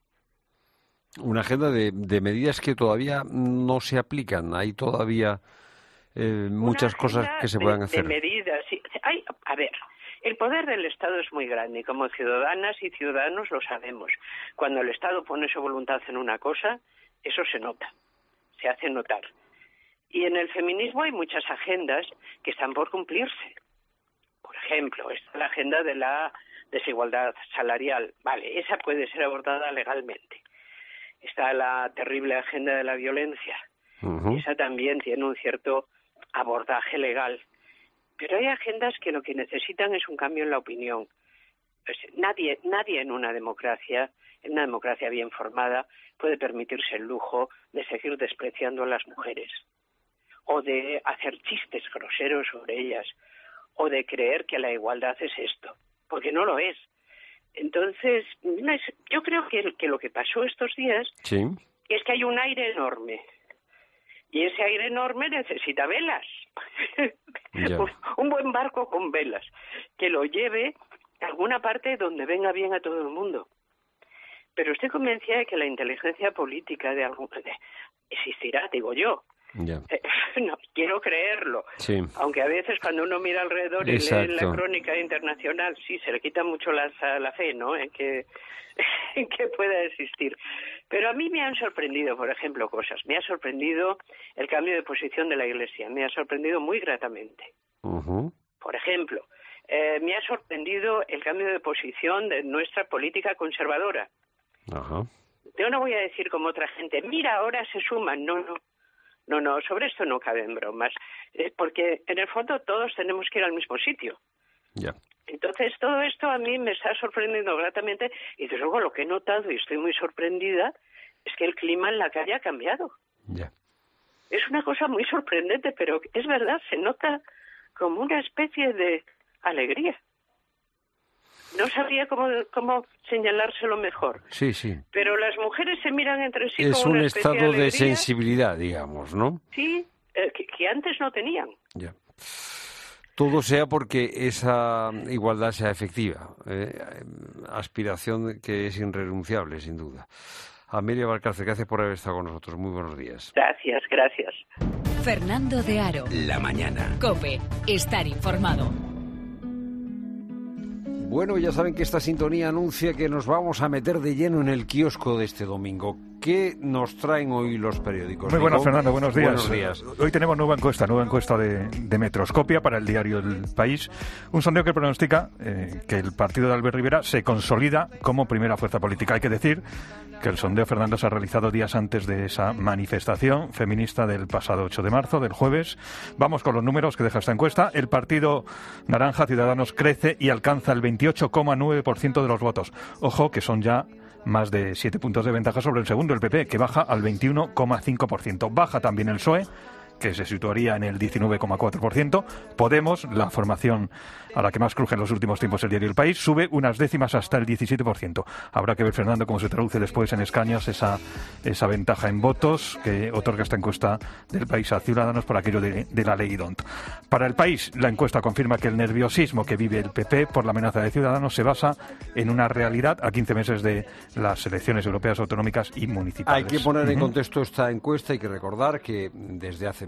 Speaker 1: Una agenda de, de medidas que todavía no se aplican. Hay todavía eh, muchas cosas que se puedan hacer.
Speaker 6: De medidas, sí. Hay, a ver, el poder del Estado es muy grande y como ciudadanas y ciudadanos lo sabemos. Cuando el Estado pone su voluntad en una cosa, eso se nota, se hace notar. Y en el feminismo hay muchas agendas que están por cumplirse. Por ejemplo, está la agenda de la desigualdad salarial. Vale, esa puede ser abordada legalmente. Está la terrible agenda de la violencia. Uh-huh. Esa también tiene un cierto abordaje legal. Pero hay agendas que lo que necesitan es un cambio en la opinión. Pues nadie, nadie en una democracia, en una democracia bien formada, puede permitirse el lujo de seguir despreciando a las mujeres, o de hacer chistes groseros sobre ellas, o de creer que la igualdad es esto, porque no lo es. Entonces, no es, yo creo que, que lo que pasó estos días
Speaker 1: sí.
Speaker 6: es que hay un aire enorme, y ese aire enorme necesita velas. un, un buen barco con velas, que lo lleve a alguna parte donde venga bien a todo el mundo. Pero estoy convencida de que la inteligencia política de algún, de, existirá, digo yo.
Speaker 1: Yeah.
Speaker 6: Eh, no, quiero creerlo.
Speaker 1: Sí.
Speaker 6: Aunque a veces cuando uno mira alrededor y
Speaker 1: Exacto.
Speaker 6: lee la crónica internacional, sí, se le quita mucho la, la fe, ¿no?, en que, en que pueda existir. Pero a mí me han sorprendido, por ejemplo, cosas. Me ha sorprendido el cambio de posición de la Iglesia. Me ha sorprendido muy gratamente.
Speaker 1: Uh-huh.
Speaker 6: Por ejemplo, eh, me ha sorprendido el cambio de posición de nuestra política conservadora.
Speaker 1: Uh-huh.
Speaker 6: Yo no voy a decir como otra gente, mira, ahora se suman. No, no. No, no, sobre esto no caben bromas, eh, porque en el fondo todos tenemos que ir al mismo sitio.
Speaker 1: Ya.
Speaker 6: Entonces todo esto a mí me está sorprendiendo gratamente y desde luego lo que he notado y estoy muy sorprendida es que el clima en la calle ha cambiado.
Speaker 1: Ya.
Speaker 6: Es una cosa muy sorprendente, pero es verdad, se nota como una especie de alegría. No sabría cómo, cómo señalárselo mejor.
Speaker 1: Sí, sí.
Speaker 6: Pero las mujeres se miran entre sí
Speaker 1: es
Speaker 6: como
Speaker 1: un
Speaker 6: una especie
Speaker 1: estado
Speaker 6: de,
Speaker 1: de sensibilidad, digamos, ¿no?
Speaker 6: Sí, eh, que, que antes no tenían.
Speaker 1: Ya. Todo sea porque esa igualdad sea efectiva. Eh, aspiración que es irrenunciable, sin duda. Amelia Valcárcel, gracias por haber estado con nosotros. Muy buenos días.
Speaker 6: Gracias, gracias.
Speaker 3: Fernando de Aro.
Speaker 2: La mañana.
Speaker 3: COPE. Estar informado.
Speaker 1: Bueno, ya saben que esta sintonía anuncia que nos vamos a meter de lleno en el kiosco de este domingo. ¿Qué nos traen hoy los periódicos?
Speaker 7: Muy buenas, Fernando, buenos días.
Speaker 1: Buenos días.
Speaker 7: Hoy tenemos nueva encuesta, nueva encuesta de, de Metroscopia para el diario El País. Un sondeo que pronostica eh, que el partido de Albert Rivera se consolida como primera fuerza política. Hay que decir que el sondeo, Fernando, se ha realizado días antes de esa manifestación feminista del pasado ocho de marzo, del jueves. Vamos con los números que deja esta encuesta. El partido naranja, Ciudadanos, crece y alcanza el veintiocho coma nueve por ciento de los votos. Ojo, que son ya más de siete puntos de ventaja sobre el segundo, el P P, que baja al veintiuno coma cinco por ciento. Baja también el P S O E, que se situaría en el diecinueve coma cuatro por ciento. Podemos, la formación a la que más cruje en los últimos tiempos el diario El País, sube unas décimas hasta el diecisiete por ciento. Habrá que ver, Fernando, cómo se traduce después en escaños esa, esa ventaja en votos que otorga esta encuesta del País a Ciudadanos por aquello de, de la ley D O N T. Para El País, la encuesta confirma que el nerviosismo que vive el P P por la amenaza de Ciudadanos se basa en una realidad a quince meses de las elecciones europeas, autonómicas y municipales.
Speaker 1: Hay que poner
Speaker 7: uh-huh.
Speaker 1: en contexto esta encuesta. Hay que recordar que desde hace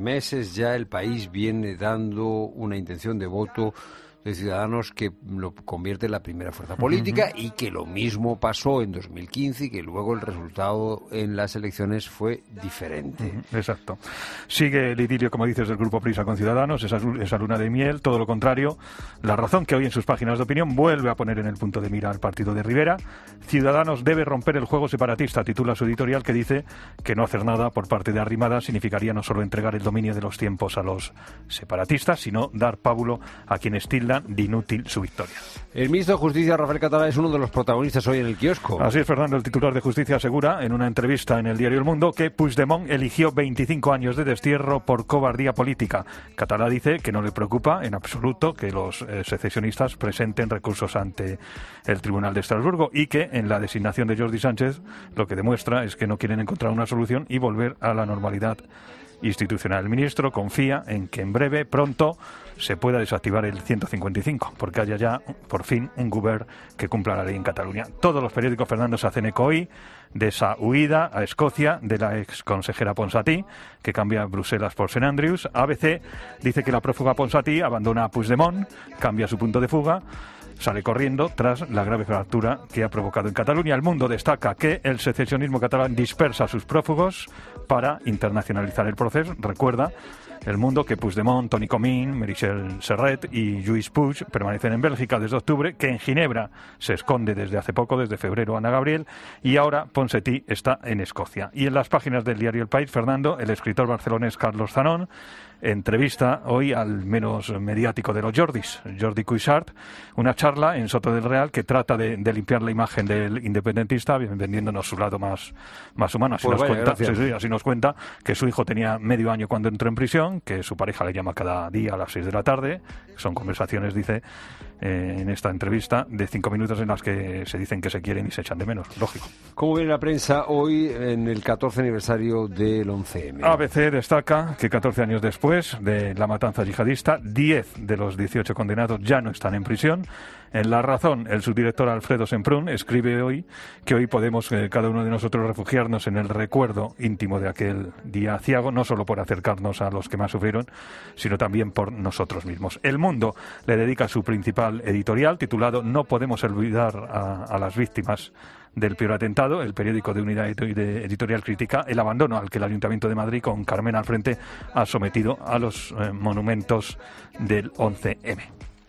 Speaker 1: meses ya el país viene dando una intención de voto de Ciudadanos que lo convierte en la primera fuerza política, uh-huh. y que lo mismo pasó en dos mil quince y que luego el resultado en las elecciones fue diferente.
Speaker 7: Uh-huh. Exacto. Sigue el idilio, como dices, del Grupo Prisa con Ciudadanos, esa, esa luna de miel, todo lo contrario. La Razón, que hoy en sus páginas de opinión vuelve a poner en el punto de mira al partido de Rivera. Ciudadanos debe romper el juego separatista, titula su editorial, que dice que no hacer nada por parte de Arrimadas significaría no solo entregar el dominio de los tiempos a los separatistas, sino dar pábulo a quienes tildan de inútil su victoria.
Speaker 1: El ministro de Justicia, Rafael Catalá, es uno de los protagonistas hoy en el kiosco.
Speaker 7: Así es, Fernando. El titular de Justicia asegura en una entrevista en el diario El Mundo que Puigdemont eligió veinticinco años de destierro por cobardía política. Catalá dice que no le preocupa en absoluto que los eh, secesionistas presenten recursos ante el Tribunal de Estrasburgo y que en la designación de Jordi Sánchez lo que demuestra es que no quieren encontrar una solución y volver a la normalidad institucional. El ministro confía en que en breve, pronto, se pueda desactivar el ciento cincuenta y cinco, porque haya ya, por fin, un govern que cumpla la ley en Cataluña. Todos los periódicos, Fernando, se hacen eco hoy de esa huida a Escocia de la ex consejera Ponsatí, que cambia Bruselas por Saint Andrews. A B C dice que la prófuga Ponsatí abandona a Puigdemont, cambia su punto de fuga, sale corriendo tras la grave fractura que ha provocado en Cataluña. El Mundo destaca que el secesionismo catalán dispersa a sus prófugos para internacionalizar el proceso. Recuerda El Mundo que Puigdemont, Toni Comín, Meritxell Serret y Lluís Puig permanecen en Bélgica desde octubre, que en Ginebra se esconde desde hace poco, desde febrero, Ana Gabriel, y ahora Ponsatí está en Escocia. Y en las páginas del diario El País, Fernando, el escritor barcelonés Carlos Zanón entrevista hoy al menos mediático de los Jordis, Jordi Cuixart, una charla en Soto del Real que trata de, de limpiar la imagen del independentista, vendiéndonos su lado más, más humano. Así, pues nos vaya, cuenta, sí, sí, así nos cuenta que su hijo tenía medio año cuando entró en prisión, que su pareja le llama cada día a las seis de la tarde. Son conversaciones, dice, eh, en esta entrevista, de cinco minutos en las que se dicen que se quieren y se echan de menos, lógico.
Speaker 1: ¿Cómo viene la prensa hoy en el catorce aniversario del once eme?
Speaker 7: A B C destaca que catorce años después de la matanza yihadista, diez de los dieciocho condenados ya no están en prisión. En La Razón, el subdirector Alfredo Semprún escribe hoy que hoy podemos eh, cada uno de nosotros refugiarnos en el recuerdo íntimo de aquel día aciago, no solo por acercarnos a los que más sufrieron, sino también por nosotros mismos. El Mundo le dedica su principal editorial, titulado No podemos olvidar a, a las víctimas del peor atentado. El periódico de Unidad Editorial critica el abandono al que el Ayuntamiento de Madrid, con Carmen al frente, ha sometido a los eh, monumentos del once eme.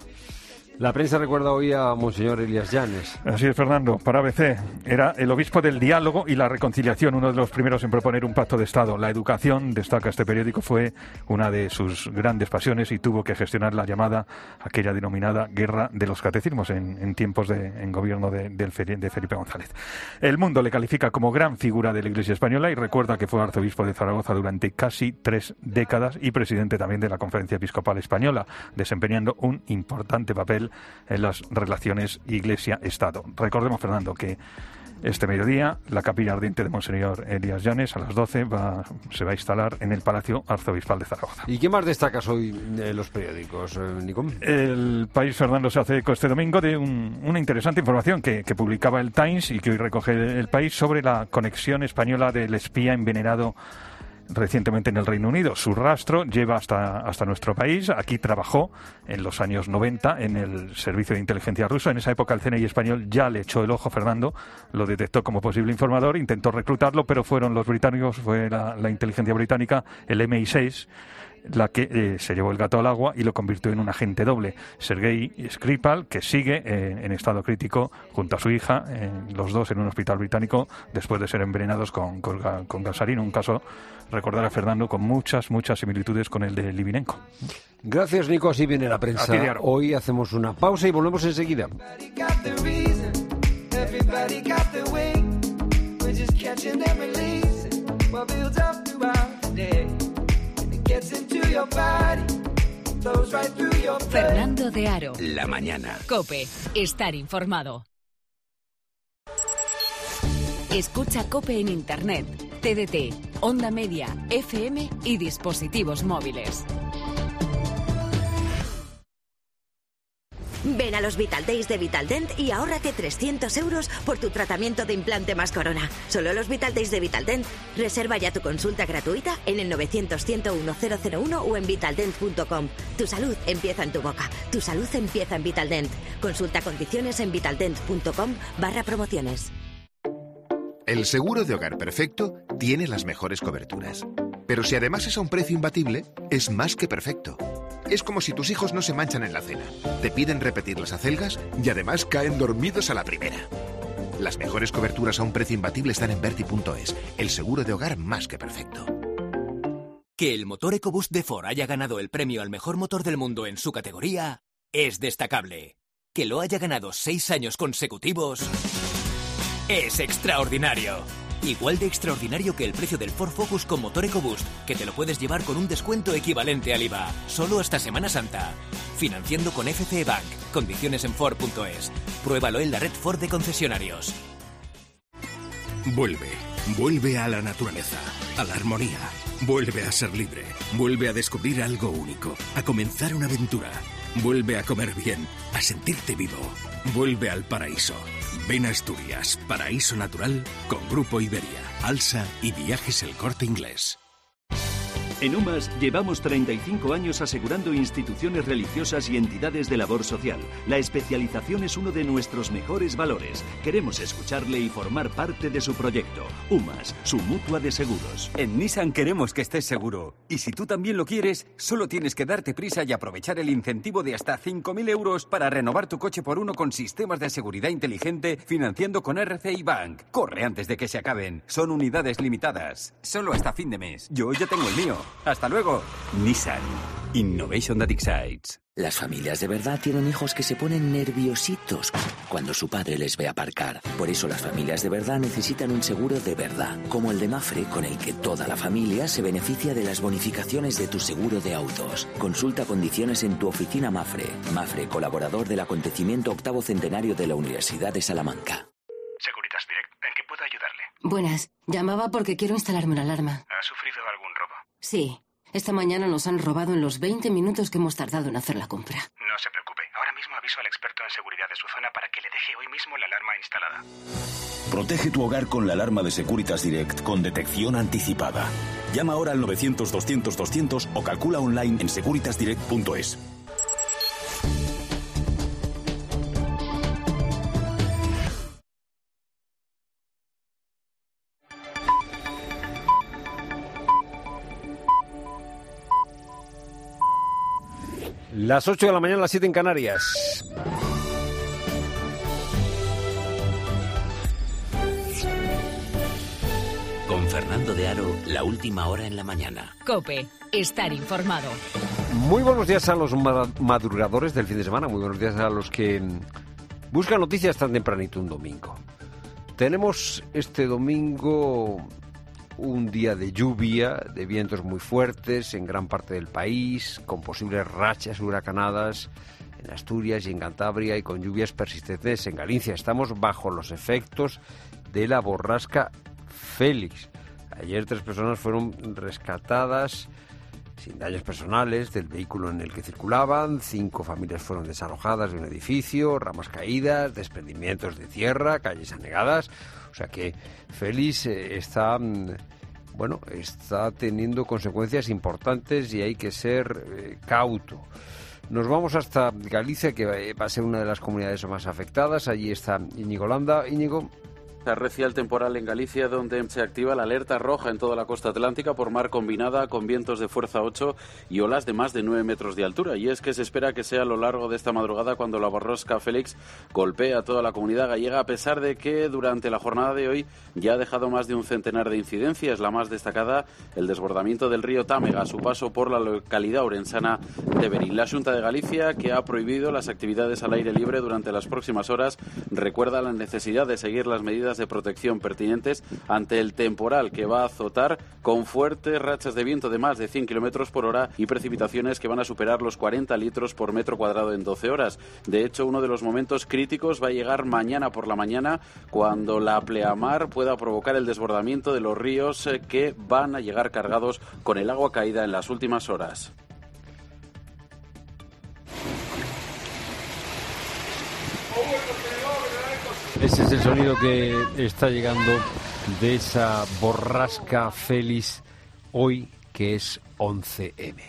Speaker 1: La prensa recuerda hoy a Monseñor Elías Llanes.
Speaker 7: Así es, Fernando. Para A B C, era el obispo del diálogo y la reconciliación, uno de los primeros en proponer un pacto de Estado. La educación, destaca este periódico, fue una de sus grandes pasiones y tuvo que gestionar la llamada, aquella denominada guerra de los catecismos en, en tiempos de en gobierno de, de, de Felipe González. El Mundo le califica como gran figura de la Iglesia española y recuerda que fue arzobispo de Zaragoza durante casi tres décadas y presidente también de la Conferencia Episcopal Española, desempeñando un importante papel en las relaciones Iglesia-Estado. Recordemos, Fernando, que este mediodía la capilla ardiente de Monseñor Elías Llanes a las doce va, se va a instalar en el Palacio Arzobispal de Zaragoza.
Speaker 1: ¿Y qué más destacas hoy en los periódicos, Nicom?
Speaker 7: El País, Fernando, se hace eco este domingo de un, una interesante información que, que publicaba el Times y que hoy recoge el País sobre la conexión española del espía envenenado recientemente en el Reino Unido. Su rastro lleva hasta, hasta nuestro país. Aquí trabajó en los años noventa en el servicio de inteligencia ruso. En esa época el C N I español ya le echó el ojo, Fernando, lo detectó como posible informador, intentó reclutarlo, pero fueron los británicos, fue la, la inteligencia británica, el eme i seis, la que eh, se llevó el gato al agua y lo convirtió en un agente doble. Sergei Skripal, que sigue eh, en estado crítico junto a su hija, eh, los dos en un hospital británico después de ser envenenados con, con, con gasolina. Un caso, recordar a Fernando, con muchas, muchas similitudes con el de Livinenko.
Speaker 1: Gracias, Nico. Así viene la prensa. Hoy hacemos una pausa y volvemos enseguida.
Speaker 3: Fernando de Aro.
Speaker 2: La mañana.
Speaker 3: COPE. Estar informado. Escucha COPE en Internet, T D T, Onda Media, F M y dispositivos móviles.
Speaker 9: Ven a los Vital Days de Vitaldent y ahórrate trescientos euros por tu tratamiento de implante más corona. Solo los Vital Days de Vitaldent. Reserva ya tu consulta gratuita en el novecientos, ciento uno, cero cero uno o en vitaldent punto com. Tu salud empieza en tu boca. Tu salud empieza en Vitaldent. Consulta condiciones en vitaldent punto com barra promociones.
Speaker 10: El seguro de hogar perfecto tiene las mejores coberturas. Pero si además es a un precio imbatible, es más que perfecto. Es como si tus hijos no se manchan en la cena, te piden repetir las acelgas y además caen dormidos a la primera. Las mejores coberturas a un precio imbatible están en Berti punto es, el seguro de hogar más que perfecto.
Speaker 11: Que el motor EcoBoost de Ford haya ganado el premio al mejor motor del mundo en su categoría es destacable. Que lo haya ganado seis años consecutivos es extraordinario. Igual de extraordinario que el precio del Ford Focus con motor EcoBoost, que te lo puedes llevar con un descuento equivalente al I V A, solo hasta Semana Santa. Financiando con F C E Bank. Condiciones en Ford punto es. Pruébalo en la red Ford de concesionarios.
Speaker 19: Vuelve. Vuelve a la naturaleza, a la armonía. Vuelve a ser libre. Vuelve a descubrir algo único. A comenzar una aventura. Vuelve a comer bien. A sentirte vivo. Vuelve al paraíso. Ven a Asturias, paraíso natural, con Grupo Iberia, Alsa y Viajes El Corte Inglés.
Speaker 20: En UMAS llevamos treinta y cinco años asegurando instituciones religiosas y entidades de labor social. La especialización es uno de nuestros mejores valores. Queremos escucharle y formar parte de su proyecto. UMAS, su mutua de seguros.
Speaker 21: En Nissan queremos que estés seguro. Y si tú también lo quieres, solo tienes que darte prisa y aprovechar el incentivo de hasta cinco mil euros para renovar tu coche por uno con sistemas de seguridad inteligente financiando con R C I Bank. Corre antes de que se acaben. Son unidades limitadas. Solo hasta fin de mes. Yo ya tengo el mío. ¡Hasta luego! Nissan. Innovation that excites.
Speaker 27: Las familias de verdad tienen hijos que se ponen nerviositos cuando su padre les ve aparcar. Por eso las familias de verdad necesitan un seguro de verdad, como el de Mafre, con el que toda la familia se beneficia de las bonificaciones de tu seguro de autos. Consulta condiciones en tu oficina Mafre. Mafre, colaborador del acontecimiento octavo centenario de la Universidad de Salamanca.
Speaker 22: Securitas Direct, ¿en qué puedo ayudarle?
Speaker 23: Buenas, llamaba porque quiero instalarme una alarma.
Speaker 22: ¿Ha sufrido algún robo?
Speaker 23: Sí, esta mañana nos han robado en los veinte minutos que hemos tardado en hacer la compra.
Speaker 22: No se preocupe, ahora mismo aviso al experto en seguridad de su zona para que le deje hoy mismo la alarma instalada.
Speaker 24: Protege tu hogar con la alarma de Securitas Direct con detección anticipada. Llama ahora al novecientos, doscientos, doscientos o calcula online en securitas direct punto es.
Speaker 1: Las ocho de la mañana, las siete en Canarias.
Speaker 2: Con Fernando de Aro, la última hora en la mañana.
Speaker 3: COPE, estar informado.
Speaker 1: Muy buenos días a los madrugadores del fin de semana. Muy buenos días a los que buscan noticias tan tempranito un domingo. Tenemos este domingo un día de lluvia, de vientos muy fuertes en gran parte del país, con posibles rachas huracanadas en Asturias y en Cantabria y con lluvias persistentes en Galicia. Estamos bajo los efectos de la borrasca Félix. Ayer tres personas fueron rescatadas sin daños personales del vehículo en el que circulaban, cinco familias fueron desalojadas de un edificio, ramas caídas, desprendimientos de tierra, calles anegadas. O sea que Félix eh, está, bueno, está teniendo consecuencias importantes y hay que ser eh, cauto. Nos vamos hasta Galicia, que va a ser una de las comunidades más afectadas. Allí está Íñigo Landa. Íñigo.
Speaker 25: Arrecia el temporal en Galicia, donde se activa la alerta roja en toda la costa atlántica por mar combinada con vientos de fuerza ocho y olas de más de nueve metros de altura. Y es que se espera que sea a lo largo de esta madrugada cuando la borrasca Félix golpee a toda la comunidad gallega, a pesar de que durante la jornada de hoy ya ha dejado más de un centenar de incidencias. La más destacada, el desbordamiento del río Támega a su paso por la localidad orensana de Berín. La Xunta de Galicia, que ha prohibido las actividades al aire libre durante las próximas horas, recuerda la necesidad de seguir las medidas de protección pertinentes ante el temporal que va a azotar con fuertes rachas de viento de más de cien kilómetros por hora y precipitaciones que van a superar los cuarenta litros por metro cuadrado en doce horas. De hecho, uno de los momentos críticos va a llegar mañana por la mañana, cuando la pleamar pueda provocar el desbordamiento de los ríos que van a llegar cargados con el agua caída en las últimas horas.
Speaker 1: Ese es el sonido que está llegando de esa borrasca Félix hoy, que es once eme.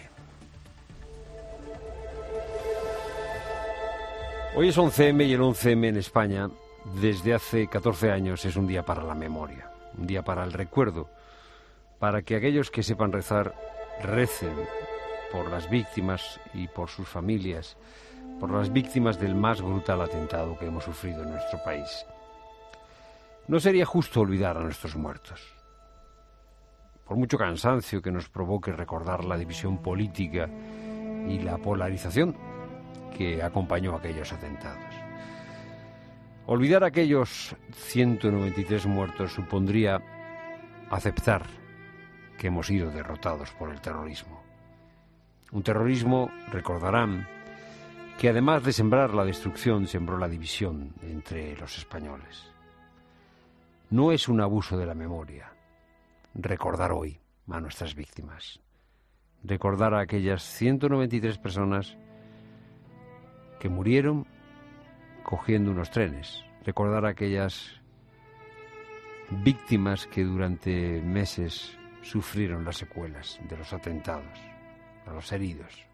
Speaker 1: Hoy es once eme y el once eme en España desde hace catorce años es un día para la memoria, un día para el recuerdo, para que aquellos que sepan rezar recen por las víctimas y por sus familias, por las víctimas del más brutal atentado que hemos sufrido en nuestro país. No sería justo olvidar a nuestros muertos. Por mucho cansancio que nos provoque recordar la división política y la polarización que acompañó aquellos atentados. Olvidar a aquellos ciento noventa y tres muertos supondría aceptar que hemos sido derrotados por el terrorismo. Un terrorismo, recordarán, que además de sembrar la destrucción, sembró la división entre los españoles. No es un abuso de la memoria recordar hoy a nuestras víctimas, recordar a aquellas ciento noventa y tres personas que murieron cogiendo unos trenes, recordar a aquellas víctimas que durante meses sufrieron las secuelas de los atentados, a los heridos.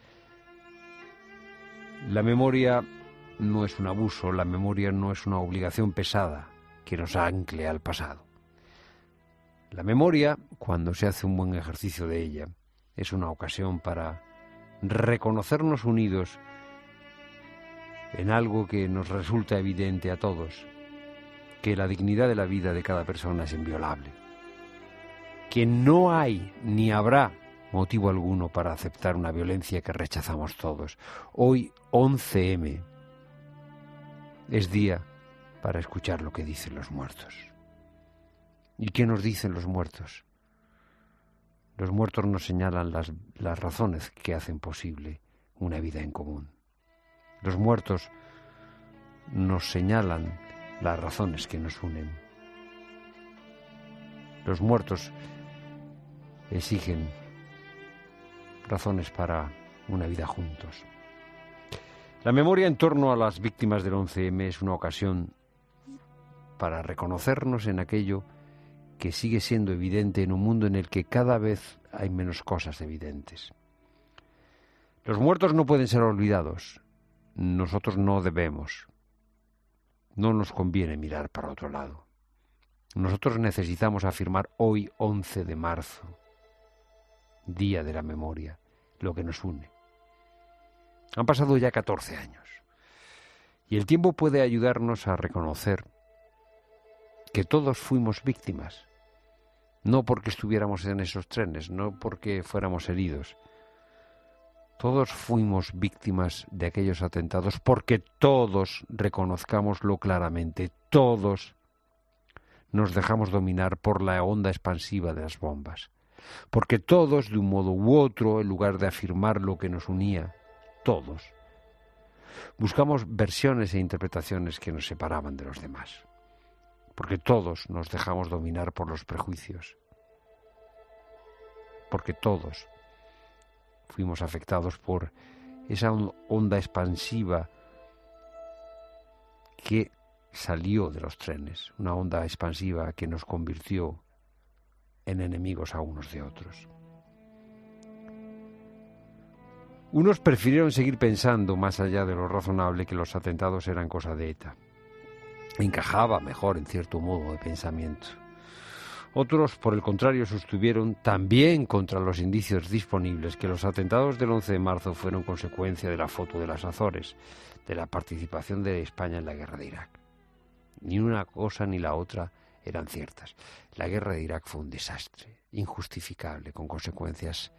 Speaker 1: La memoria no es un abuso, la memoria no es una obligación pesada que nos ancle al pasado. La memoria, cuando se hace un buen ejercicio de ella, es una ocasión para reconocernos unidos en algo que nos resulta evidente a todos, que la dignidad de la vida de cada persona es inviolable, que no hay ni habrá motivo alguno para aceptar una violencia que rechazamos todos. Hoy, once eme, es día para escuchar lo que dicen los muertos. ¿Y qué nos dicen los muertos? Los muertos nos señalan las, las razones que hacen posible una vida en común. Los muertos nos señalan las razones que nos unen. Los muertos exigen razones para una vida juntos. La memoria en torno a las víctimas del once eme es una ocasión para reconocernos en aquello que sigue siendo evidente en un mundo en el que cada vez hay menos cosas evidentes. Los muertos no pueden ser olvidados. Nosotros no debemos. No nos conviene mirar para otro lado. Nosotros necesitamos afirmar hoy, once de marzo, Día de la Memoria, lo que nos une. Han pasado ya catorce años y el tiempo puede ayudarnos a reconocer que todos fuimos víctimas, no porque estuviéramos en esos trenes, no porque fuéramos heridos. Todos fuimos víctimas de aquellos atentados porque todos, reconozcámoslo claramente, todos nos dejamos dominar por la onda expansiva de las bombas. Porque todos, de un modo u otro, en lugar de afirmar lo que nos unía, todos, buscamos versiones e interpretaciones que nos separaban de los demás. Porque todos nos dejamos dominar por los prejuicios. Porque todos fuimos afectados por esa onda expansiva que salió de los trenes, una onda expansiva que nos convirtió en enemigos a unos de otros. Unos prefirieron seguir pensando, más allá de lo razonable, que los atentados eran cosa de ETA. Encajaba mejor en cierto modo de pensamiento. Otros, por el contrario, sostuvieron, también contra los indicios disponibles, que los atentados del once de marzo fueron consecuencia de la foto de las Azores, de la participación de España en la guerra de Irak. Ni una cosa ni la otra eran ciertas. La guerra de Irak fue un desastre, injustificable, con consecuencias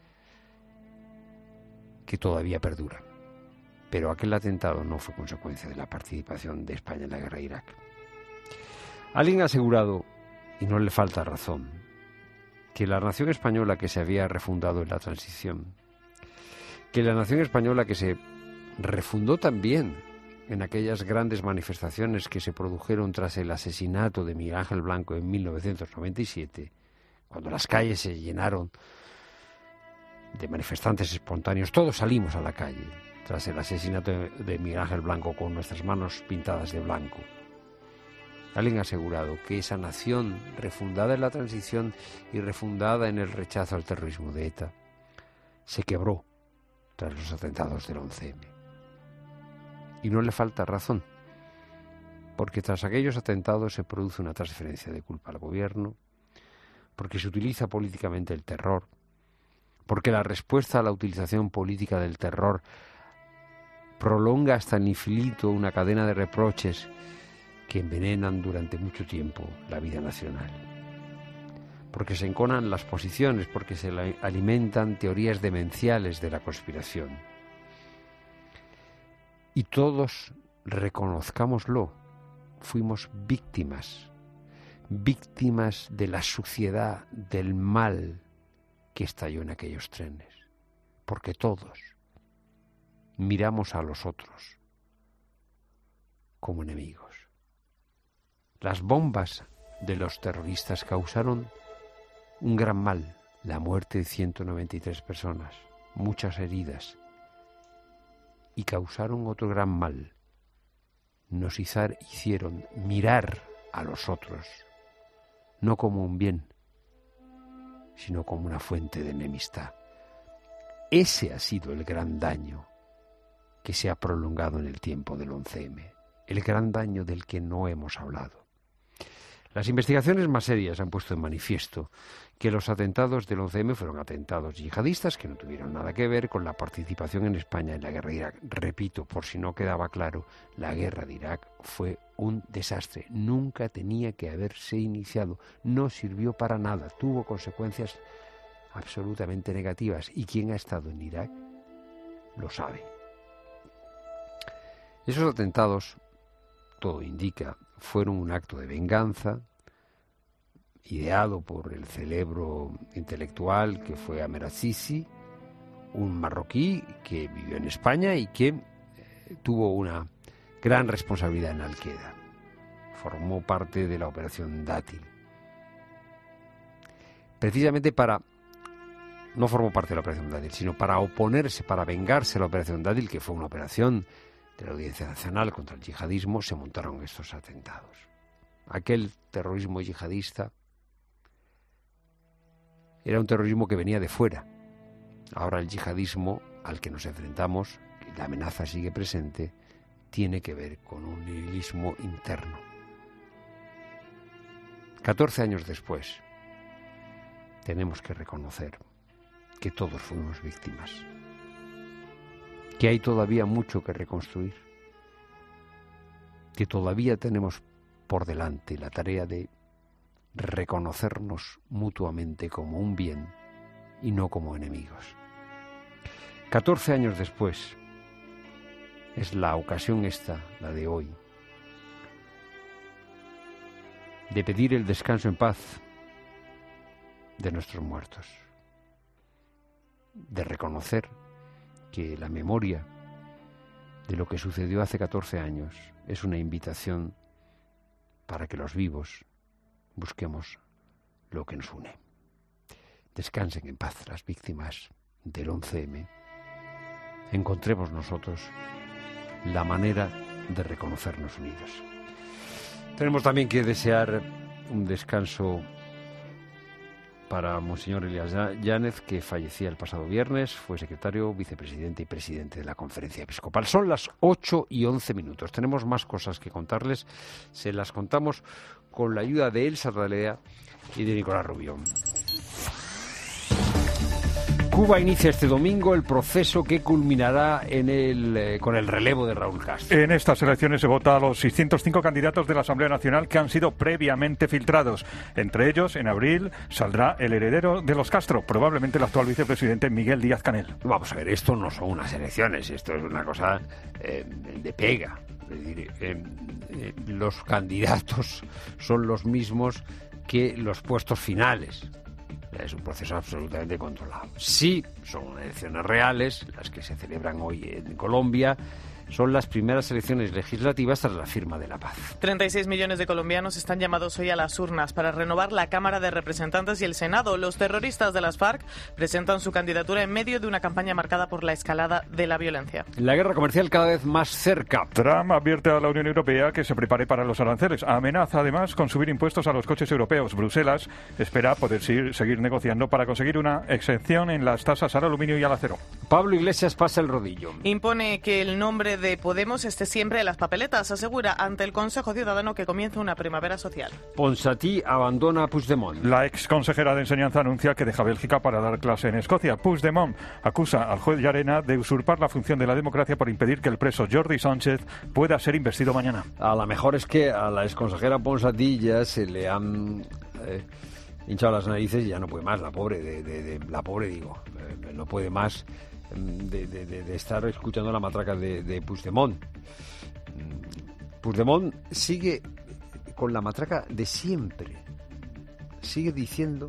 Speaker 1: que todavía perduran. Pero aquel atentado no fue consecuencia de la participación de España en la guerra de Irak. Alguien ha asegurado, y no le falta razón, que la nación española que se había refundado en la transición, que la nación española que se refundó también en aquellas grandes manifestaciones que se produjeron tras el asesinato de Miguel Ángel Blanco en mil novecientos noventa y siete, cuando las calles se llenaron de manifestantes espontáneos, todos salimos a la calle tras el asesinato de Miguel Ángel Blanco con nuestras manos pintadas de blanco. Alguien ha asegurado que esa nación, refundada en la transición y refundada en el rechazo al terrorismo de ETA, se quebró tras los atentados del once eme. Y no le falta razón, porque tras aquellos atentados se produce una transferencia de culpa al gobierno, porque se utiliza políticamente el terror, porque la respuesta a la utilización política del terror prolonga hasta el infinito una cadena de reproches que envenenan durante mucho tiempo la vida nacional. Porque se enconan las posiciones, porque se alimentan teorías demenciales de la conspiración. Y todos, reconozcámoslo, fuimos víctimas, víctimas de la suciedad, del mal que estalló en aquellos trenes. Porque todos miramos a los otros como enemigos. Las bombas de los terroristas causaron un gran mal, la muerte de ciento noventa y tres personas, muchas heridas, y causaron otro gran mal. Nos hicieron mirar a los otros, no como un bien, sino como una fuente de enemistad. Ese ha sido el gran daño que se ha prolongado en el tiempo del once eme, el gran daño del que no hemos hablado. Las investigaciones más serias han puesto en manifiesto que los atentados del once eme fueron atentados yihadistas que no tuvieron nada que ver con la participación en España en la guerra de Irak. Repito, por si no quedaba claro, la guerra de Irak fue un desastre. Nunca tenía que haberse iniciado. No sirvió para nada. Tuvo consecuencias absolutamente negativas. Y quien ha estado en Irak lo sabe. Esos atentados, todo indica, fueron un acto de venganza ideado por el cerebro intelectual que fue Ahmed al-Sisi, un marroquí que vivió en España y que eh, tuvo una gran responsabilidad en Al-Qaeda. Formó parte de la operación Dátil. Precisamente para... no formó parte de la operación Dátil, sino para oponerse, para vengarse a la operación Dátil, que fue una operación de la Audiencia Nacional contra el yihadismo, se montaron estos atentados. Aquel terrorismo yihadista era un terrorismo que venía de fuera. Ahora el yihadismo al que nos enfrentamos, y la amenaza sigue presente, tiene que ver con un nihilismo interno. catorce años después, tenemos que reconocer que todos fuimos víctimas, que hay todavía mucho que reconstruir, que todavía tenemos por delante la tarea de reconocernos mutuamente como un bien y no como enemigos. catorce años después, es la ocasión esta, la de hoy, de pedir el descanso en paz de nuestros muertos, de reconocer que la memoria de lo que sucedió hace catorce años es una invitación para que los vivos busquemos lo que nos une. Descansen en paz las víctimas del once eme. Encontremos nosotros la manera de reconocernos unidos. Tenemos también que desear un descanso para Monseñor Elías Yáñez, que fallecía el pasado viernes, fue secretario, vicepresidente y presidente de la Conferencia Episcopal. Son las ocho y once minutos. Tenemos más cosas que contarles. Se las contamos con la ayuda de Elsa Radalea y de Nicolás Rubión. Cuba inicia este domingo el proceso que culminará en el, eh, con el relevo de Raúl Castro.
Speaker 7: En estas elecciones se vota a los seiscientos cinco candidatos de la Asamblea Nacional que han sido previamente filtrados. Entre ellos, en abril, saldrá el heredero de los Castro, probablemente el actual vicepresidente Miguel Díaz-Canel.
Speaker 1: Vamos a ver, esto no son unas elecciones, esto es una cosa eh, de pega. Es decir, eh, eh, los candidatos son los mismos que los puestos finales. Es un proceso absolutamente controlado. Sí, son elecciones reales, las que se celebran hoy en Colombia, Son las primeras elecciones legislativas tras la firma de la paz.
Speaker 5: treinta y seis millones de colombianos están llamados hoy a las urnas para renovar la Cámara de Representantes y el Senado. Los terroristas de las FARC presentan su candidatura en medio de una campaña marcada por la escalada de la violencia.
Speaker 1: La guerra comercial cada vez más cerca.
Speaker 7: Trump advierte a la Unión Europea que se prepare para los aranceles. Amenaza además con subir impuestos a los coches europeos. Bruselas espera poder seguir, seguir negociando para conseguir una exención en las tasas al aluminio y al acero.
Speaker 1: Pablo Iglesias pasa el rodillo.
Speaker 5: Impone que el nombre de Podemos esté siempre en las papeletas. Asegura ante el Consejo Ciudadano que comienza una primavera social.
Speaker 1: Ponsatí abandona a Puigdemont.
Speaker 7: La ex consejera de Enseñanza anuncia que deja Bélgica para dar clase en Escocia. Puigdemont acusa al juez Llarena de usurpar la función de la democracia por impedir que el preso Jordi Sánchez pueda ser investido mañana.
Speaker 1: A lo mejor es que a la ex consejera Ponsatí ya se le han eh, hinchado las narices y ya no puede más, la pobre, de, de, de, la pobre digo, eh, no puede más de, de, de, de estar escuchando la matraca de, de Puigdemont. Puigdemont sigue con la matraca de siempre. Sigue diciendo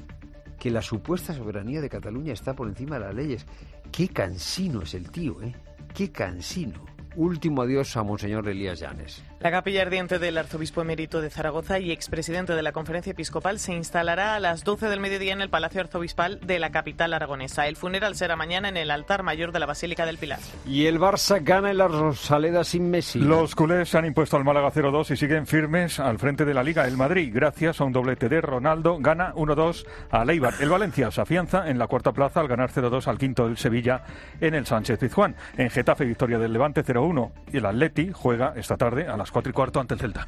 Speaker 1: que la supuesta soberanía de Cataluña está por encima de las leyes. Qué cansino es el tío, ¿eh? Qué cansino. Último adiós a Monseñor Elías Llanes.
Speaker 5: La capilla ardiente del arzobispo emérito de Zaragoza y expresidente de la Conferencia Episcopal se instalará a las doce del mediodía en el Palacio Arzobispal de la capital aragonesa. El funeral será mañana en el altar mayor de la Basílica del Pilar.
Speaker 1: Y el Barça gana en la Rosaleda sin Messi.
Speaker 7: Los culés se han impuesto al Málaga cero dos y siguen firmes al frente de la Liga. El Madrid, gracias a un doblete de Ronaldo, gana uno dos a Eibar. El Valencia se afianza en la cuarta plaza al ganar cero dos al quinto del Sevilla en el Sánchez-Pizjuán. En Getafe, victoria del Levante cero uno. Y el Atleti juega esta tarde a las cuatro y cuarto ante el Celta.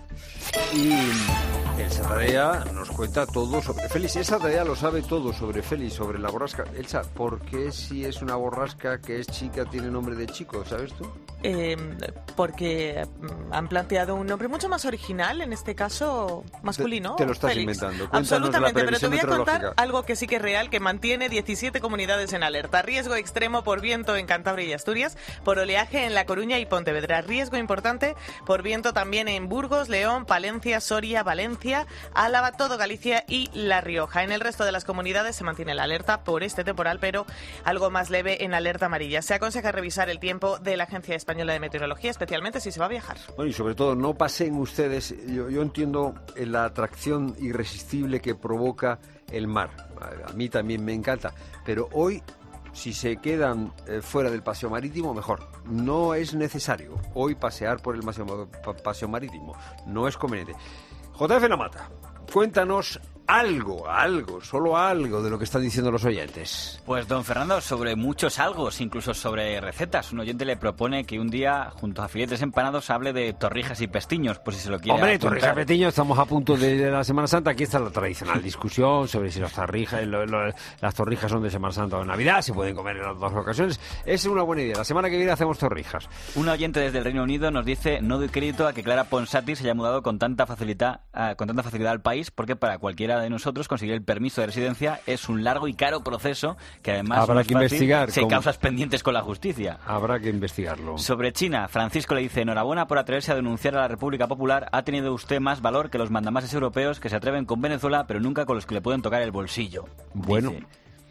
Speaker 1: Y Elsa Tadea nos cuenta todo sobre Félix. Elsa Tadea lo sabe todo sobre Félix, sobre la borrasca. Elsa, ¿por qué si es una borrasca que es chica tiene nombre de chico? ¿Sabes tú?
Speaker 5: Eh, porque han planteado un nombre mucho más original, en este caso masculino.
Speaker 1: Te, te lo estás
Speaker 5: Félix.
Speaker 1: inventando. Cuéntanos.
Speaker 5: Absolutamente,
Speaker 1: la
Speaker 5: pero te voy a contar
Speaker 1: meteorológica.
Speaker 5: algo que sí que es real, que mantiene diecisiete comunidades en alerta. Riesgo extremo por viento en Cantabria y Asturias, por oleaje en La Coruña y Pontevedra. Riesgo importante por viento también en Burgos, León, Palencia, Soria, Valencia, Álava, todo Galicia y La Rioja. En el resto de las comunidades se mantiene la alerta por este temporal, pero algo más leve en alerta amarilla. Se aconseja revisar el tiempo de la Agencia Española de Meteorología, especialmente si se va a viajar.
Speaker 1: Bueno, y sobre todo, no pasen ustedes. Yo, yo entiendo la atracción irresistible que provoca el mar. A, a mí también me encanta. Pero hoy, si se quedan eh, fuera del paseo marítimo, mejor. No es necesario hoy pasear por el paseo, paseo marítimo. No es conveniente. J F Lamata, cuéntanos algo, algo, solo algo de lo que están diciendo los oyentes.
Speaker 16: Pues, don Fernando, sobre muchos algos, incluso sobre recetas. Un oyente le propone que un día, junto a filetes empanados, hable de torrijas y pestiños, por si se lo quiere
Speaker 1: Hombre,
Speaker 16: apuntar.
Speaker 1: torrijas y pestiños, estamos a punto de, de la Semana Santa. Aquí está la tradicional discusión sobre si las torrijas, lo, lo, las torrijas son de Semana Santa o de Navidad, se pueden comer en las dos ocasiones. Es una buena idea. La semana que viene hacemos torrijas.
Speaker 16: Un oyente desde el Reino Unido nos dice: no doy crédito a que Clara Ponsatí se haya mudado con tanta facilidad, uh, con tanta facilidad al país, porque para cualquiera de nosotros conseguir el permiso de residencia es un largo y caro proceso que además
Speaker 1: habrá
Speaker 16: no es
Speaker 1: que
Speaker 16: fácil,
Speaker 1: investigar
Speaker 16: se
Speaker 1: cómo...
Speaker 16: causas pendientes con la justicia.
Speaker 1: Habrá que investigarlo.
Speaker 16: Sobre China, Francisco le dice: enhorabuena por atreverse a denunciar a la República Popular. Ha tenido usted más valor que los mandamases europeos que se atreven con Venezuela, pero nunca con los que le pueden tocar el bolsillo.
Speaker 1: Bueno.
Speaker 16: Dice.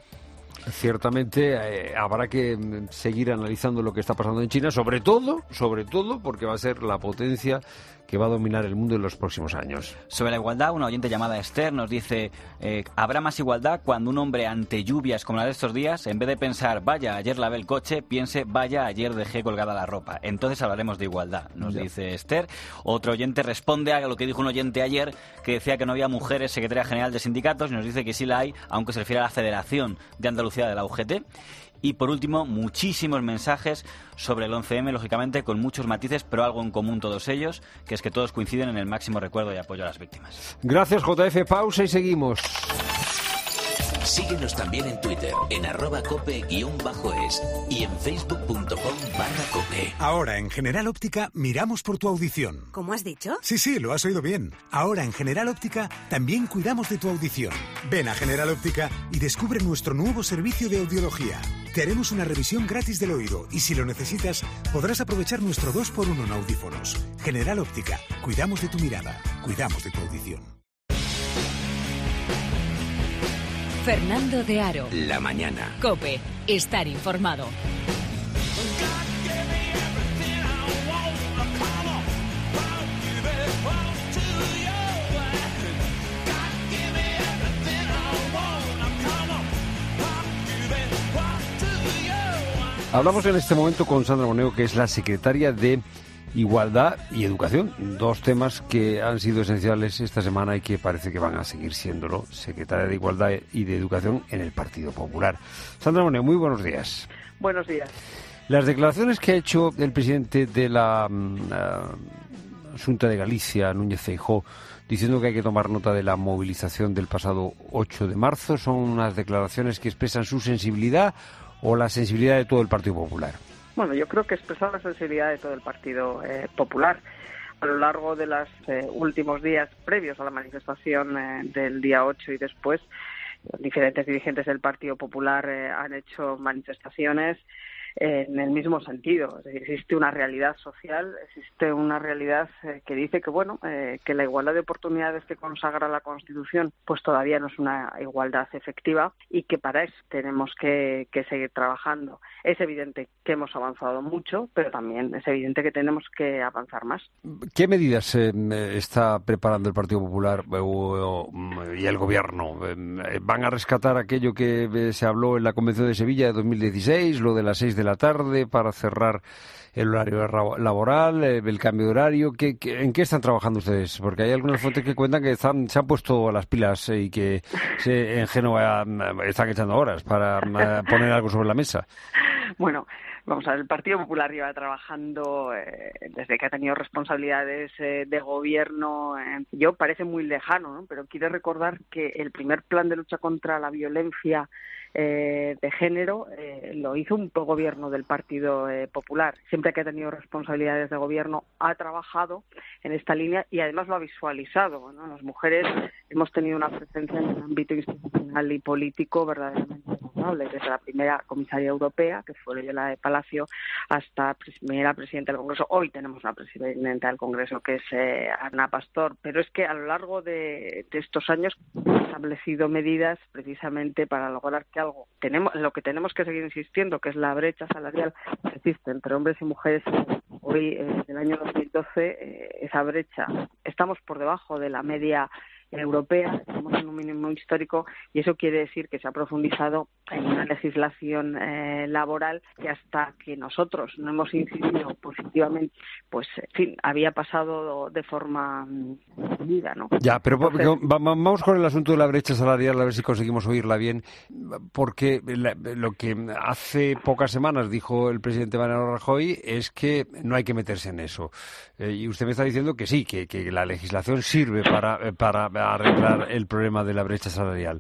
Speaker 1: Ciertamente eh, habrá que seguir analizando lo que está pasando en China, sobre todo, sobre todo porque va a ser la potencia que va a dominar el mundo en los próximos años.
Speaker 16: Sobre la igualdad, una oyente llamada Esther nos dice: eh, habrá más igualdad cuando un hombre ante lluvias como la de estos días, en vez de pensar vaya, ayer lavé el coche, piense vaya, ayer dejé colgada la ropa. Entonces hablaremos de igualdad, nos
Speaker 1: Ya.
Speaker 16: dice Esther. Otro oyente responde a lo que dijo un oyente ayer, que decía que no había mujeres secretaria general de sindicatos, y nos dice que sí la hay, aunque se refiere a la Federación de Andalucía de la U G T. Y por último, muchísimos mensajes sobre el once eme, lógicamente con muchos matices, pero algo en común todos ellos, que es que todos coinciden en el máximo recuerdo y apoyo a las víctimas.
Speaker 1: Gracias, J F. Pausa y seguimos.
Speaker 2: Síguenos también en Twitter, en arroba cope guión bajo es y en facebook punto com barra cope.
Speaker 8: Ahora en General Óptica miramos por tu audición.
Speaker 9: ¿Cómo has dicho?
Speaker 8: Sí, sí, lo has oído bien. Ahora en General Óptica también cuidamos de tu audición. Ven a General Óptica y descubre nuestro nuevo servicio de audiología. Te haremos una revisión gratis del oído y si lo necesitas podrás aprovechar nuestro dos por uno en audífonos. General Óptica, cuidamos de tu mirada, cuidamos de tu audición.
Speaker 3: Fernando de Aro.
Speaker 2: La mañana.
Speaker 3: COPE. Estar informado.
Speaker 1: Hablamos en este momento con Sandra Moneo, que es la secretaria de Igualdad y Educación, dos temas que han sido esenciales esta semana y que parece que van a seguir siéndolo. Secretaria de Igualdad y de Educación en el Partido Popular. Sandra Moneo, muy buenos días.
Speaker 4: Buenos días.
Speaker 1: Las declaraciones que ha hecho el presidente de la uh, Xunta de Galicia, Núñez Feijóo, diciendo que hay que tomar nota de la movilización del pasado ocho de marzo, ¿son unas declaraciones que expresan su sensibilidad o la sensibilidad de todo el Partido Popular?
Speaker 4: Bueno, yo creo que expresa la sensibilidad de todo el Partido eh, Popular. A lo largo de los eh, últimos días previos a la manifestación eh, del día ocho y después, diferentes dirigentes del Partido Popular eh, han hecho manifestaciones en el mismo sentido. Es decir, existe una realidad social, existe una realidad eh, que dice que bueno eh, que la igualdad de oportunidades que consagra la Constitución pues todavía no es una igualdad efectiva y que para eso tenemos que, que seguir trabajando. Es evidente que hemos avanzado mucho, pero también es evidente que tenemos que avanzar más.
Speaker 1: ¿Qué medidas eh, está preparando el Partido Popular eh, o, o, y el Gobierno? Eh, ¿Van a rescatar aquello que eh, se habló en la Convención de Sevilla de dos mil dieciséis, lo de las seis de la tarde para cerrar el horario laboral, el cambio de horario? ¿Qué, qué, ¿En qué están trabajando ustedes? Porque hay algunas fuentes que cuentan que están, se han puesto las pilas y que se, en Génova están echando horas para poner algo sobre la mesa.
Speaker 4: Bueno, vamos a ver, el Partido Popular lleva trabajando eh, desde que ha tenido responsabilidades eh, de gobierno. Eh, yo parece muy lejano, ¿no? Pero quiero recordar que el primer plan de lucha contra la violencia eh, de género eh, lo hizo un gobierno del Partido eh, Popular. Siempre que ha tenido responsabilidades de gobierno ha trabajado en esta línea y además lo ha visualizado, ¿no? Las mujeres hemos tenido una presencia en el ámbito institucional y político verdaderamente notable, desde la primera comisaria europea, que fue Loyola de Palacio, hasta primera presidenta del Congreso. Hoy tenemos una presidenta del Congreso que es eh, Ana Pastor, pero es que a lo largo de, de estos años hemos establecido medidas precisamente para lograr que algo tenemos, lo que tenemos que seguir insistiendo, que es la brecha salarial que existe entre hombres y mujeres. Hoy, eh, desde el año dos mil doce, eh, esa brecha, estamos por debajo de la media europea, estamos en un mínimo histórico y eso quiere decir que se ha profundizado en una legislación eh, laboral que hasta que nosotros no hemos incidido positivamente, pues en fin, había pasado de forma medida, ¿no?
Speaker 1: Ya, pero
Speaker 4: Entonces,
Speaker 1: vamos con el asunto de la brecha salarial, a ver si conseguimos oírla bien, porque la, lo que hace pocas semanas dijo el presidente Mariano Rajoy es que no hay que meterse en eso. Eh, y usted me está diciendo que sí, que, que la legislación sirve para, para arreglar el problema de la brecha salarial.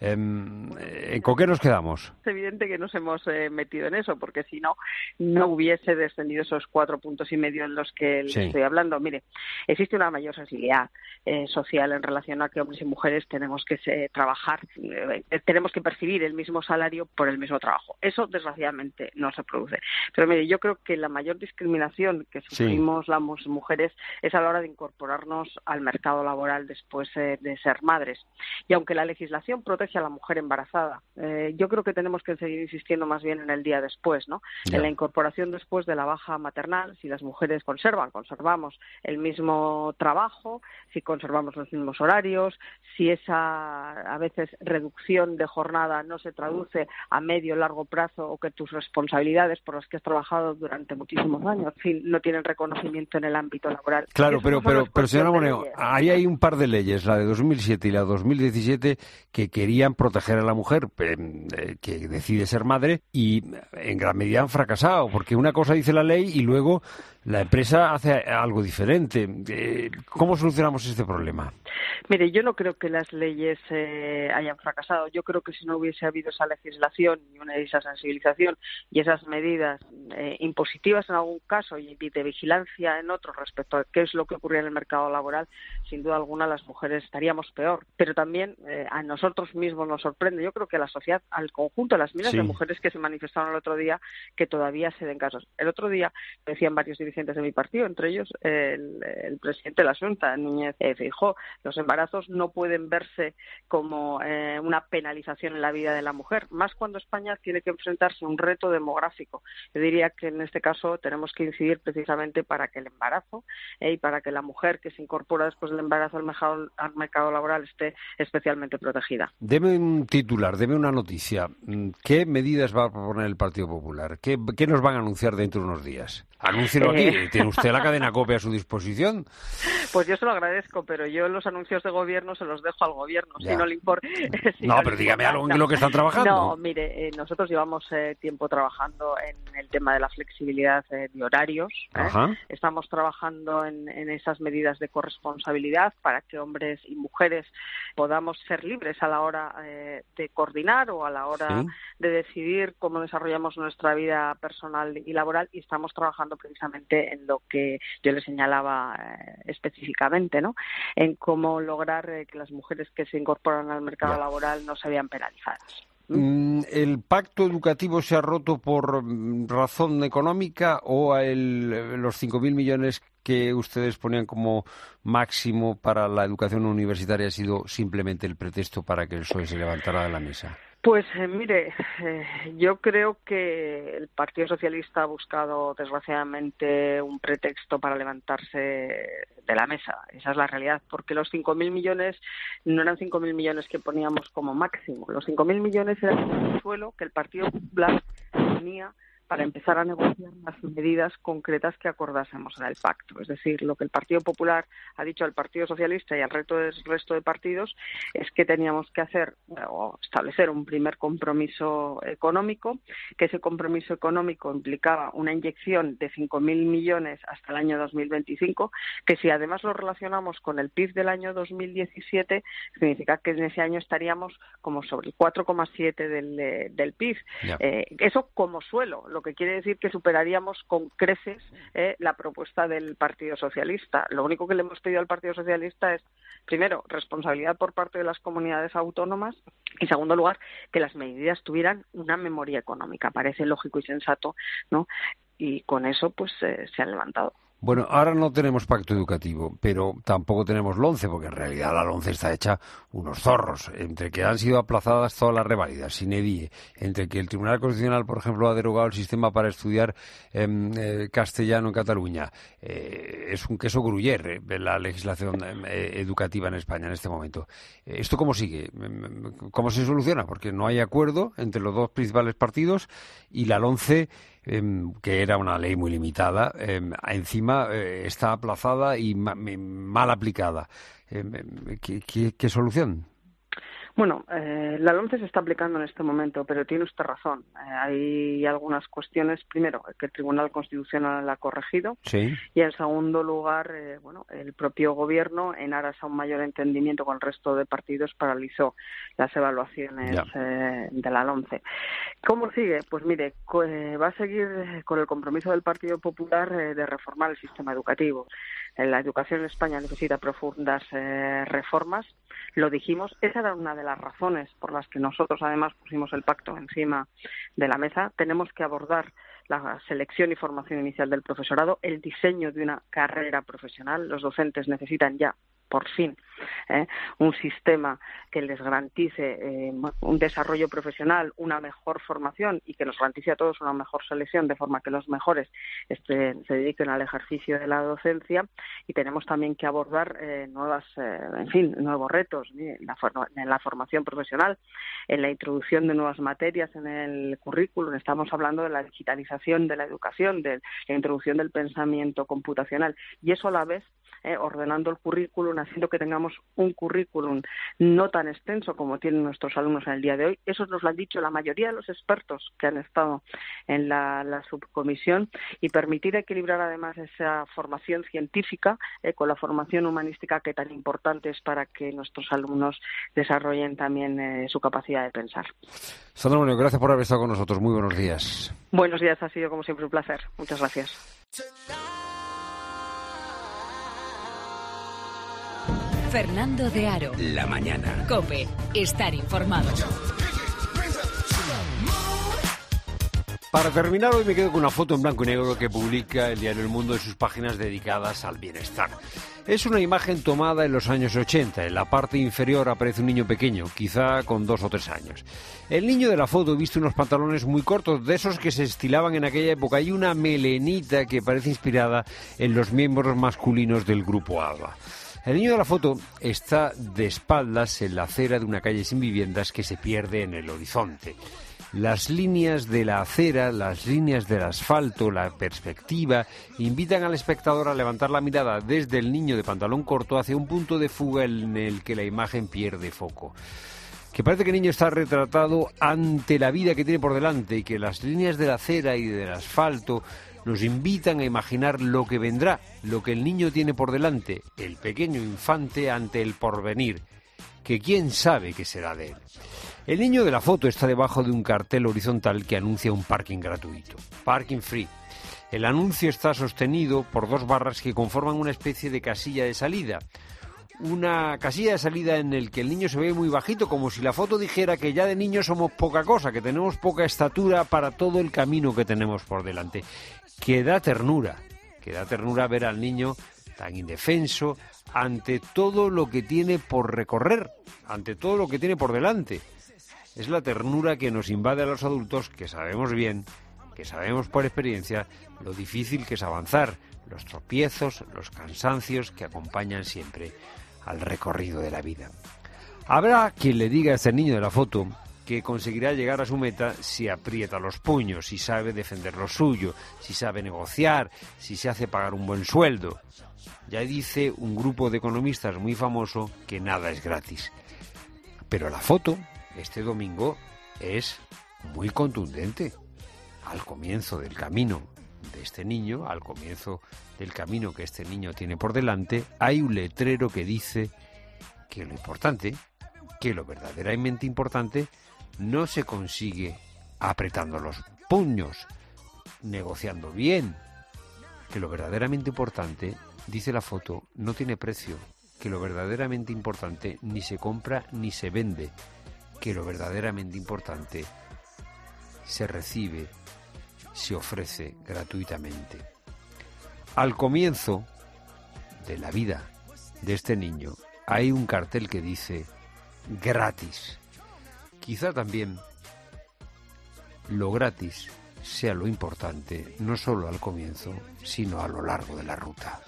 Speaker 1: Eh, ¿Con qué nos quedamos?
Speaker 4: Es evidente que nos hemos eh, metido en eso, porque si no, no hubiese descendido esos cuatro puntos y medio en los que sí. estoy hablando. Mire, existe una mayor sensibilidad eh, social en relación a que hombres y mujeres tenemos que eh, trabajar, eh, tenemos que percibir el mismo salario por el mismo trabajo. Eso, desgraciadamente, no se produce. Pero mire, yo creo que la mayor discriminación que sufrimos sí. las mujeres es a la hora de incorporarnos al mercado laboral después eh, de ser madres. Y aunque la legislación protege a la mujer embarazada, eh, yo creo que tenemos que seguir insistiendo más bien en el día después, ¿no? Yeah. En la incorporación después de la baja maternal, si las mujeres conservan, conservamos el mismo trabajo, si conservamos los mismos horarios, si esa a veces reducción de jornada no se traduce a medio o largo plazo o que tus responsabilidades por las que has trabajado durante muchísimos años, en fin, no tienen reconocimiento en el ámbito laboral.
Speaker 1: Claro, pero, pero, pero señora Moneo, ahí hay un par de leyes, la de dos mil siete y la de dos mil diecisiete, que querían proteger a la mujer eh, que decide ser madre y en gran medida han fracasado, porque una cosa dice la ley y luego la empresa hace algo diferente. Eh, ¿Cómo solucionamos este problema?
Speaker 4: Mire, yo no creo que las leyes eh, hayan fracasado. Yo creo que si no hubiese habido esa legislación y una esa sensibilización y esas medidas eh, impositivas en algún caso y de vigilancia en otros respecto a qué es lo que ocurría en el mercado laboral, sin duda alguna las mujeres estaríamos peor. Pero también eh, a nosotros mismos nos sorprende. Yo creo que a la sociedad, al conjunto, a las miles sí. de mujeres que se manifestaron el otro día, que todavía se den casos. El otro día decían varios dirigentes de mi partido, entre elellos el, el presidente de la Xunta, Núñez eh, Feijóo, los embarazos no pueden verse como eh, una penalización en la vida de la mujer, más cuando España tiene que enfrentarse a un reto demográfico. Yo diría que en este caso tenemos que incidir precisamente para que el embarazo eh, y para que la mujer que se incorpora después del embarazo al mercado, al mercado laboral esté especialmente protegida.
Speaker 1: Debe deme un titular, deme una noticia. ¿Qué medidas va a proponer el Partido Popular? ¿Qué, qué nos van a anunciar dentro de unos días? Anúncielo aquí. Eh... ¿Tiene usted la cadena COPE a su disposición?
Speaker 4: Pues yo se lo agradezco, pero yo los anuncios de gobierno se los dejo al gobierno, ya. si no le importa. Si
Speaker 1: no,
Speaker 4: no
Speaker 1: pero
Speaker 4: le
Speaker 1: dígame
Speaker 4: importa,
Speaker 1: algo en lo que están trabajando.
Speaker 4: No, mire, eh, nosotros llevamos eh, tiempo trabajando en el tema de la flexibilidad eh, de horarios. ¿eh?
Speaker 1: Ajá.
Speaker 4: Estamos trabajando en, en esas medidas de corresponsabilidad para que hombres y mujeres podamos ser libres a la hora eh, de coordinar o a la hora sí. de decidir cómo desarrollamos nuestra vida personal y laboral, y estamos trabajando precisamente en lo que yo le señalaba eh, específicamente, ¿no? En cómo lograr eh, que las mujeres que se incorporan al mercado ya. laboral no se vean penalizadas.
Speaker 1: ¿Mm? ¿El pacto educativo se ha roto por razón económica o el, los cinco mil millones que ustedes ponían como máximo para la educación universitaria ha sido simplemente el pretexto para que el P S O E se levantara de la mesa?
Speaker 4: Pues eh, mire, eh, yo creo que el Partido Socialista ha buscado desgraciadamente un pretexto para levantarse de la mesa. Esa es la realidad, porque los cinco mil millones no eran cinco mil millones que poníamos como máximo. Los cinco mil millones eran el suelo que el Partido Popular tenía para empezar a negociar las medidas concretas que acordásemos en el pacto. Es decir, lo que el Partido Popular ha dicho al Partido Socialista y al resto de, resto de partidos es que teníamos que hacer o establecer un primer compromiso económico, que ese compromiso económico implicaba una inyección de cinco mil millones hasta el año dos mil veinticinco, que si además lo relacionamos con el P I B del año dos mil diecisiete, significa que en ese año estaríamos como sobre el cuatro coma siete del, del P I B. Yeah. Eh, eso como suelo, lo que quiere decir que superaríamos con creces eh, la propuesta del Partido Socialista. Lo único que le hemos pedido al Partido Socialista es, primero, responsabilidad por parte de las comunidades autónomas y, en segundo lugar, que las medidas tuvieran una memoria económica. Parece lógico y sensato, ¿no? Y con eso, pues, eh, se han levantado.
Speaker 1: Bueno, ahora no tenemos pacto educativo, pero tampoco tenemos LOMCE, porque en realidad la LOMCE está hecha unos zorros, entre que han sido aplazadas todas las reválidas, sin edie, entre que el Tribunal Constitucional, por ejemplo, ha derogado el sistema para estudiar eh, eh, castellano en Cataluña. Eh, es un queso gruyere eh, la legislación eh, educativa en España en este momento. Eh, ¿Esto cómo sigue? ¿Cómo se soluciona? Porque no hay acuerdo entre los dos principales partidos y la LOMCE, Eh, que era una ley muy limitada, eh, encima eh, está aplazada y ma mal aplicada. Eh, ¿qué, qué, ¿Qué solución?
Speaker 4: Bueno, eh, la LOMCE se está aplicando en este momento, pero tiene usted razón. Eh, hay algunas cuestiones, primero, que el Tribunal Constitucional la ha corregido,
Speaker 1: sí.
Speaker 4: y en segundo lugar, eh, bueno, el propio Gobierno, en aras a un mayor entendimiento con el resto de partidos, paralizó las evaluaciones eh, de la LOMCE. ¿Cómo sigue? Pues mire, eh, va a seguir con el compromiso del Partido Popular eh, de reformar el sistema educativo. Eh, la educación en España necesita profundas eh, reformas. Lo dijimos, esa era una de las razones por las que nosotros además pusimos el pacto encima de la mesa. Tenemos que abordar la selección y formación inicial del profesorado, el diseño de una carrera profesional. Los docentes necesitan ya, por fin, ¿eh? un sistema que les garantice eh, un desarrollo profesional, una mejor formación y que nos garantice a todos una mejor selección, de forma que los mejores este, se dediquen al ejercicio de la docencia. Y tenemos también que abordar eh, nuevas, eh, en fin, nuevos retos ¿eh? en, la en la formación profesional, en la introducción de nuevas materias en el currículum. Estamos hablando de la digitalización de la educación, de la introducción del pensamiento computacional, y eso a la vez eh, ordenando el currículum, haciendo que tengamos un currículum no tan extenso como tienen nuestros alumnos en el día de hoy. Eso nos lo han dicho la mayoría de los expertos que han estado en la, la subcomisión, y permitir equilibrar además esa formación científica eh, con la formación humanística, que tan importante es para que nuestros alumnos desarrollen también eh, su capacidad de pensar.
Speaker 1: Sandra Moneo, gracias por haber estado con nosotros. Muy buenos días.
Speaker 4: Buenos días, ha sido como siempre un placer. Muchas gracias.
Speaker 3: Fernando de Aro.
Speaker 2: La mañana.
Speaker 3: COPE. Estar informado.
Speaker 1: Para terminar, hoy me quedo con una foto en blanco y negro que publica el diario El Mundo en sus páginas dedicadas al bienestar. Es una imagen tomada en los años ochenta. En la parte inferior aparece un niño pequeño, quizá con dos o tres años. El niño de la foto viste unos pantalones muy cortos, de esos que se estilaban en aquella época, y una melenita que parece inspirada en los miembros masculinos del grupo ABBA. El niño de la foto está de espaldas en la acera de una calle sin viviendas que se pierde en el horizonte. Las líneas de la acera, las líneas del asfalto, la perspectiva, invitan al espectador a levantar la mirada desde el niño de pantalón corto hacia un punto de fuga en el que la imagen pierde foco. Que parece que el niño está retratado ante la vida que tiene por delante y que las líneas de la acera y del asfalto nos invitan a imaginar lo que vendrá, lo que el niño tiene por delante, el pequeño infante ante el porvenir, que quién sabe qué será de él. El niño de la foto está debajo de un cartel horizontal que anuncia un parking gratuito, parking free. El anuncio está sostenido por dos barras que conforman una especie de casilla de salida. Una casilla de salida en el que el niño se ve muy bajito, como si la foto dijera que ya de niños somos poca cosa, que tenemos poca estatura para todo el camino que tenemos por delante. Que da ternura, que da ternura ver al niño tan indefenso ante todo lo que tiene por recorrer, ante todo lo que tiene por delante. Es la ternura que nos invade a los adultos, que sabemos bien, que sabemos por experiencia lo difícil que es avanzar, los tropiezos, los cansancios que acompañan siempre al recorrido de la vida. Habrá quien le diga a este niño de la foto que conseguirá llegar a su meta si aprieta los puños, si sabe defender lo suyo, si sabe negociar, si se hace pagar un buen sueldo. Ya dice un grupo de economistas muy famoso que nada es gratis. Pero la foto, este domingo, es muy contundente. Al comienzo del camino de este niño, al comienzo del camino que este niño tiene por delante, hay un letrero que dice que lo importante, que lo verdaderamente importante, no se consigue apretando los puños, negociando bien, que lo verdaderamente importante, dice la foto, no tiene precio, que lo verdaderamente importante ni se compra ni se vende, que lo verdaderamente importante se recibe, se ofrece gratuitamente. Al comienzo de la vida de este niño hay un cartel que dice gratis. Quizá también lo gratis sea lo importante, no solo al comienzo, sino a lo largo de la ruta.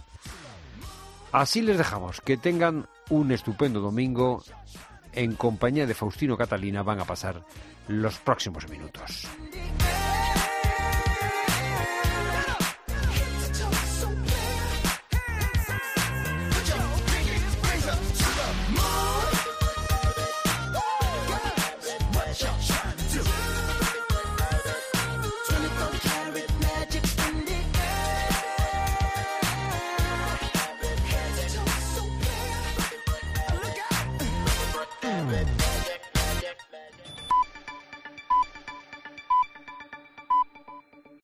Speaker 1: Así les dejamos. Que tengan un estupendo domingo. En compañía de Faustino Catalina van a pasar los próximos minutos.